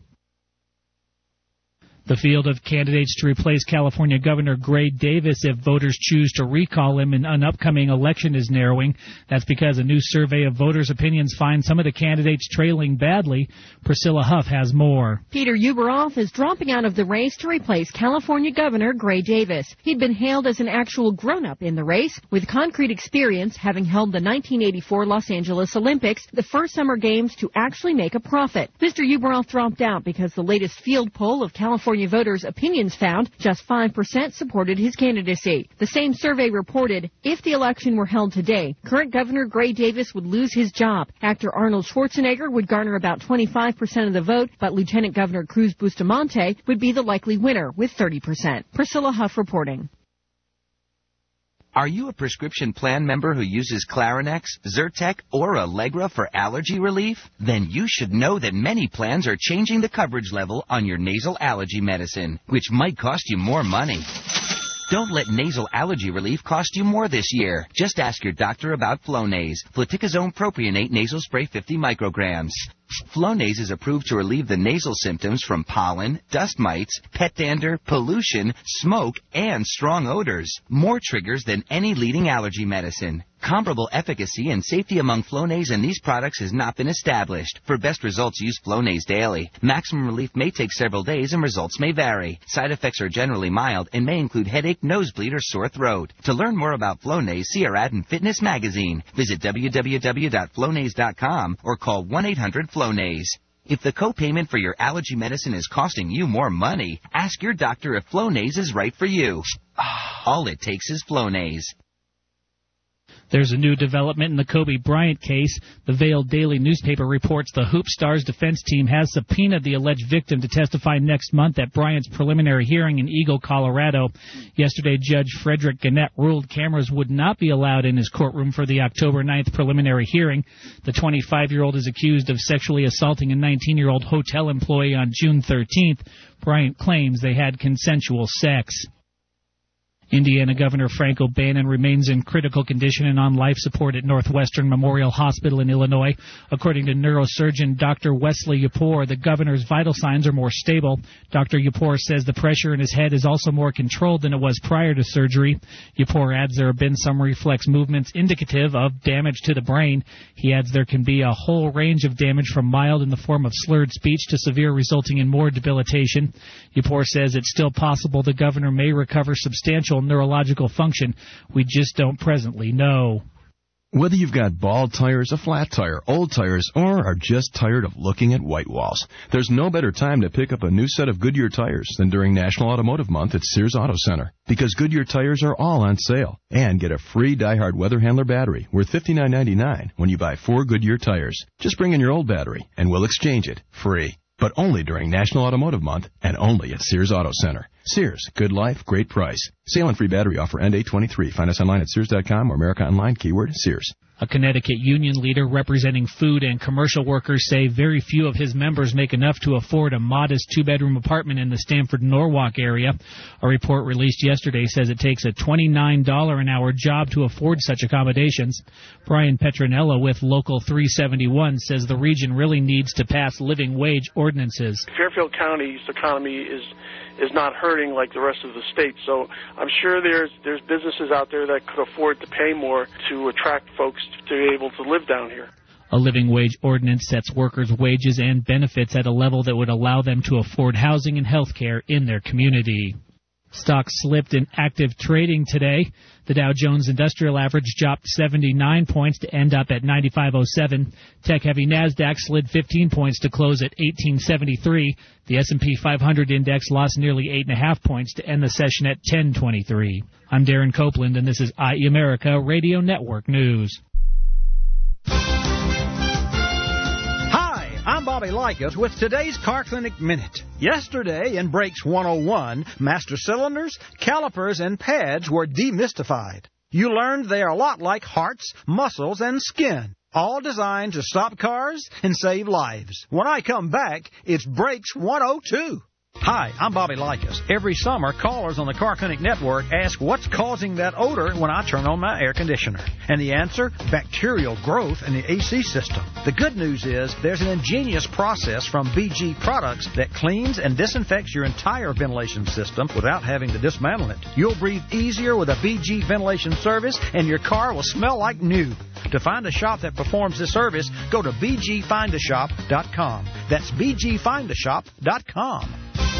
The field of candidates to replace California Governor Gray Davis if voters choose to recall him in an upcoming election is narrowing. That's because a new survey of voters' opinions finds some of the candidates trailing badly. Priscilla Huff has more. Peter Ueberroth is dropping out of the race to replace California Governor Gray Davis. He'd been hailed as an actual grown-up in the race, with concrete experience, having held the 1984 Los Angeles Olympics, the first summer games to actually make a profit. Mr. Ueberroth dropped out because the latest field poll of California voters' opinions found just 5% supported his candidacy. The same survey reported if the election were held today, current Governor Gray Davis would lose his job. Actor Arnold Schwarzenegger would garner about 25% of the vote, but Lieutenant Governor Cruz Bustamante would be the likely winner with 30%. Priscilla Huff reporting. Are you a prescription plan member who uses Clarinex, Zyrtec, or Allegra for allergy relief? Then you should know that many plans are changing the coverage level on your nasal allergy medicine, which might cost you more money. Don't let nasal allergy relief cost you more this year. Just ask your doctor about Flonase, fluticasone propionate nasal spray 50 micrograms. Flonase is approved to relieve the nasal symptoms from pollen, dust mites, pet dander, pollution, smoke, and strong odors. More triggers than any leading allergy medicine. Comparable efficacy and safety among Flonase and these products has not been established. For best results, use Flonase daily. Maximum relief may take several days and results may vary. Side effects are generally mild and may include headache, nosebleed, or sore throat. To learn more about Flonase, see our ad in Fitness Magazine. Visit www.flonase.com or call 1-800-FLONASE. If the copayment for your allergy medicine is costing you more money, ask your doctor if Flonase is right for you. All it takes is Flonase. There's a new development in the Kobe Bryant case. The Vail Daily newspaper reports the Hoop Stars defense team has subpoenaed the alleged victim to testify next month at Bryant's preliminary hearing in Eagle, Colorado. Yesterday, Judge Frederick Gannett ruled cameras would not be allowed in his courtroom for the October 9th preliminary hearing. The 25-year-old is accused of sexually assaulting a 19-year-old hotel employee on June 13th. Bryant claims they had consensual sex. Indiana Governor Frank O'Bannon remains in critical condition and on life support at Northwestern Memorial Hospital in Illinois. According to neurosurgeon Dr. Wesley Yapor, the governor's vital signs are more stable. Dr. Yapor says the pressure in his head is also more controlled than it was prior to surgery. Yapor adds there have been some reflex movements indicative of damage to the brain. He adds there can be a whole range of damage from mild in the form of slurred speech to severe, resulting in more debilitation. Yapor says it's still possible the governor may recover substantial neurological function. We just don't presently know. Whether you've got bald tires, a flat tire, old tires, or are just tired of looking at white walls, there's no better time to pick up a new set of Goodyear tires than during National Automotive Month at Sears Auto Center. Because Goodyear tires are all on sale. And get a free Die-Hard Weather Handler battery worth $59.99 when you buy 4 Goodyear tires. Just bring in your old battery, and we'll exchange it free. But only during National Automotive Month, and only at Sears Auto Center. Sears, good life, great price. Sale and free battery offer end 8/23. Find us online at Sears.com or America Online, keyword Sears. A Connecticut union leader representing food and commercial workers say very few of his members make enough to afford a modest 2-bedroom apartment in the Stamford-Norwalk area. A report released yesterday says it takes a $29 an hour job to afford such accommodations. Brian Petronella with Local 371 says the region really needs to pass living wage ordinances. Fairfield County's economy is not hurting like the rest of the state, so I'm sure there's businesses out there that could afford to pay more to attract folks to be able to live down here. A living wage ordinance sets workers' wages and benefits at a level that would allow them to afford housing and health care in their community. Stocks slipped in active trading today. The Dow Jones Industrial Average dropped 79 points to end up at 95.07. Tech-heavy NASDAQ slid 15 points to close at 1873. The S&P 500 index lost nearly 8.5 points to end the session at 1023. I'm Darren Copeland, and this is IE America Radio Network News. I'm Bobby Likas with today's Car Clinic Minute. Yesterday in Brakes 101, master cylinders, calipers, and pads were demystified. You learned they are a lot like hearts, muscles, and skin, all designed to stop cars and save lives. When I come back, it's Brakes 102. Hi, I'm Bobby Likas. Every summer, callers on the Car Clinic Network ask what's causing that odor when I turn on my air conditioner. And the answer, bacterial growth in the AC system. The good news is there's an ingenious process from BG Products that cleans and disinfects your entire ventilation system without having to dismantle it. You'll breathe easier with a BG ventilation service, and your car will smell like new. To find a shop that performs this service, go to bgfindashop.com. That's bgfindashop.com.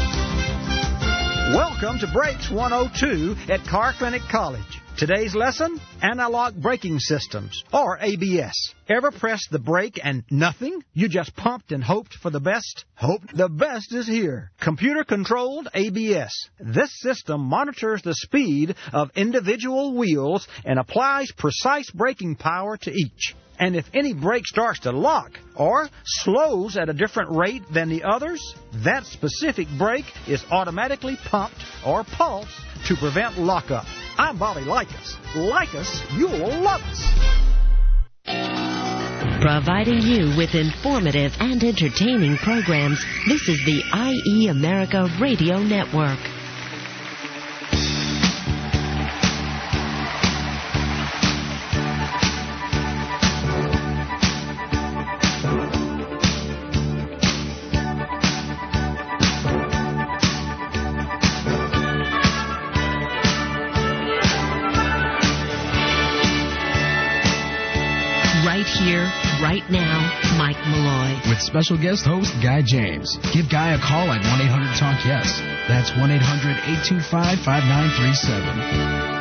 Welcome to Brakes 102 at Car Clinic College. Today's lesson, analog braking systems, or ABS. Ever pressed the brake and nothing? You just pumped and hoped for the best? Hope the best is here. Computer-controlled ABS. This system monitors the speed of individual wheels and applies precise braking power to each. And if any brake starts to lock or slows at a different rate than the others, that specific brake is automatically pumped or pulsed to prevent lockup. I'm Bobby Likas. Like us, you'll love us. Providing you with informative and entertaining programs, this is the IE America Radio Network. Here, right now, Mike Malloy. With special guest host Guy James. Give Guy a call at 1-800-TALK-YES. That's 1-800-825-5937.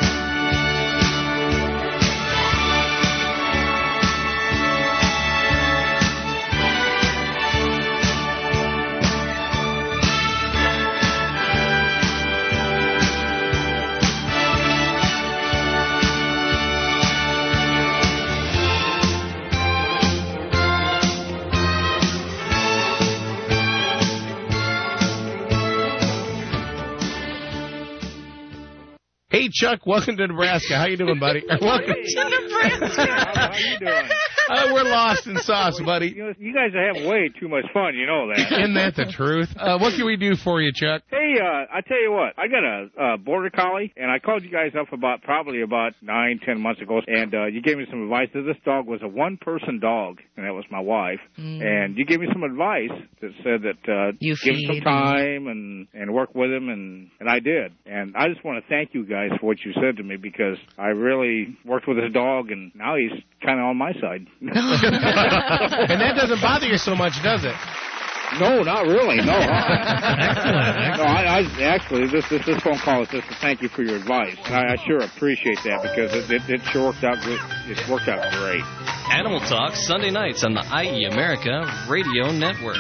Hey, Chuck, welcome to Nebraska. How you doing, buddy? Welcome to Nebraska. How you doing? We're lost in sauce, buddy. You guys are having way too much fun, you know that. Isn't that the truth? What can we do for you, Chuck? Hey, I tell you what, I got a Border Collie, and I called you guys up probably about 9-10 months ago, and you gave me some advice. This dog was a one-person dog, and that was my wife. And you gave me some advice that said that give him some time and work with him, and I did. And I just want to thank you guys for what you said to me, because I really worked with this dog, and now he's kind of on my side. And that doesn't bother you so much, does it? No, not really. No. Excellent. No, I actually, this phone call is just to thank you for your advice. I sure appreciate that, because it sure worked out good. It worked out great. Animal Talk, Sunday nights on the IE America Radio Network.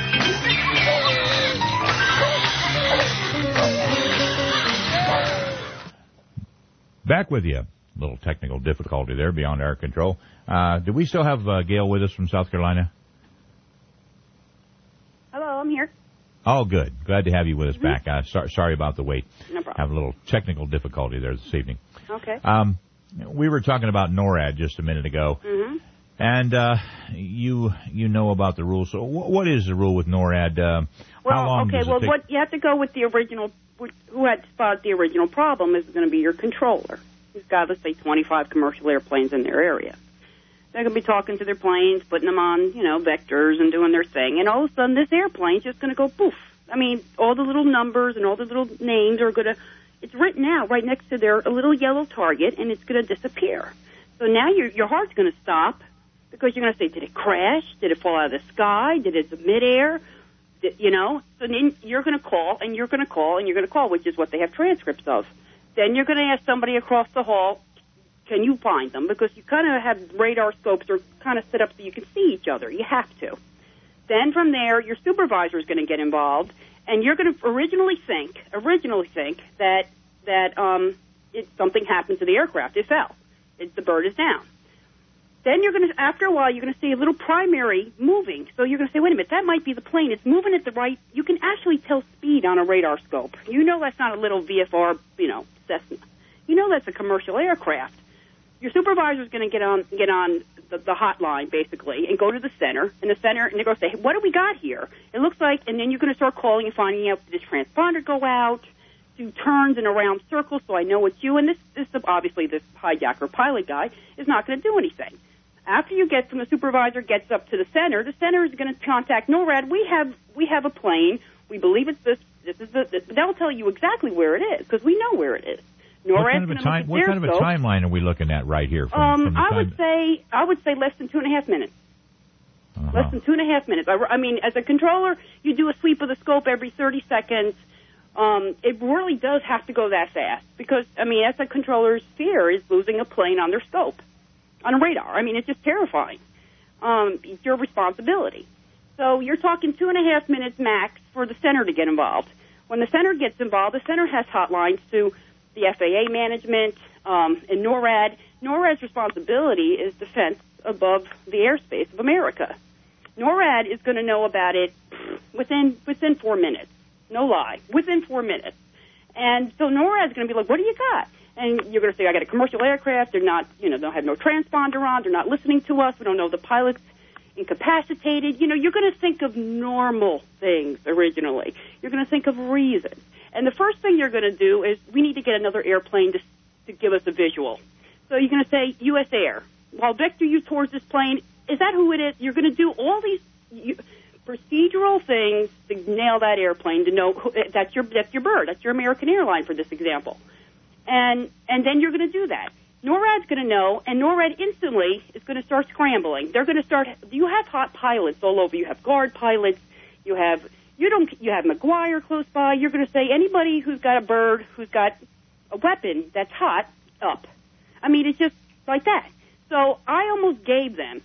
Back with you. A little technical difficulty there, beyond our control. Do we still have Gail with us from South Carolina? Hello, I'm here. Oh, good. Glad to have you with us back. Sorry about the wait. No problem. Have a little technical difficulty there this evening. Okay. We were talking about NORAD just a minute ago. Mm-hmm. And you know about the rules. So what is the rule with NORAD? How long does it take? What you have to go with the original. Who had spotted the original problem is going to be your controller. Who's got, let's say, 25 commercial airplanes in their area. They're going to be talking to their planes, putting them on, vectors and doing their thing. And all of a sudden, this airplane's just going to go poof. I mean, all the little numbers and all the little names are going to. It's written out right next to a little yellow target, and it's going to disappear. So now your heart's going to stop. Because you're going to say, did it crash? Did it fall out of the sky? Did it midair? So then you're going to call, and you're going to call, and you're going to call, which is what they have transcripts of. Then you're going to ask somebody across the hall, can you find them? Because you kind of have radar scopes are kind of set up so you can see each other. You have to. Then from there, your supervisor is going to get involved, and you're going to originally think that something happened to the aircraft. It fell. The bird is down. Then after a while, you're going to see a little primary moving. So you're going to say, wait a minute, that might be the plane. It's moving at the right. You can actually tell speed on a radar scope. You know that's not a little VFR, Cessna. You know that's a commercial aircraft. Your supervisor is going to get on the hotline basically and go to the center, and they're going to say, hey, what do we got here? It looks like, and then you're going to start calling and finding out, did this transponder go out? Do turns in a round circle so I know it's you. And this obviously this hijacker pilot guy is not going to do anything. After you get from the supervisor gets up to the center is going to contact NORAD. We have a plane. We believe it's this. They'll tell you exactly where it is because we know where it is. NORAD's what kind of a timeline are we looking at right here? I would say less than 2.5 minutes. Uh-huh. Less than 2.5 minutes. I mean, as a controller, you do a sweep of the scope every 30 seconds. It really does have to go that fast because, as a controller's fear is losing a plane on their scope. On a radar. It's just terrifying. It's your responsibility. So you're talking 2.5 minutes max for the center to get involved. When the center gets involved, the center has hotlines to the FAA management and NORAD. NORAD's responsibility is defense above the airspace of America. NORAD is going to know about it within 4 minutes. No lie. Within 4 minutes. And so NORAD's going to be like, what do you got? And you're going to say, I got a commercial aircraft. They're not, don't have no transponder on. They're not listening to us. We don't know the pilot's incapacitated. You're going to think of normal things originally. You're going to think of reasons. And the first thing you're going to do is we need to get another airplane to give us a visual. So you're going to say U.S. Air. While vector you towards this plane, is that who it is? You're going to do all these procedural things to nail that airplane, to know that's your bird. That's your American airline for this example. And then you're going to do that. NORAD's going to know, and NORAD instantly is going to start scrambling. They're going to start. You have hot pilots all over. You have guard pilots. You have McGuire close by. You're going to say anybody who's got a bird, who's got a weapon that's hot, up. It's just like that. So I almost gave them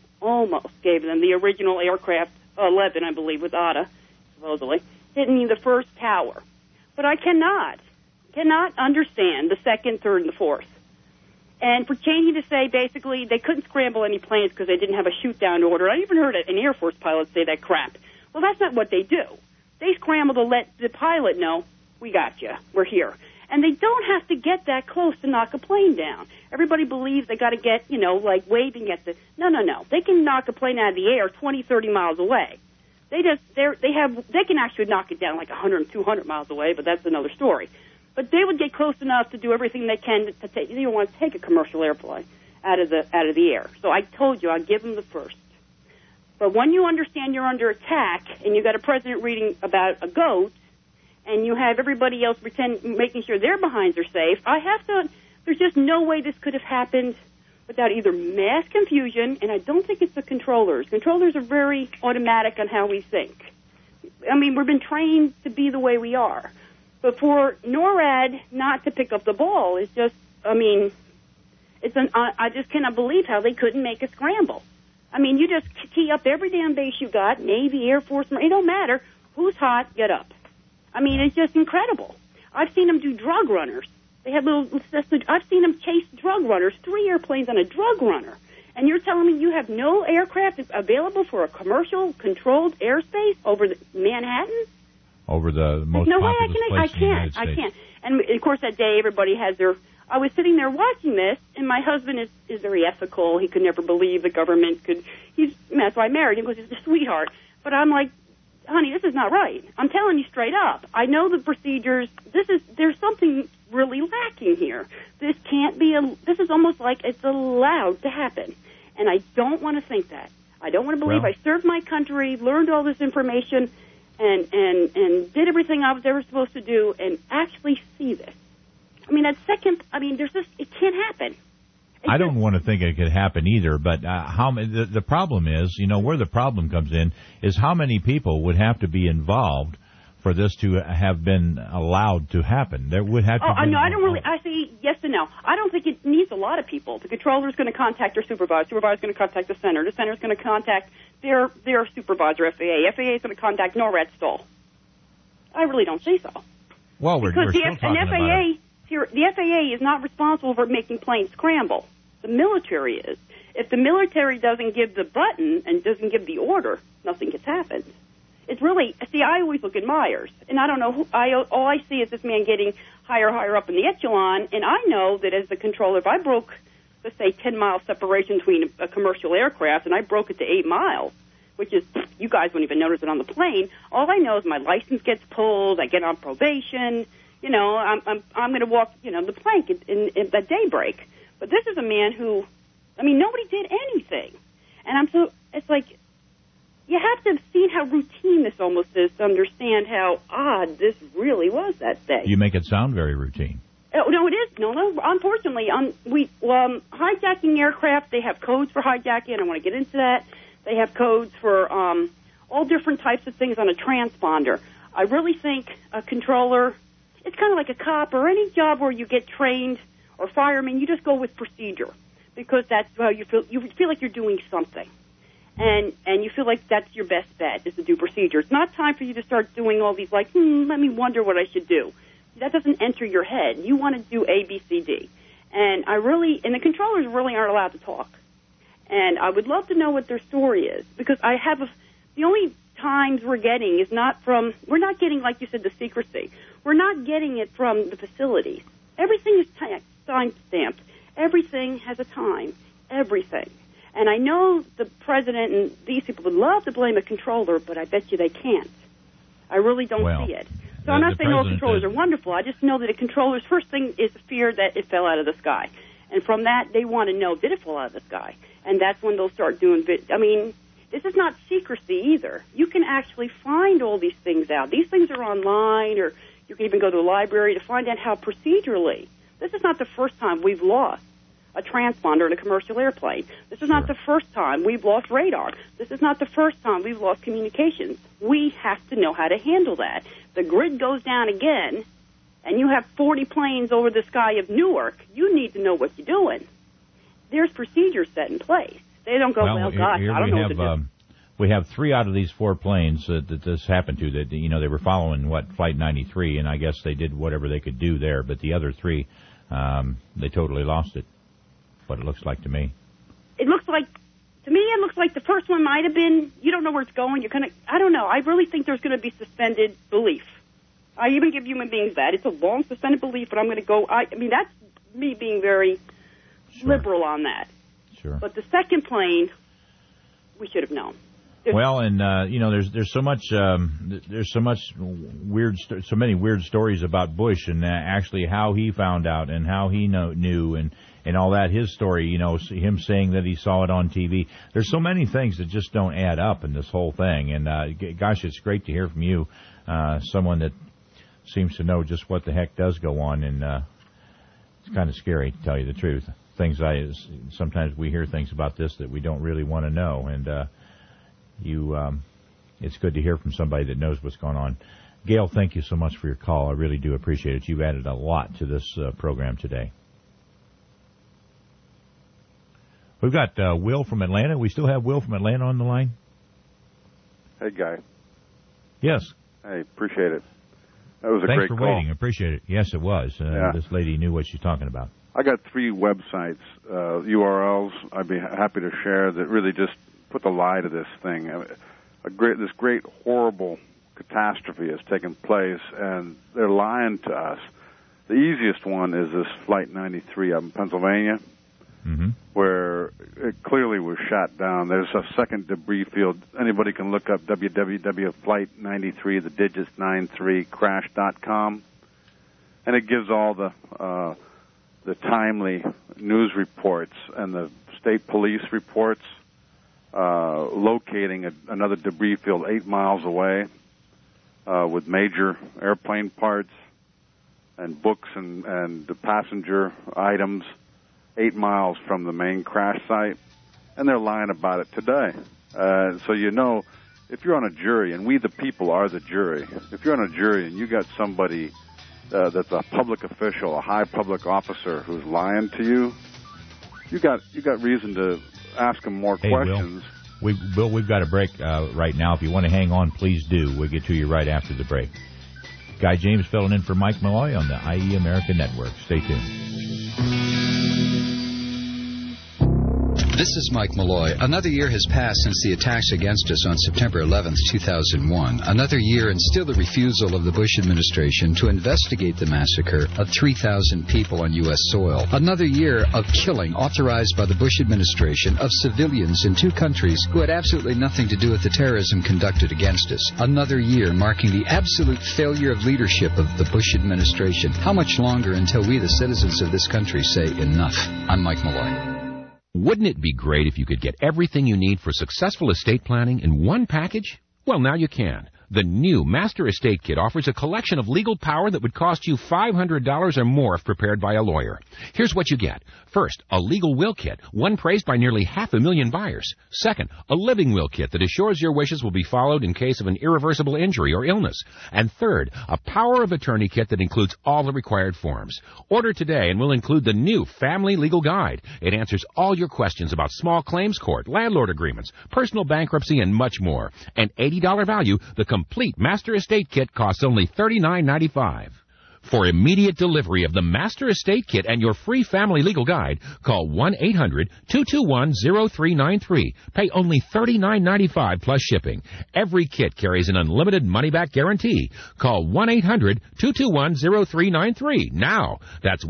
the original aircraft 11, I believe, with ATA, supposedly, hitting the first tower. But I cannot understand the second, third, and the fourth. And for Cheney to say, basically, they couldn't scramble any planes because they didn't have a shoot-down order. I even heard an Air Force pilot say that crap. Well, that's not what they do. They scramble to let the pilot know, we got you, we're here. And they don't have to get that close to knock a plane down. Everybody believes they got to get, like waving at the... No. They can knock a plane out of the air 20, 30 miles away. They can actually knock it down like 100, 200 miles away, but that's another story. But they would get close enough to do everything they can to take... You don't want to take a commercial airplane out of the air. So I told you I'd give them the first. But when you understand you're under attack and you got a president reading about a goat, and you have everybody else making sure their behinds are safe, there's just no way this could have happened without either mass confusion, and I don't think it's the controllers. Controllers are very automatic on how we think. I mean, we've been trained to be the way we are. But for NORAD not to pick up the ball is just, I just cannot believe how they couldn't make a scramble. I mean, you just key up every damn base you got, Navy, Air Force, Marine, it don't matter. Who's hot, get up. I mean, it's just incredible. I've seen them do drug runners. They have I've seen them chase drug runners, 3 airplanes on a drug runner. And you're telling me you have no aircraft available for a commercial controlled airspace over Manhattan? Over the most populous place in the United States. I can't. And of course, that day everybody has their. I was sitting there watching this, and my husband is very ethical. He could never believe the government could. That's why I married him, because he's a sweetheart. But I'm like, honey, this is not right. I'm telling you straight up. I know the procedures. There's something really lacking here. This can't be this is almost like it's allowed to happen. And I don't want to think that. I don't want to believe I served my country, learned all this information, and did everything I was ever supposed to do, and actually see this. I mean, it can't happen. I don't want to think it could happen either, but the problem is, where the problem comes in is how many people would have to be involved for this to have been allowed to happen. There would have to be... no, I don't really... I say yes and no. I don't think it needs a lot of people. The controller's going to contact their supervisor. Supervisor's going to contact the center. The center's going to contact their supervisor, FAA. FAA is going to contact NORAD STOL. I really don't see so. Well, we're still talking about it. The FAA is not responsible for making planes scramble. The military is. If the military doesn't give the button and doesn't give the order, nothing gets happened. It's really, see, I always look at Myers, and I don't know all I see is this man getting higher up in the echelon, and I know that as the controller, if I broke, let's say, 10-mile separation between a commercial aircraft, and I broke it to 8 miles, which is, you guys wouldn't even notice it on the plane, all I know is my license gets pulled, I get on probation, I'm going to walk, the plank at daybreak. But this is a man who, nobody did anything. And it's like, you have to have seen how routine this almost is to understand how odd this really was that day. You make it sound very routine. Oh, no, it is. No. Unfortunately, hijacking aircraft, they have codes for hijacking. I don't want to get into that. They have codes for all different types of things on a transponder. I really think a controller, it's kind of like a cop or any job where you get trained or fireman, you just go with procedure because that's how you feel. You feel like you're doing something. And you feel like that's your best bet is to do procedure. It's not time for you to start doing all these let me wonder what I should do. That doesn't enter your head. You want to do A, B, C, D. And the controllers really aren't allowed to talk. And I would love to know what their story is because the only times we're getting is we're not getting, like you said, the secrecy. We're not getting it from the facilities. Everything is time-stamped. Everything has a time. Everything. And I know the president and these people would love to blame a controller, but I bet you they can't. I really don't see it. So I'm not saying all controllers are wonderful. I just know that a controller's first thing is the fear that it fell out of the sky. And from that, they want to know, did it fall out of the sky? And that's when they'll start doing this is not secrecy either. You can actually find all these things out. These things are online, or you can even go to a library to find out how procedurally. This is not the first time we've lost a transponder in a commercial airplane. This is not the first time we've lost radar. This is not the first time we've lost communications. We have to know how to handle that. The grid goes down again, and you have 40 planes over the sky of Newark. You need to know what you're doing. There's procedures set in place. They don't go, I don't know what to do. We have 3 out of these 4 planes that this happened to. That they were following Flight 93, and I guess they did whatever they could do there. But the other 3, they totally lost it. What it looks like to me. It looks like the first one might have been. You don't know where it's going. I don't know. I really think there's going to be suspended belief. I even give human beings that. It's a long suspended belief, but I'm going to go. I mean, that's me being very liberal on that. Sure. But the second plane, we should have known. Well, and there's so much so many weird stories about Bush and actually how he found out and how he knew and all that. His story, him saying that he saw it on TV. There's so many things that just don't add up in this whole thing. And gosh, it's great to hear from you, someone that seems to know just what the heck does go on. And it's kind of scary, to tell you the truth. Sometimes we hear things about this that we don't really want to know, and it's good to hear from somebody that knows what's going on. Gail, thank you so much for your call. I really do appreciate it. You've added a lot to this program today. We've got Will from Atlanta. We still have Will from Atlanta on the line? Hey, Guy. Yes. Hey, appreciate it. That was a great call. Thanks for waiting. Appreciate it. Yes, it was. Yeah. This lady knew what she's talking about. I got 3 websites, URLs I'd be happy to share that really just put the lie to this thing. This great, horrible catastrophe has taken place, and they're lying to us. The easiest one is this Flight 93 up in Pennsylvania, where it clearly was shot down. There's a second debris field. Anybody can look up www.flight93, the digits 93crash.com, and it gives all the timely news reports and the state police reports locating another debris field 8 miles away with major airplane parts and books and the passenger items 8 miles from the main crash site. And they're lying about it today. So if you're on a jury, and we the people are the jury, if you're on a jury and you got somebody that's a public official, a high public officer who's lying to you, you got reason to ask him more questions. Bill, we've got a break right now. If you want to hang on, please do. We'll get to you right after the break. Guy James filling in for Mike Malloy on the IE America Network. Stay tuned. This is Mike Malloy. Another year has passed since the attacks against us on September 11th, 2001. Another year and still the refusal of the Bush administration to investigate the massacre of 3,000 people on U.S. soil. Another year of killing authorized by the Bush administration of civilians in 2 countries who had absolutely nothing to do with the terrorism conducted against us. Another year marking the absolute failure of leadership of the Bush administration. How much longer until we, the citizens of this country, say enough? I'm Mike Malloy. Wouldn't it be great if you could get everything you need for successful estate planning in one package? Well, now you can. The new Master Estate Kit offers a collection of legal power that would cost you $500 or more if prepared by a lawyer. Here's what you get. First, a legal will kit, one praised by nearly 500,000 buyers. Second, a living will kit that assures your wishes will be followed in case of an irreversible injury or illness. And third, a power of attorney kit that includes all the required forms. Order today and we'll include the new Family Legal Guide. It answers all your questions about small claims court, landlord agreements, personal bankruptcy, and much more. An $80 value, the complete Master Estate Kit costs only $39.95. For immediate delivery of the Master Estate Kit and your free Family Legal Guide, call 1-800-221-0393. Pay only $39.95 plus shipping. Every kit carries an unlimited money-back guarantee. Call 1-800-221-0393 now. That's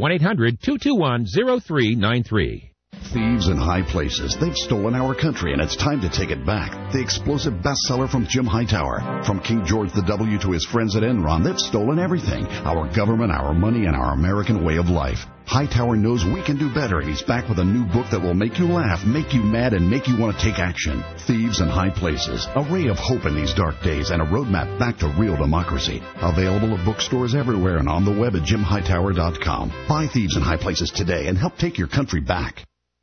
1-800-221-0393. Thieves in high places. They've stolen our country, and it's time to take it back. The explosive bestseller from Jim Hightower. From King George W. to his friends at Enron, they've stolen everything. Our government, our money, and our American way of life. Hightower knows we can do better, and he's back with a new book that will make you laugh, make you mad, and make you want to take action. Thieves in High Places. A ray of hope in these dark days and a roadmap back to real democracy. Available at bookstores everywhere and on the web at JimHightower.com. Buy Thieves in High Places today and help take your country back.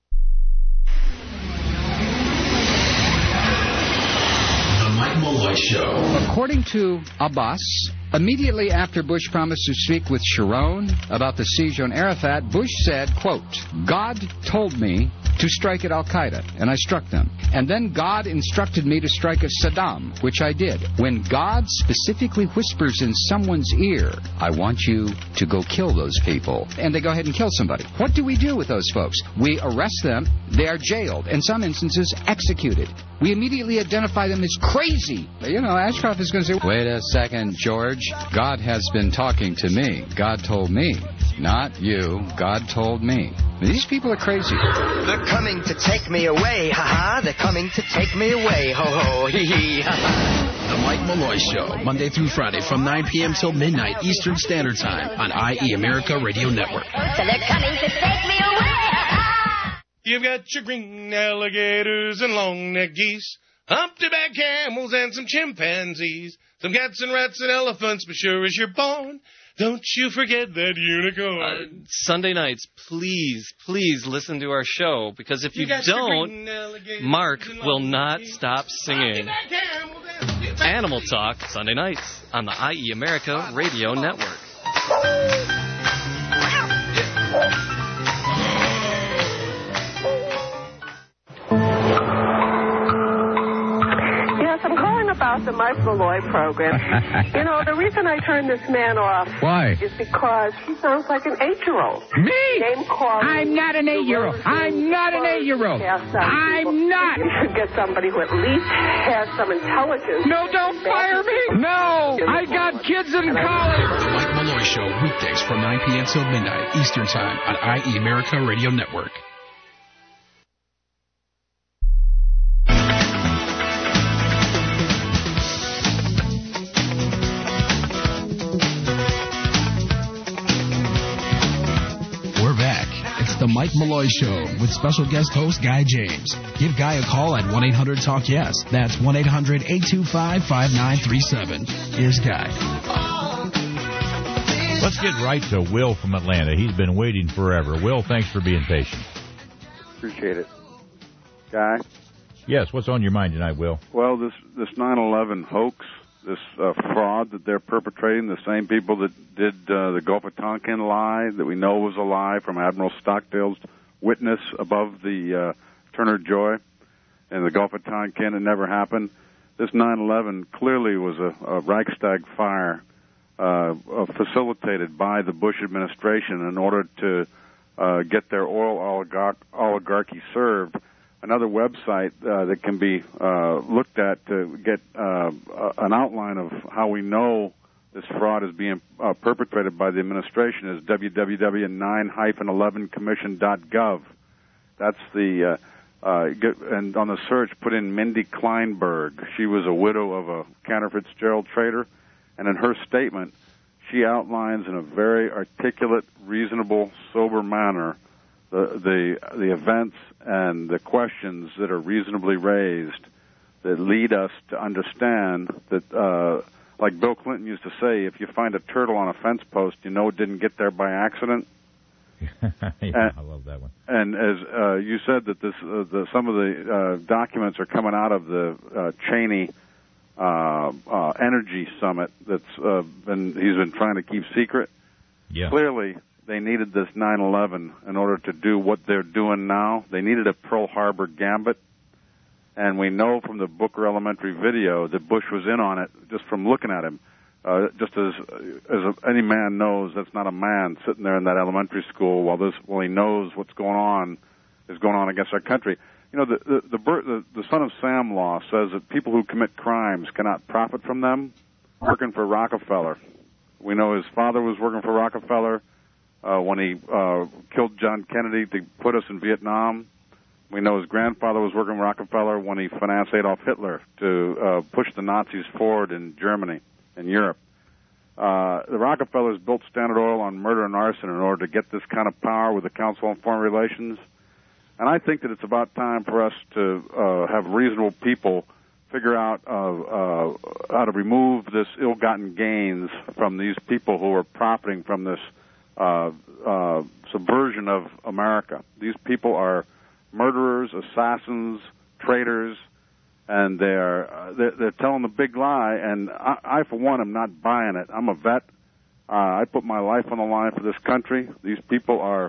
Mike Malloy Show. According to Abbas, immediately after Bush promised to speak with Sharon about the siege on Arafat, Bush said, quote, "God told me to strike at Al-Qaeda, and I struck them. And then God instructed me to strike at Saddam, which I did. When God specifically whispers in someone's ear, I want you to go kill those people, and they go ahead and kill somebody, what do we do with those folks? We arrest them, they are jailed, in some instances executed. We immediately identify them as crazy. You know, Ashcroft is going to say, wait a second, George. God has been talking to me. God told me. Not you. God told me. These people are crazy. They're coming to take me away, ha-ha. They're coming to take me away, ho-ho, hee-hee, ha-ha. The Mike Malloy Show, Monday through Friday from 9 p.m. till midnight Eastern Standard Time on IE America Radio Network. So they're coming to take me away, ha-ha. You've got your green alligators and long-necked geese, humpty-back camels and some chimpanzees, some cats and rats and elephants, but sure as you're born, don't you forget that unicorn. Sunday nights, please listen to our show, because if you don't, Mark will not stop singing. Animal Talk, Sunday nights on the IE America Radio Network. I'm calling about the Mike Malloy program. You know, the reason I turned this man off is because he sounds like an 8-year-old. Me? I'm not an 8-year-old. I'm not an 8-year-old. I'm not. You should get somebody who at least has some intelligence. No, don't fire me. No, I got kids in college. The Mike Malloy Show, weekdays from 9 p.m. till midnight Eastern Time on IE America Radio Network. The Mike Malloy Show with special guest host Guy James. Give Guy a call at 1-800-TALK-YES. That's 1-800-825-5937. Here's Guy. Let's get right to Will from Atlanta. He's been waiting forever. Will, thanks for being patient. Appreciate it. Guy? Yes, what's on your mind tonight, Will? Well, this 9/11 hoax, this fraud that they're perpetrating, the same people that did the Gulf of Tonkin lie that we know was a lie from Admiral Stockdale's witness above the Turner Joy and the Gulf of Tonkin. It never happened. This 9/11 clearly was a Reichstag fire facilitated by the Bush administration in order to get their oil oligarchy served. Another website that can be looked at to get an outline of how we know this fraud is being perpetrated by the administration is www.9-11commission.gov. That's the and on the search, put in Mindy Kleinberg. She was a widow of a Cantor Fitzgerald trader, and in her statement, she outlines in a very articulate, reasonable, sober manner the events and the questions that are reasonably raised that lead us to understand that, like Bill Clinton used to say, if you find a turtle on a fence post, you know it didn't get there by accident. I love that one. And as you said, that some of the documents are coming out of the Cheney energy summit that's he's been trying to keep secret. Yeah. Clearly, they needed this 9/11 in order to do what they're doing now. They needed a Pearl Harbor gambit. And we know from the Booker Elementary video that Bush was in on it just from looking at him. Just as any man knows, that's not a man sitting there in that elementary school while he knows what's going on against our country. You know, the Son of Sam law says that people who commit crimes cannot profit from them. Working for Rockefeller, we know his father was working for Rockefeller when he killed John Kennedy to put us in Vietnam. We know his grandfather was working for Rockefeller when he financed Adolf Hitler to push the Nazis forward in Germany and Europe. The Rockefellers built Standard Oil on murder and arson in order to get this kind of power with the Council on Foreign Relations. And I think that it's about time for us to have reasonable people figure out how to remove this ill-gotten gains from these people who are profiting from this subversion of America. These people are murderers, assassins, traitors, and they're telling the big lie. And I, for one, am not buying it. I'm a vet. I put my life on the line for this country. These people are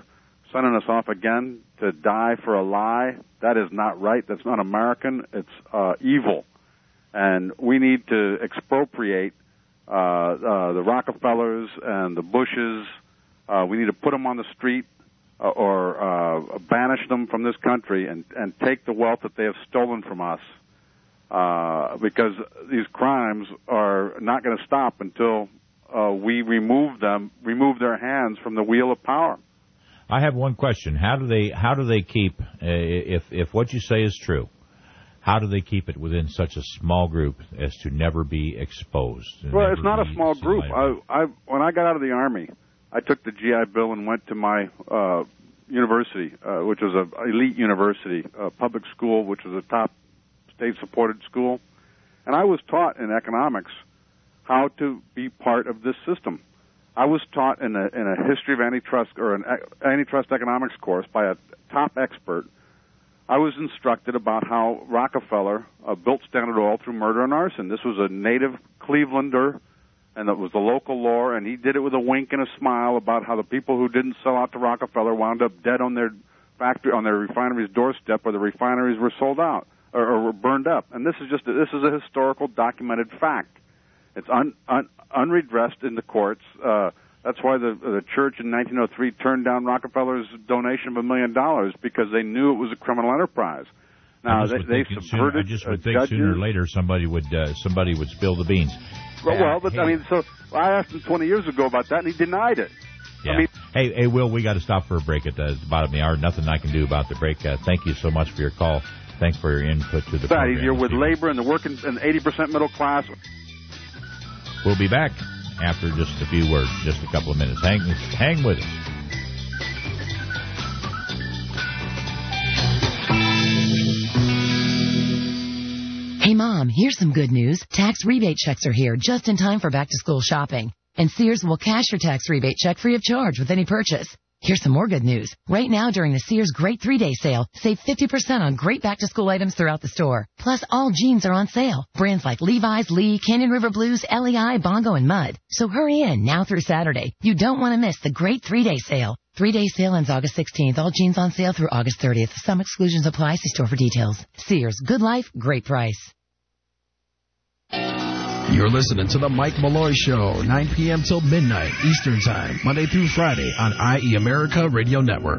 sending us off again to die for a lie. That is not right. That's not American. It's evil. And we need to expropriate the Rockefellers and the Bushes. We need to put them on the street or banish them from this country and take the wealth that they have stolen from us. Because these crimes are not going to stop until we remove their hands from the wheel of power. I have one question. How do they keep, if what you say is true, how do they keep it within such a small group as to never be exposed? Well, it's not a small group. When I got out of the Army, I took the GI Bill and went to my university, which was an elite university, a public school, which was a top state-supported school. And I was taught in economics how to be part of this system. I was taught in a history of antitrust or an antitrust economics course by a top expert. I was instructed about how Rockefeller built Standard Oil through murder and arson. This was a native Clevelander, and it was the local law, and he did it with a wink and a smile about how the people who didn't sell out to Rockefeller wound up dead on their factory, on their refinery's doorstep, or the refineries were sold out or were burned up. And this is a historical documented fact. It's unredressed in the courts. That's why the church in 1903 turned down Rockefeller's donation of $1 million, because they knew it was a criminal enterprise. Now they subverted. I just would think sooner or later somebody would spill the beans. Well, but I mean, so I asked him 20 years ago about that, and he denied it. Yeah. I mean, hey, Will, we got to stop for a break at the bottom of the hour. Nothing I can do about the break. Thank you so much for your call. Thanks for your input to the program. You're with labor and the working and 80% middle class. We'll be back after just a few words, just a couple of minutes. Hang with us. Hey, Mom, here's some good news. Tax rebate checks are here just in time for back-to-school shopping. And Sears will cash your tax rebate check free of charge with any purchase. Here's some more good news. Right now, during the Sears Great 3-Day Sale, save 50% on great back-to-school items throughout the store. Plus, all jeans are on sale. Brands like Levi's, Lee, Canyon River Blues, LEI, Bongo, and Mud. So hurry in now through Saturday. You don't want to miss the Great 3-Day Sale. 3-day sale ends August 16th. All jeans on sale through August 30th. Some exclusions apply. See store for details. Sears. Good life, great price. You're listening to The Mike Malloy Show, 9 p.m. till midnight Eastern Time, Monday through Friday on IE America Radio Network.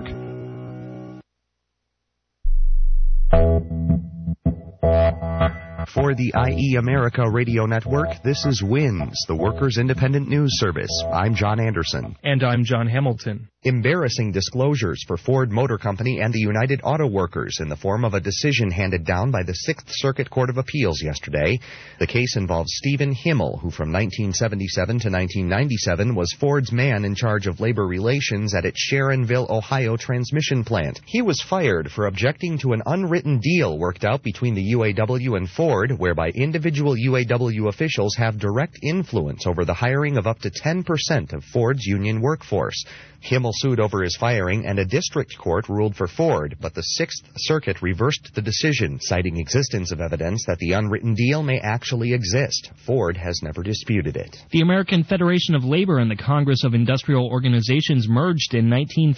For the IE America Radio Network, this is WINS, the Workers' Independent News Service. I'm John Anderson. And I'm John Hamilton. Embarrassing disclosures for Ford Motor Company and the United Auto Workers in the form of a decision handed down by the Sixth Circuit Court of Appeals yesterday. The case involves Stephen Himmel, who from 1977 to 1997 was Ford's man in charge of labor relations at its Sharonville, Ohio transmission plant. He was fired for objecting to an unwritten deal worked out between the UAW and Ford, whereby individual UAW officials have direct influence over the hiring of up to 10% of Ford's union workforce. Himmel sued over his firing, and a district court ruled for Ford, but the Sixth Circuit reversed the decision, citing existence of evidence that the unwritten deal may actually exist. Ford has never disputed it. The American Federation of Labor and the Congress of Industrial Organizations merged in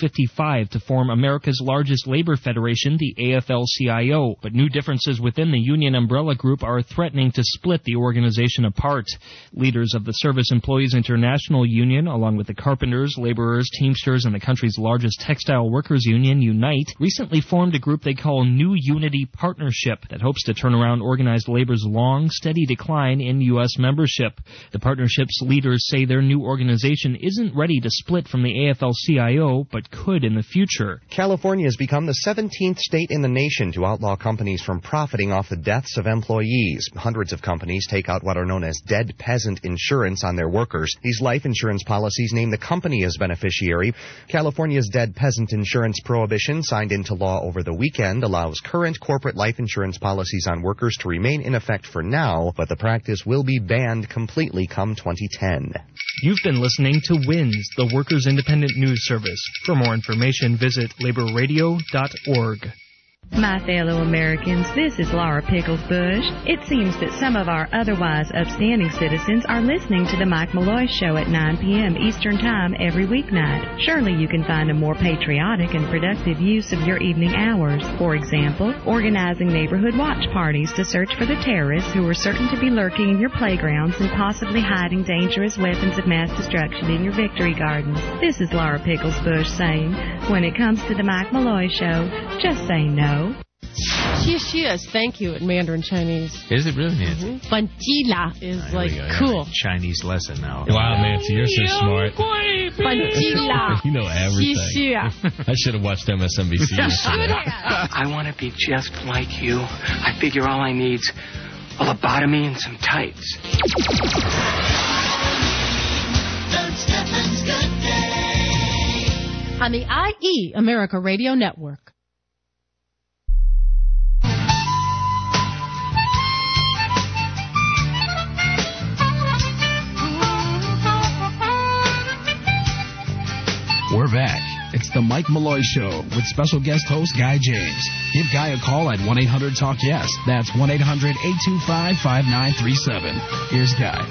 1955 to form America's largest labor federation, the AFL-CIO, but new differences within the union umbrella group are threatening to split the organization apart. Leaders of the Service Employees International Union, along with the carpenters, laborers, Teamsters, and the country's largest textile workers union, Unite, recently formed a group they call New Unity Partnership that hopes to turn around organized labor's long, steady decline in U.S. membership. The partnership's leaders say their new organization isn't ready to split from the AFL-CIO, but could in the future. California has become the 17th state in the nation to outlaw companies from profiting off the deaths of employees. Hundreds of companies take out what are known as dead peasant insurance on their workers. These life insurance policies name the company as beneficiary. California's dead peasant insurance prohibition, signed into law over the weekend, allows current corporate life insurance policies on workers to remain in effect for now, but the practice will be banned completely come 2010. You've been listening to WINS, the Workers' Independent News Service. For more information, visit laborradio.org. My fellow Americans, this is Laura Pickles Bush. It seems that some of our otherwise upstanding citizens are listening to the Mike Malloy Show at 9 p.m. Eastern Time every weeknight. Surely you can find a more patriotic and productive use of your evening hours. For example, organizing neighborhood watch parties to search for the terrorists who are certain to be lurking in your playgrounds and possibly hiding dangerous weapons of mass destruction in your victory gardens. This is Laura Pickles Bush saying, when it comes to the Mike Malloy Show, just say no. Yes, thank you in Mandarin Chinese. Is it really, Nancy? Bantila is cool. Chinese lesson now. Wow, Nancy, you're so smart. Bantila. You know everything. I should have watched MSNBC. I want to be just like you. I figure all I need's a lobotomy and some tights. On the IE America Radio Network. We're back. It's the Mike Malloy Show with special guest host Guy James. Give Guy a call at 1-800-TALK-YES. That's 1-800-825-5937. Here's Guy.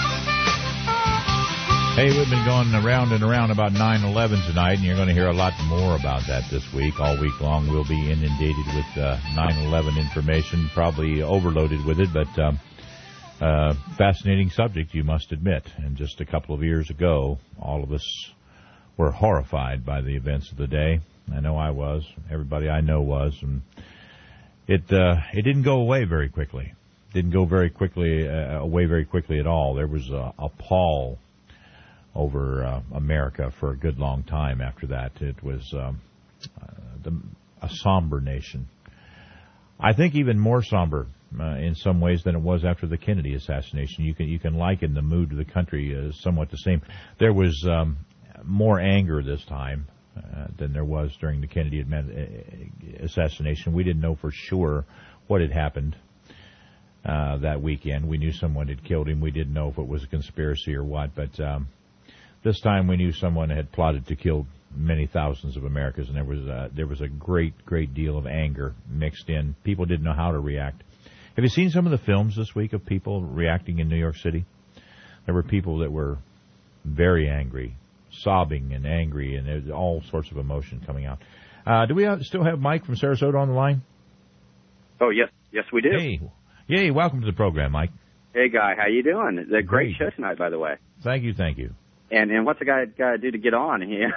Hey, we've been going around and around about 9/11 tonight, and you're going to hear a lot more about that this week. All week long, we'll be inundated with 9/11 information, probably overloaded with it, but fascinating subject, you must admit. And just a couple of years ago, all of us were horrified by the events of the day. I know I was. Everybody I know was. And it didn't go away very quickly. Didn't go very quickly away very quickly at all. There was a pall over America for a good long time after that. It was a somber nation. I think even more somber in some ways than it was after the Kennedy assassination. You can liken the mood of the country as somewhat the same. There was more anger this time than there was during the Kennedy assassination. We didn't know for sure what had happened that weekend. We knew someone had killed him. We didn't know if it was a conspiracy or what, but this time we knew someone had plotted to kill many thousands of Americans, and there was a great deal of anger mixed in. People didn't know how to react. Have you seen some of the films this week of people reacting in New York City? There were people that were very angry, sobbing and angry, and there's all sorts of emotion coming out. Do we still have Mike from Sarasota on the line? Oh, yes, we do. Hey, yay! Welcome to the program, Mike. Hey, Guy, how you doing? It's a great show tonight, by the way. Thank you. And what's a guy got to do to get on here?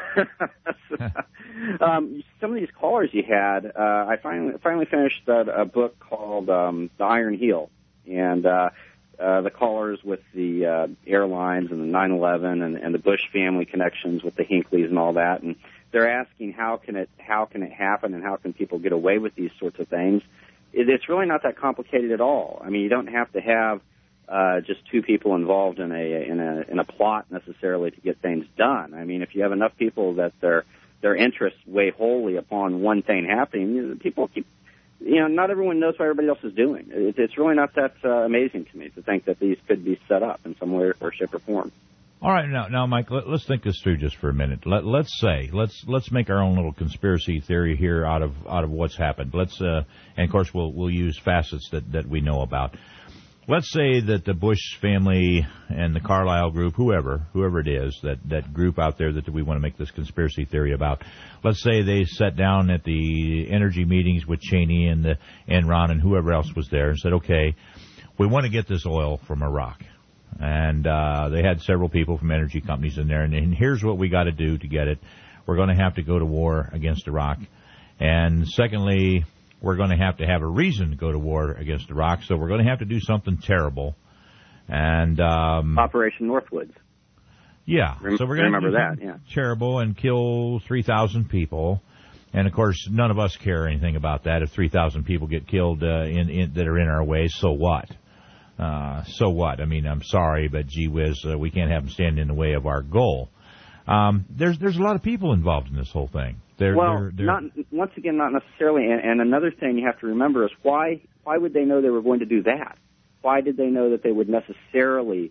Some of these callers you had, I finally finished a book called The Iron Heel, and the callers with the airlines and the 9/11 and the Bush family connections with the Hinckleys and all that, and they're asking how can it happen and how can people get away with these sorts of things. It's really not that complicated at all. I mean, you don't have to have just two people involved in a plot necessarily to get things done. I mean, if you have enough people that their interests weigh wholly upon one thing happening, people keep. Not everyone knows what everybody else is doing. It's really not that amazing to me to think that these could be set up in some way or shape or form. All right, now, Mike, let's think this through just for a minute. Let's make our own little conspiracy theory here out of what's happened. And of course we'll use facets that we know about. Let's say that the Bush family and the Carlyle group, whoever it is, that group out there that we want to make this conspiracy theory about, let's say they sat down at the energy meetings with Cheney and Enron and whoever else was there and said, okay, we want to get this oil from Iraq. And they had several people from energy companies in there, and here's what we got to do to get it. We're going to have to go to war against Iraq. And secondly, we're going to have a reason to go to war against Iraq, so we're going to have to do something terrible. And Operation Northwoods. Yeah. So we're going to remember that, yeah. Terrible and kill 3,000 people. And, of course, none of us care anything about that. If 3,000 people get killed that are in our way, so what? So what? I mean, I'm sorry, but gee whiz, we can't have them stand in the way of our goal. There's a lot of people involved in this whole thing. Not necessarily. And another thing you have to remember is why would they know they were going to do that? Why did they know that they would necessarily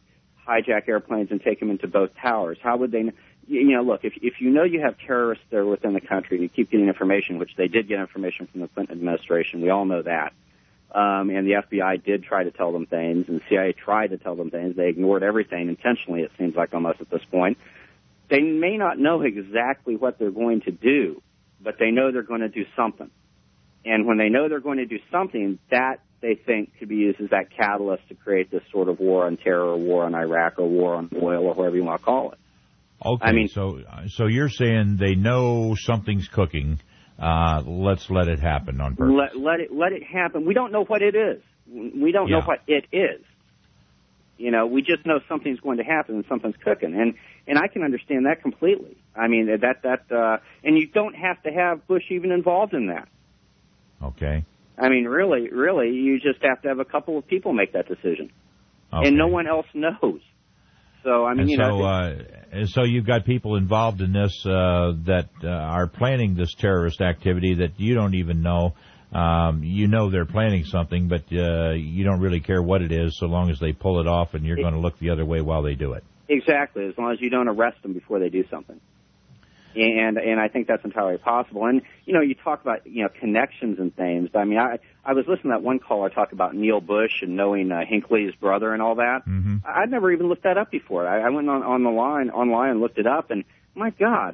hijack airplanes and take them into both towers? How would they? You know, look, if you know you have terrorists there within the country and you keep getting information, which they did get information from the Clinton administration, we all know that. And the FBI did try to tell them things, and the CIA tried to tell them things. They ignored everything intentionally, it seems like, almost at this point. They may not know exactly what they're going to do, but they know they're going to do something. And when they know they're going to do something, that they think could be used as that catalyst to create this sort of war on terror, or war on Iraq, or war on oil, or whatever you want to call it. Okay, I mean, so you're saying they know something's cooking. Let's let it happen on purpose. Let it happen. We don't know what it is. We don't know what it is. You know, we just know something's going to happen and something's cooking, and I can understand that completely. I mean and you don't have to have Bush even involved in that. Okay. I mean, really, you just have to have a couple of people make that decision, okay. And no one else knows. So I mean, so you've got people involved in this that are planning this terrorist activity that you don't even know. You know they're planning something, but you don't really care what it is, so long as they pull it off, and you're going to look the other way while they do it. Exactly, as long as you don't arrest them before they do something. And I think that's entirely possible. And, you know, you talk about, you know, connections and things. But, I mean, I was listening to that one caller talk about Neil Bush and knowing Hinckley's brother and all that. Mm-hmm. I'd never even looked that up before. I went online and looked it up, and my God,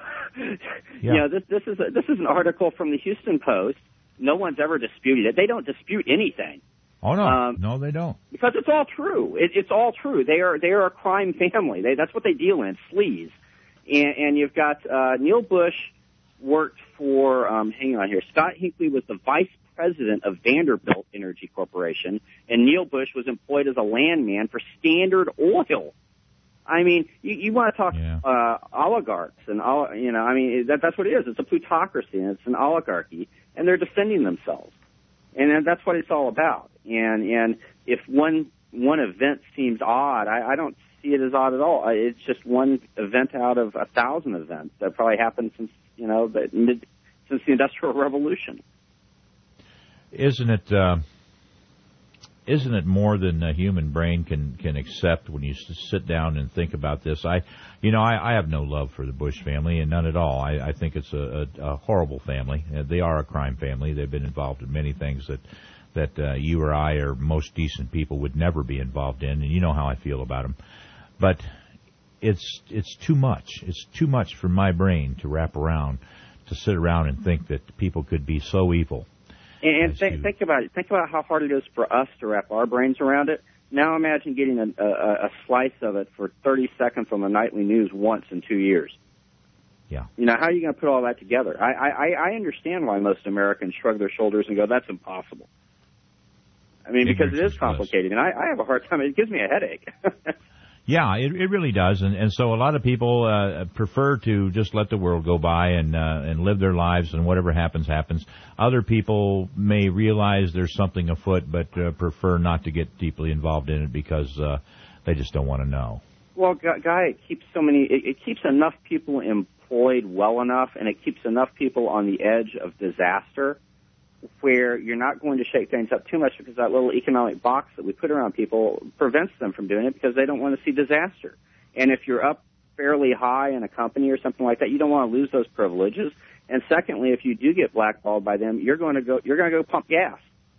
you know, this is an article from the Houston Post. No one's ever disputed it. They don't dispute anything. Oh no, no, they don't. Because it's all true. It's all true. They are a crime family. That's what they deal in, sleaze. And you've got Neil Bush worked for, hang on here, Scott Hinckley was the vice president of Vanderbilt Energy Corporation, and Neil Bush was employed as a landman for Standard Oil. I mean, you want to talk oligarchs, and you know, I mean, that's what it is. It's a plutocracy, and it's an oligarchy, and they're defending themselves, and that's what it's all about. And if one event seems odd, I don't see it as odd at all. It's just one event out of 1,000 events that probably happened since, you know, since the Industrial Revolution. Isn't it more than the human brain can accept when you sit down and think about this? I have no love for the Bush family, and none at all. I think it's a horrible family. They are a crime family. They've been involved in many things that you or I or most decent people would never be involved in, and you know how I feel about them. But it's too much. It's too much for my brain to wrap around, to sit around and think that people could be so evil. And think about it. Think about how hard it is for us to wrap our brains around it. Now imagine getting a slice of it for 30 seconds on the nightly news once in 2 years. Yeah. You know, how are you going to put all that together? I understand why most Americans shrug their shoulders and go, that's impossible. I mean, because it is complicated, and I have a hard time. It gives me a headache. Yeah, it really does, and so a lot of people prefer to just let the world go by and live their lives, and whatever happens, happens. Other people may realize there's something afoot, but prefer not to get deeply involved in it because they just don't want to know. Well, Guy, it keeps enough people employed well enough, and it keeps enough people on the edge of disaster where you're not going to shake things up too much, because that little economic box that we put around people prevents them from doing it because they don't want to see disaster. And if you're up fairly high in a company or something like that, you don't want to lose those privileges. And secondly, if you do get blackballed by them, you're going to go pump gas.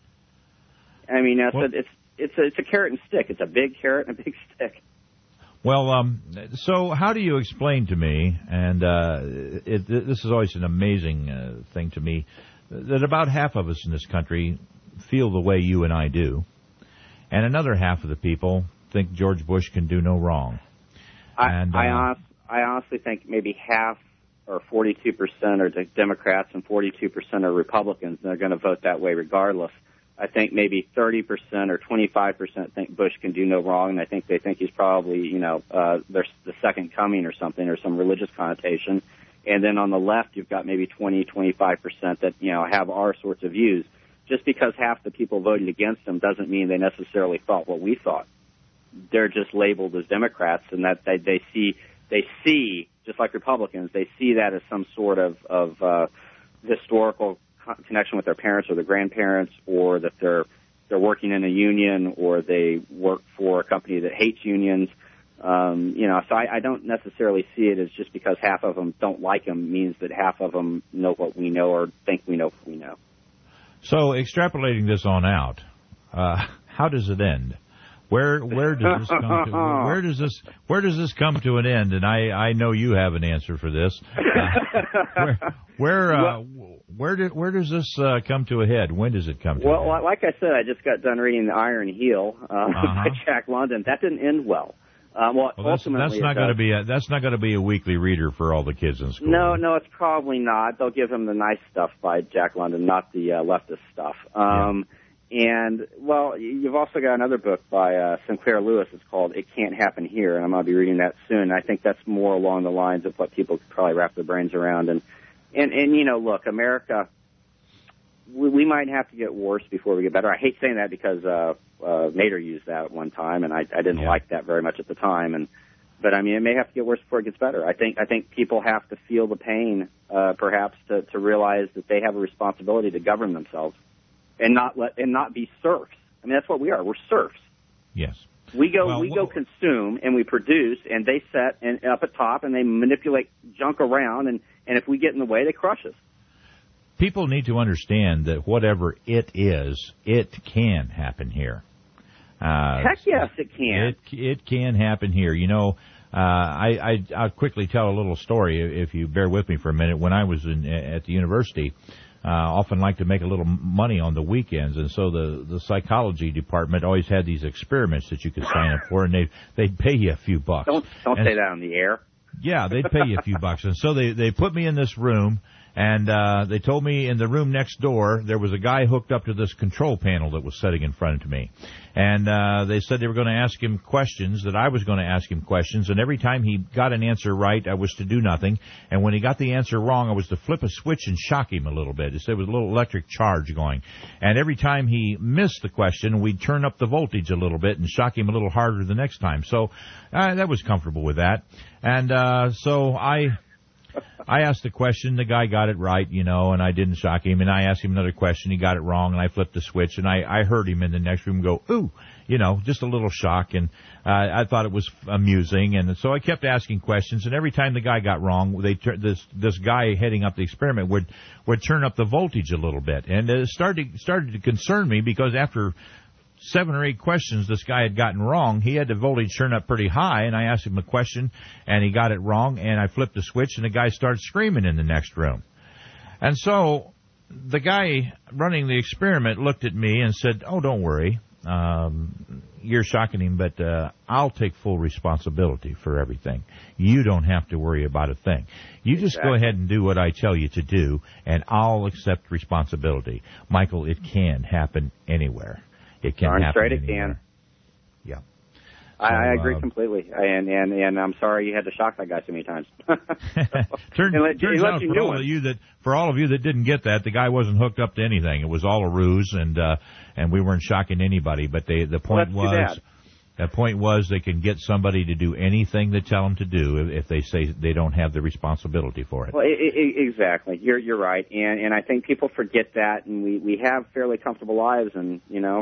I mean, it's a carrot and stick. It's a big carrot and a big stick. Well, so how do you explain to me, and this is always an amazing thing to me, that about half of us in this country feel the way you and I do, and another half of the people think George Bush can do no wrong. I honestly think maybe half or 42% are Democrats and 42% are Republicans, and they're going to vote that way regardless. I think maybe 30% or 25% think Bush can do no wrong, and I think they think he's probably, there's the second coming or something, or some religious connotation. And then on the left, you've got maybe 20-25% that, have our sorts of views. Just because half the people voted against him doesn't mean they necessarily thought what we thought. They're just labeled as Democrats, and that they see, just like Republicans, they see that as some sort of historical connection with their parents or their grandparents, or that they're working in a union, or they work for a company that hates unions. So I don't necessarily see it as just because half of them don't like him means that half of them know what we know or think we know what we know. So extrapolating this on out, how does it end? Where does this come to? Where does this come to an end? And I know you have an answer for this. Where does this come to a head? When does it come to a head? Well, like I said, I just got done reading The Iron Heel by Jack London. That didn't end well. That's not going to be a weekly reader for all the kids in school. No, it's probably not. They'll give him the nice stuff by Jack London, not the leftist stuff. And, well, you've also got another book by Sinclair Lewis. It's called It Can't Happen Here, and I'm going to be reading that soon. I think that's more along the lines of what people could probably wrap their brains around. And look, America, we might have to get worse before we get better. I hate saying that because Nader used that at one time, and I didn't like that very much at the time. But, I mean, it may have to get worse before it gets better. I think people have to feel the pain, perhaps, to realize that they have a responsibility to govern themselves. And not be serfs. I mean, that's what we are. We're serfs. Yes. We go consume and we produce, and they set and up at top and they manipulate junk around, and if we get in the way, they crush us. People need to understand that whatever it is, it can happen here. Heck yes, it can. It can happen here. I'll quickly tell a little story if you bear with me for a minute. When I was at the university, often like to make a little money on the weekends, and so the psychology department always had these experiments that you could sign up for, and they'd pay you a few bucks. Don't say that on the air. Yeah, they'd pay you a few bucks, and so they put me in this room, and they told me in the room next door there was a guy hooked up to this control panel that was sitting in front of me, and they said they were going to ask him questions, that I was going to ask him questions, and every time he got an answer right, I was to do nothing, and when he got the answer wrong, I was to flip a switch and shock him a little bit. It said there was a little electric charge going, and every time he missed the question, we'd turn up the voltage a little bit and shock him a little harder the next time. So that was comfortable with that, and so I asked the question, the guy got it right, and I didn't shock him, and I asked him another question, he got it wrong, and I flipped the switch, and I heard him in the next room go, ooh, just a little shock, and I thought it was amusing, and so I kept asking questions, and every time the guy got wrong, this guy heading up the experiment would turn up the voltage a little bit, and it started to concern me, because after 7 or 8 questions this guy had gotten wrong, he had the voltage turn up pretty high, and I asked him a question, and he got it wrong, and I flipped the switch, and the guy started screaming in the next room. And so the guy running the experiment looked at me and said, oh, don't worry, you're shocking him, but I'll take full responsibility for everything. You don't have to worry about a thing. You just go ahead and do what I tell you to do, and I'll accept responsibility. Michael, it can happen anywhere. It can happen straight it anywhere. can. Yeah. I agree completely, and I'm sorry you had to shock that guy so many times. Turns out for all of you that didn't get that, the guy wasn't hooked up to anything. It was all a ruse, and we weren't shocking anybody. But the point was they can get somebody to do anything they tell them to do if they say they don't have the responsibility for it. Well, exactly. You're right, and I think people forget that, and we have fairly comfortable lives, and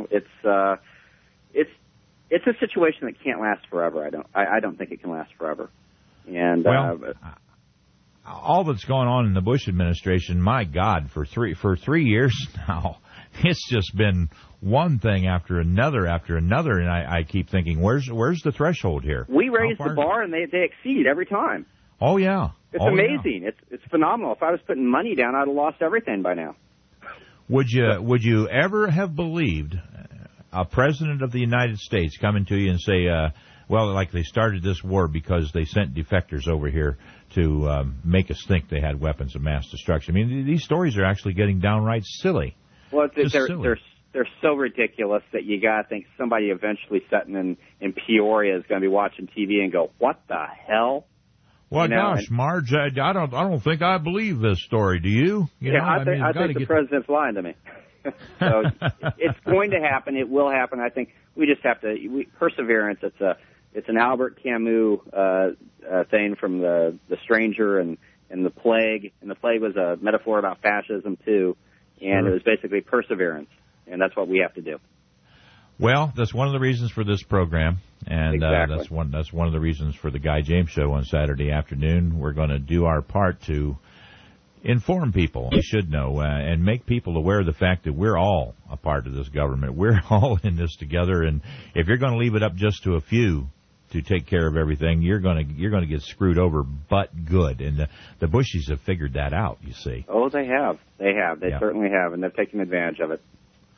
it's a situation that can't last forever. I don't think it can last forever. And all that's going on in the Bush administration, my God, for 3 years now, it's just been one thing after another, and I keep thinking, where's the threshold here? We raise the bar, and they exceed every time. Oh yeah, it's amazing. Yeah. It's phenomenal. If I was putting money down, I'd have lost everything by now. Would you ever have believed a president of the United States coming to you and say, like they started this war because they sent defectors over here to make us think they had weapons of mass destruction? I mean, these stories are actually getting downright silly. Well, they're so ridiculous that you got to think somebody eventually sitting in Peoria is going to be watching TV and go, "What the hell?" Well, gosh, Marge, I don't think I believe this story. Do you? I think the president's lying to me. So it's going to happen. It will happen. I think we just have to perseverance. It's an Albert Camus thing from the Stranger and the Plague, and the Plague was a metaphor about fascism too, and it was basically perseverance, and that's what we have to do. Well, that's one of the reasons for this program, and Exactly. that's one of the reasons for the Guy James Show on Saturday afternoon. We're going to do our part to inform people. They should know and make people aware of the fact that we're all a part of this government. We're all in this together, and if you're going to leave it up just to a few to take care of everything, you're going to get screwed over, but good. And the Bushies have figured that out. You see? Oh, they have. They certainly have, and they've taken advantage of it.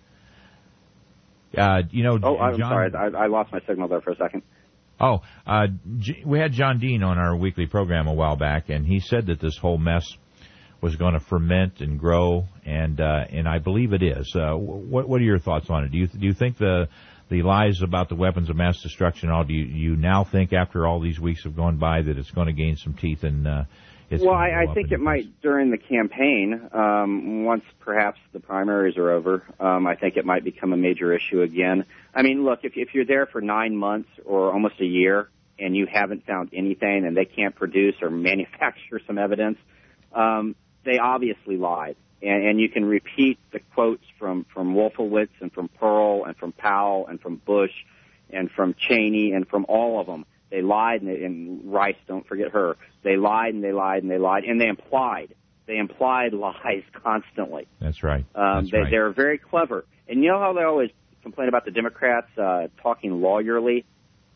I'm John, sorry. I lost my signal there for a second. We had John Dean on our weekly program a while back, and he said that this whole mess was going to ferment and grow, and I believe it is. What are your thoughts on it? Do you think the lies about the weapons of mass destruction, do you now think after all these weeks have gone by that it's going to gain some teeth and I think it might during the campaign. Once perhaps the primaries are over, I think it might become a major issue again. I mean, look, if you're there for 9 months or almost a year and you haven't found anything and they can't produce or manufacture some evidence, they obviously lied. And you can repeat the quotes from Wolfowitz and from Pearl and from Powell and from Bush and from Cheney and from all of them. They lied, and Rice, don't forget her. They lied and they lied and they lied, and they implied. They implied lies constantly. That's right. They're very clever. And you know how they always complain about the Democrats talking lawyerly?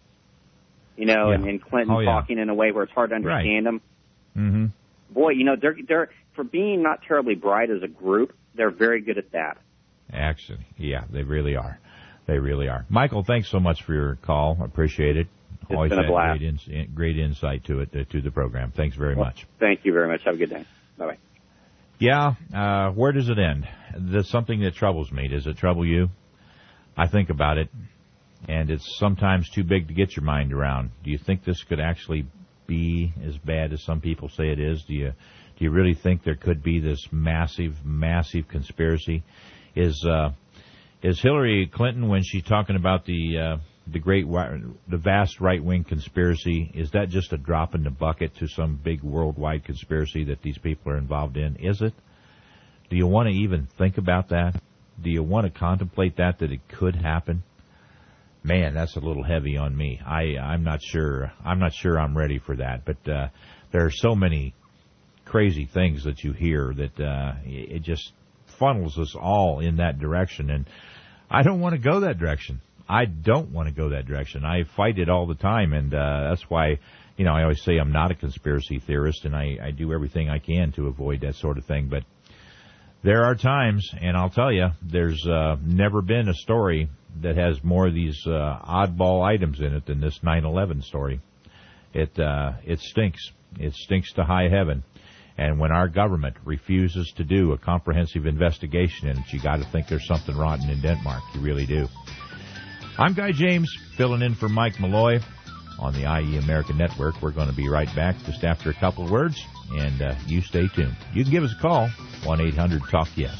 And Clinton talking in a way where it's hard to understand them? Mm-hmm. Boy, they're for being not terribly bright as a group, they're very good at that. Actually, yeah, they really are. They really are. Michael, thanks so much for your call. I appreciate it. It's been a blast. Great insight to it, to the program. Thanks very much. Thank you very much. Have a good day. Bye-bye. Yeah, where does it end? That's something that troubles me. Does it trouble you? I think about it, and it's sometimes too big to get your mind around. Do you think this could actually be as bad as some people say it is? Do you really think there could be this massive conspiracy? Is Hillary Clinton, when she's talking about the vast right-wing conspiracy, is that just a drop in the bucket to some big worldwide conspiracy that these people are involved in? Is it? Do you want to even think about that? Do you want to contemplate that it could happen? Man, that's a little heavy on me. I'm not sure I'm ready for that. But there are so many crazy things that you hear that it just funnels us all in that direction. And I don't want to go that direction. I don't want to go that direction. I fight it all the time, and that's why, I always say I'm not a conspiracy theorist, and I do everything I can to avoid that sort of thing. But there are times, and I'll tell you, there's never been a story that has more of these oddball items in it than this 9/11 story. It stinks. It stinks to high heaven. And when our government refuses to do a comprehensive investigation in it, you got to think there's something rotten in Denmark. You really do. I'm Guy James, filling in for Mike Malloy on the IE America Network. We're going to be right back just after a couple of words, and you stay tuned. You can give us a call, 1-800-TALK-YES.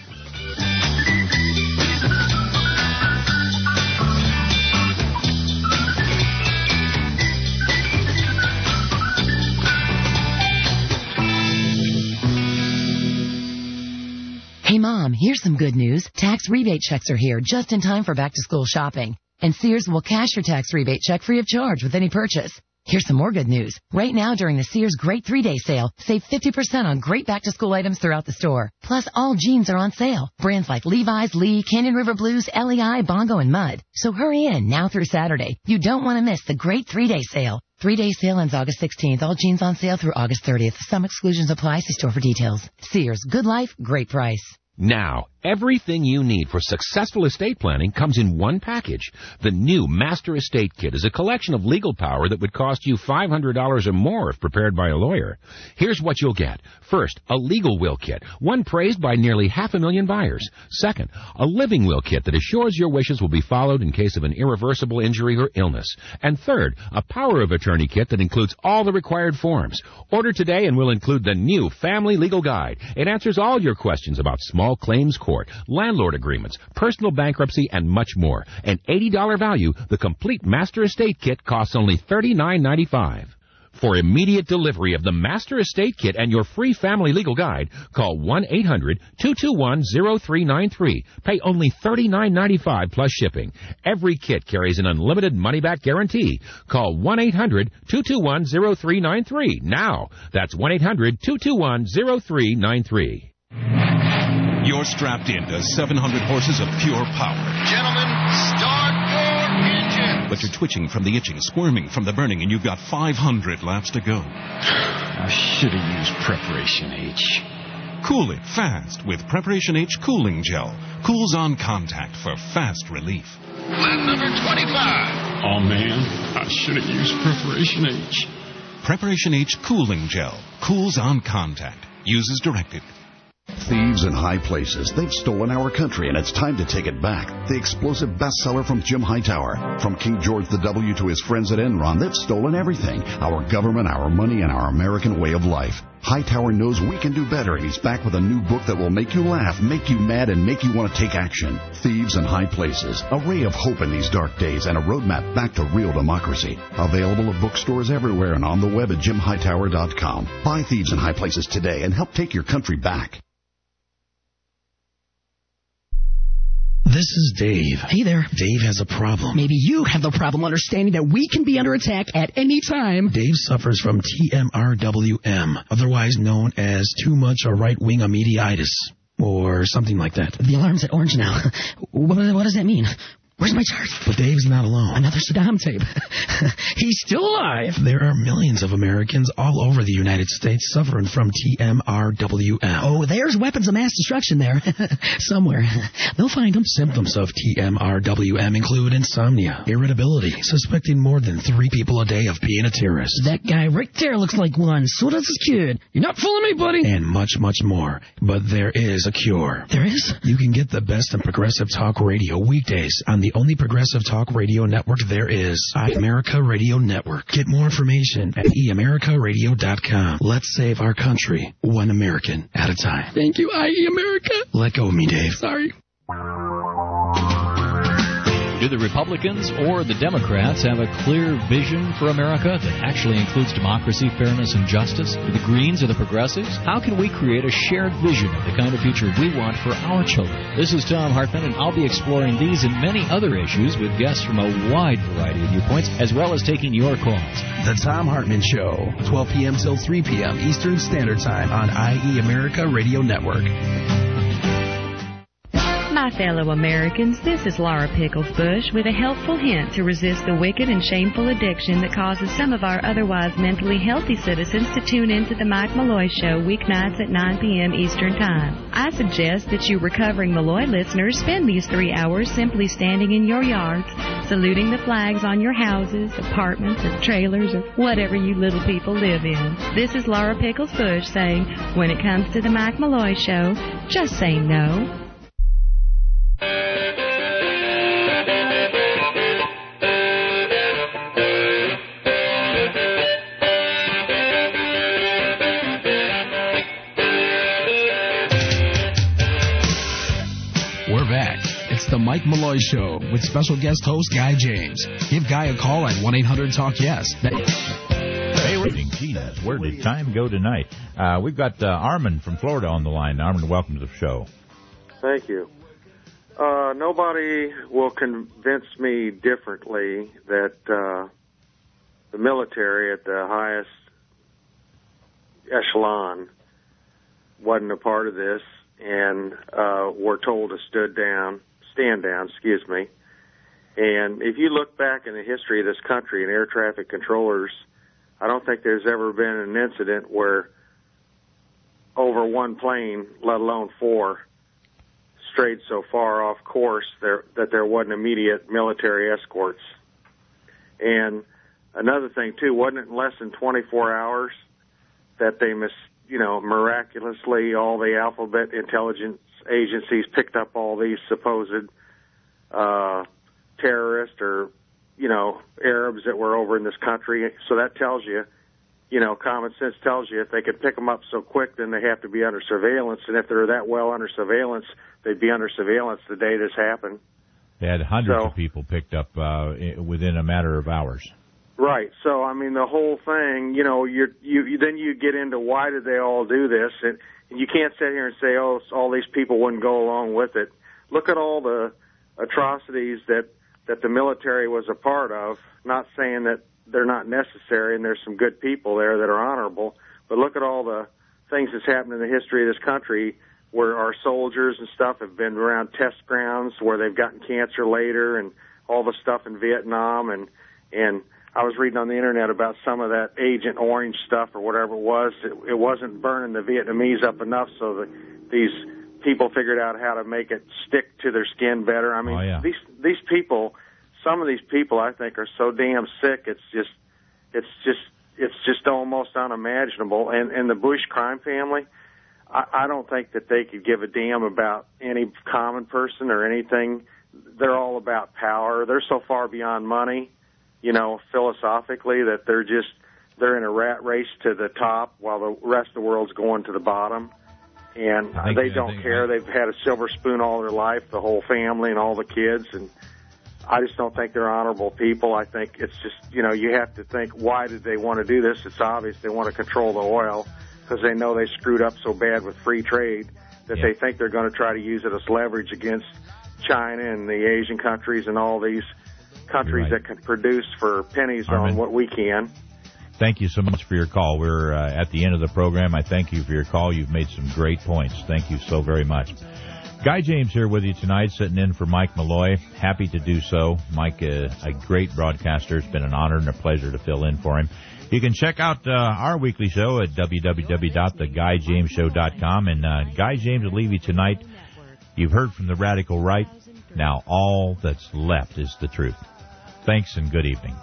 Hey, Mom, here's some good news. Tax rebate checks are here just in time for back-to-school shopping. And Sears will cash your tax rebate check free of charge with any purchase. Here's some more good news. Right now, during the Sears Great 3-Day Sale, save 50% on great back-to-school items throughout the store. Plus, all jeans are on sale. Brands like Levi's, Lee, Canyon River Blues, LEI, Bongo, and Mudd. So hurry in now through Saturday. You don't want to miss the Great 3-Day Sale. 3-day sale ends August 16th. All jeans on sale through August 30th. Some exclusions apply. See store for details. Sears, good life, great price. Now, everything you need for successful estate planning comes in one package. The new Master Estate Kit is a collection of legal power that would cost you $500 or more if prepared by a lawyer. Here's what you'll get. First, a legal will kit, one praised by nearly 500,000 buyers. Second, a living will kit that assures your wishes will be followed in case of an irreversible injury or illness. And third, a power of attorney kit that includes all the required forms. Order today and we'll include the new Family Legal Guide. It answers all your questions about small claims court, landlord agreements, personal bankruptcy, and much more. An $80 value, the complete Master Estate Kit costs only $39.95. For immediate delivery of the Master Estate Kit and your free family legal guide, call 1-800-221-0393. Pay only $39.95 plus shipping. Every kit carries an unlimited money-back guarantee. Call 1-800-221-0393 now. That's 1-800-221-0393. You're strapped into 700 horses of pure power. Gentlemen, start your engine. But you're twitching from the itching, squirming from the burning, and you've got 500 laps to go. I should have used Preparation H. Cool it fast with Preparation H Cooling Gel. Cools on contact for fast relief. Lap number 25. Oh, man, I should have used Preparation H. Preparation H Cooling Gel. Cools on contact. Use as directed. Thieves in high places. They've stolen our country, and it's time to take it back. The explosive bestseller from Jim Hightower. From King George the W to his friends at Enron, they've stolen everything. Our government, our money, and our American way of life. Hightower knows we can do better, and he's back with a new book that will make you laugh, make you mad, and make you want to take action. Thieves in High Places. A ray of hope in these dark days and a roadmap back to real democracy. Available at bookstores everywhere and on the web at jimhightower.com. Buy Thieves in High Places today and help take your country back. This is Dave. Hey there. Dave has a problem. Maybe you have the problem understanding that we can be under attack at any time. Dave suffers from TMRWM, otherwise known as too much or right-wing amediitis, or something like that. The alarm's at orange now. What does that mean? Where's my chart? But Dave's not alone. Another Saddam tape. He's still alive. There are millions of Americans all over the United States suffering from TMRWM. Oh, there's weapons of mass destruction there. Somewhere. They'll find them. Symptoms of TMRWM include insomnia, irritability, suspecting more than 3 people a day of being a terrorist. That guy right there looks like one. So does his kid. You're not fooling me, buddy. And much, much more. But there is a cure. There is? You can get the best in progressive talk radio weekdays on the only progressive talk radio network there is, iAmerica Radio Network. Get more information at eAmericaRadio.com. Let's save our country, one American at a time. Thank you, iAmerica. Let go of me, Dave. Sorry. Do the Republicans or the Democrats have a clear vision for America that actually includes democracy, fairness, and justice? Do the Greens or the Progressives? How can we create a shared vision of the kind of future we want for our children? This is Tom Hartman, and I'll be exploring these and many other issues with guests from a wide variety of viewpoints, as well as taking your calls. The Tom Hartman Show, 12 p.m. till 3 p.m. Eastern Standard Time on IE America Radio Network. My fellow Americans, this is Laura Pickles Bush with a helpful hint to resist the wicked and shameful addiction that causes some of our otherwise mentally healthy citizens to tune into the Mike Malloy Show weeknights at 9 p.m. Eastern Time. I suggest that you recovering Malloy listeners spend these 3 hours simply standing in your yards, saluting the flags on your houses, apartments, or trailers, or whatever you little people live in. This is Laura Pickles Bush saying, when it comes to the Mike Malloy Show, just say no. We're back. It's the Mike Malloy Show with special guest host Guy James. Give Guy a call at 1-800-TALK-YES. Hey, Gina, where did time go tonight? We've got Armin from Florida on the line. Armin, welcome to the show. Thank you. Nobody will convince me differently that the military at the highest echelon wasn't a part of this and were told to stand down, And if you look back in the history of this country and air traffic controllers, I don't think there's ever been an incident where over one plane, let alone 4, strayed so far off course that there wasn't immediate military escorts. And another thing, too, wasn't it in less than 24 hours that they miraculously all the alphabet intelligence agencies picked up all these supposed terrorists or, Arabs that were over in this country. So that tells you, common sense tells you if they could pick them up so quick, then they have to be under surveillance. And if they're that well under surveillance, they'd be under surveillance the day this happened. They had hundreds of people picked up within a matter of hours. Right. So, I mean, the whole thing, you know, then you get into why did they all do this? And you can't sit here and say, oh, all these people wouldn't go along with it. Look at all the atrocities that the military was a part of, not saying that they're not necessary and there's some good people there that are honorable, but look at all the things that's happened in the history of this country where our soldiers and stuff have been around test grounds where they've gotten cancer later, and all the stuff in Vietnam. And I was reading on the internet about some of that Agent Orange stuff or whatever it was. It wasn't burning the Vietnamese up enough, so that these people figured out how to make it stick to their skin better. I mean, these people, some of these people, I think, are so damn sick. It's just almost unimaginable. And the Bush crime family, I don't think that they could give a damn about any common person or anything. They're all about power. They're so far beyond money, you know, philosophically, that they're in a rat race to the top while the rest of the world's going to the bottom. And they don't care. They've had a silver spoon all their life, the whole family and all the kids. And I just don't think they're honorable people. I think it's just, you know, you have to think, why did they want to do this? It's obvious they want to control the oil because they know they screwed up so bad with free trade that they think they're going to try to use it as leverage against China and the Asian countries and all these countries that can produce for pennies on what we can. Thank you so much for your call. We're at the end of the program. I thank you for your call. You've made some great points. Thank you so very much. Guy James here with you tonight, sitting in for Mike Malloy. Happy to do so. Mike, a great broadcaster. It's been an honor and a pleasure to fill in for him. You can check out our weekly show at www.theguyjamesshow.com. And Guy James will leave you tonight. You've heard from the radical right. Now all that's left is the truth. Thanks and good evening.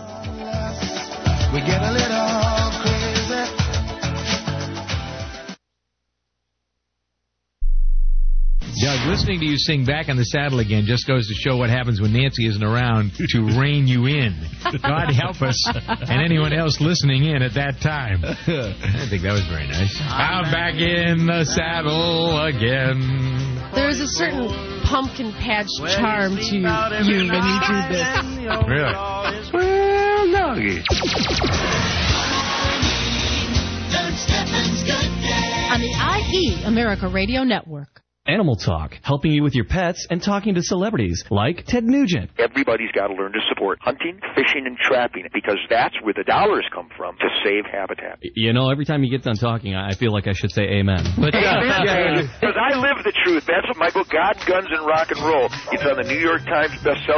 We get a little crazy. Doug, listening to you sing Back on the Saddle Again just goes to show what happens when Nancy isn't around to rein you in. God help us and anyone else listening in at that time. I think that was very nice. I'm back in the saddle again. There's a certain pumpkin patch charm to you when you do this. Really? Well, doggy. On the IE America Radio Network. Animal Talk, helping you with your pets and talking to celebrities like Ted Nugent. Everybody's got to learn to support hunting, fishing, and trapping because that's where the dollars come from to save habitat. You know, every time you get done talking, I feel like I should say amen. But because I live the truth. That's what my book, God, Guns, and Rock and Roll. It's on the New York Times bestseller.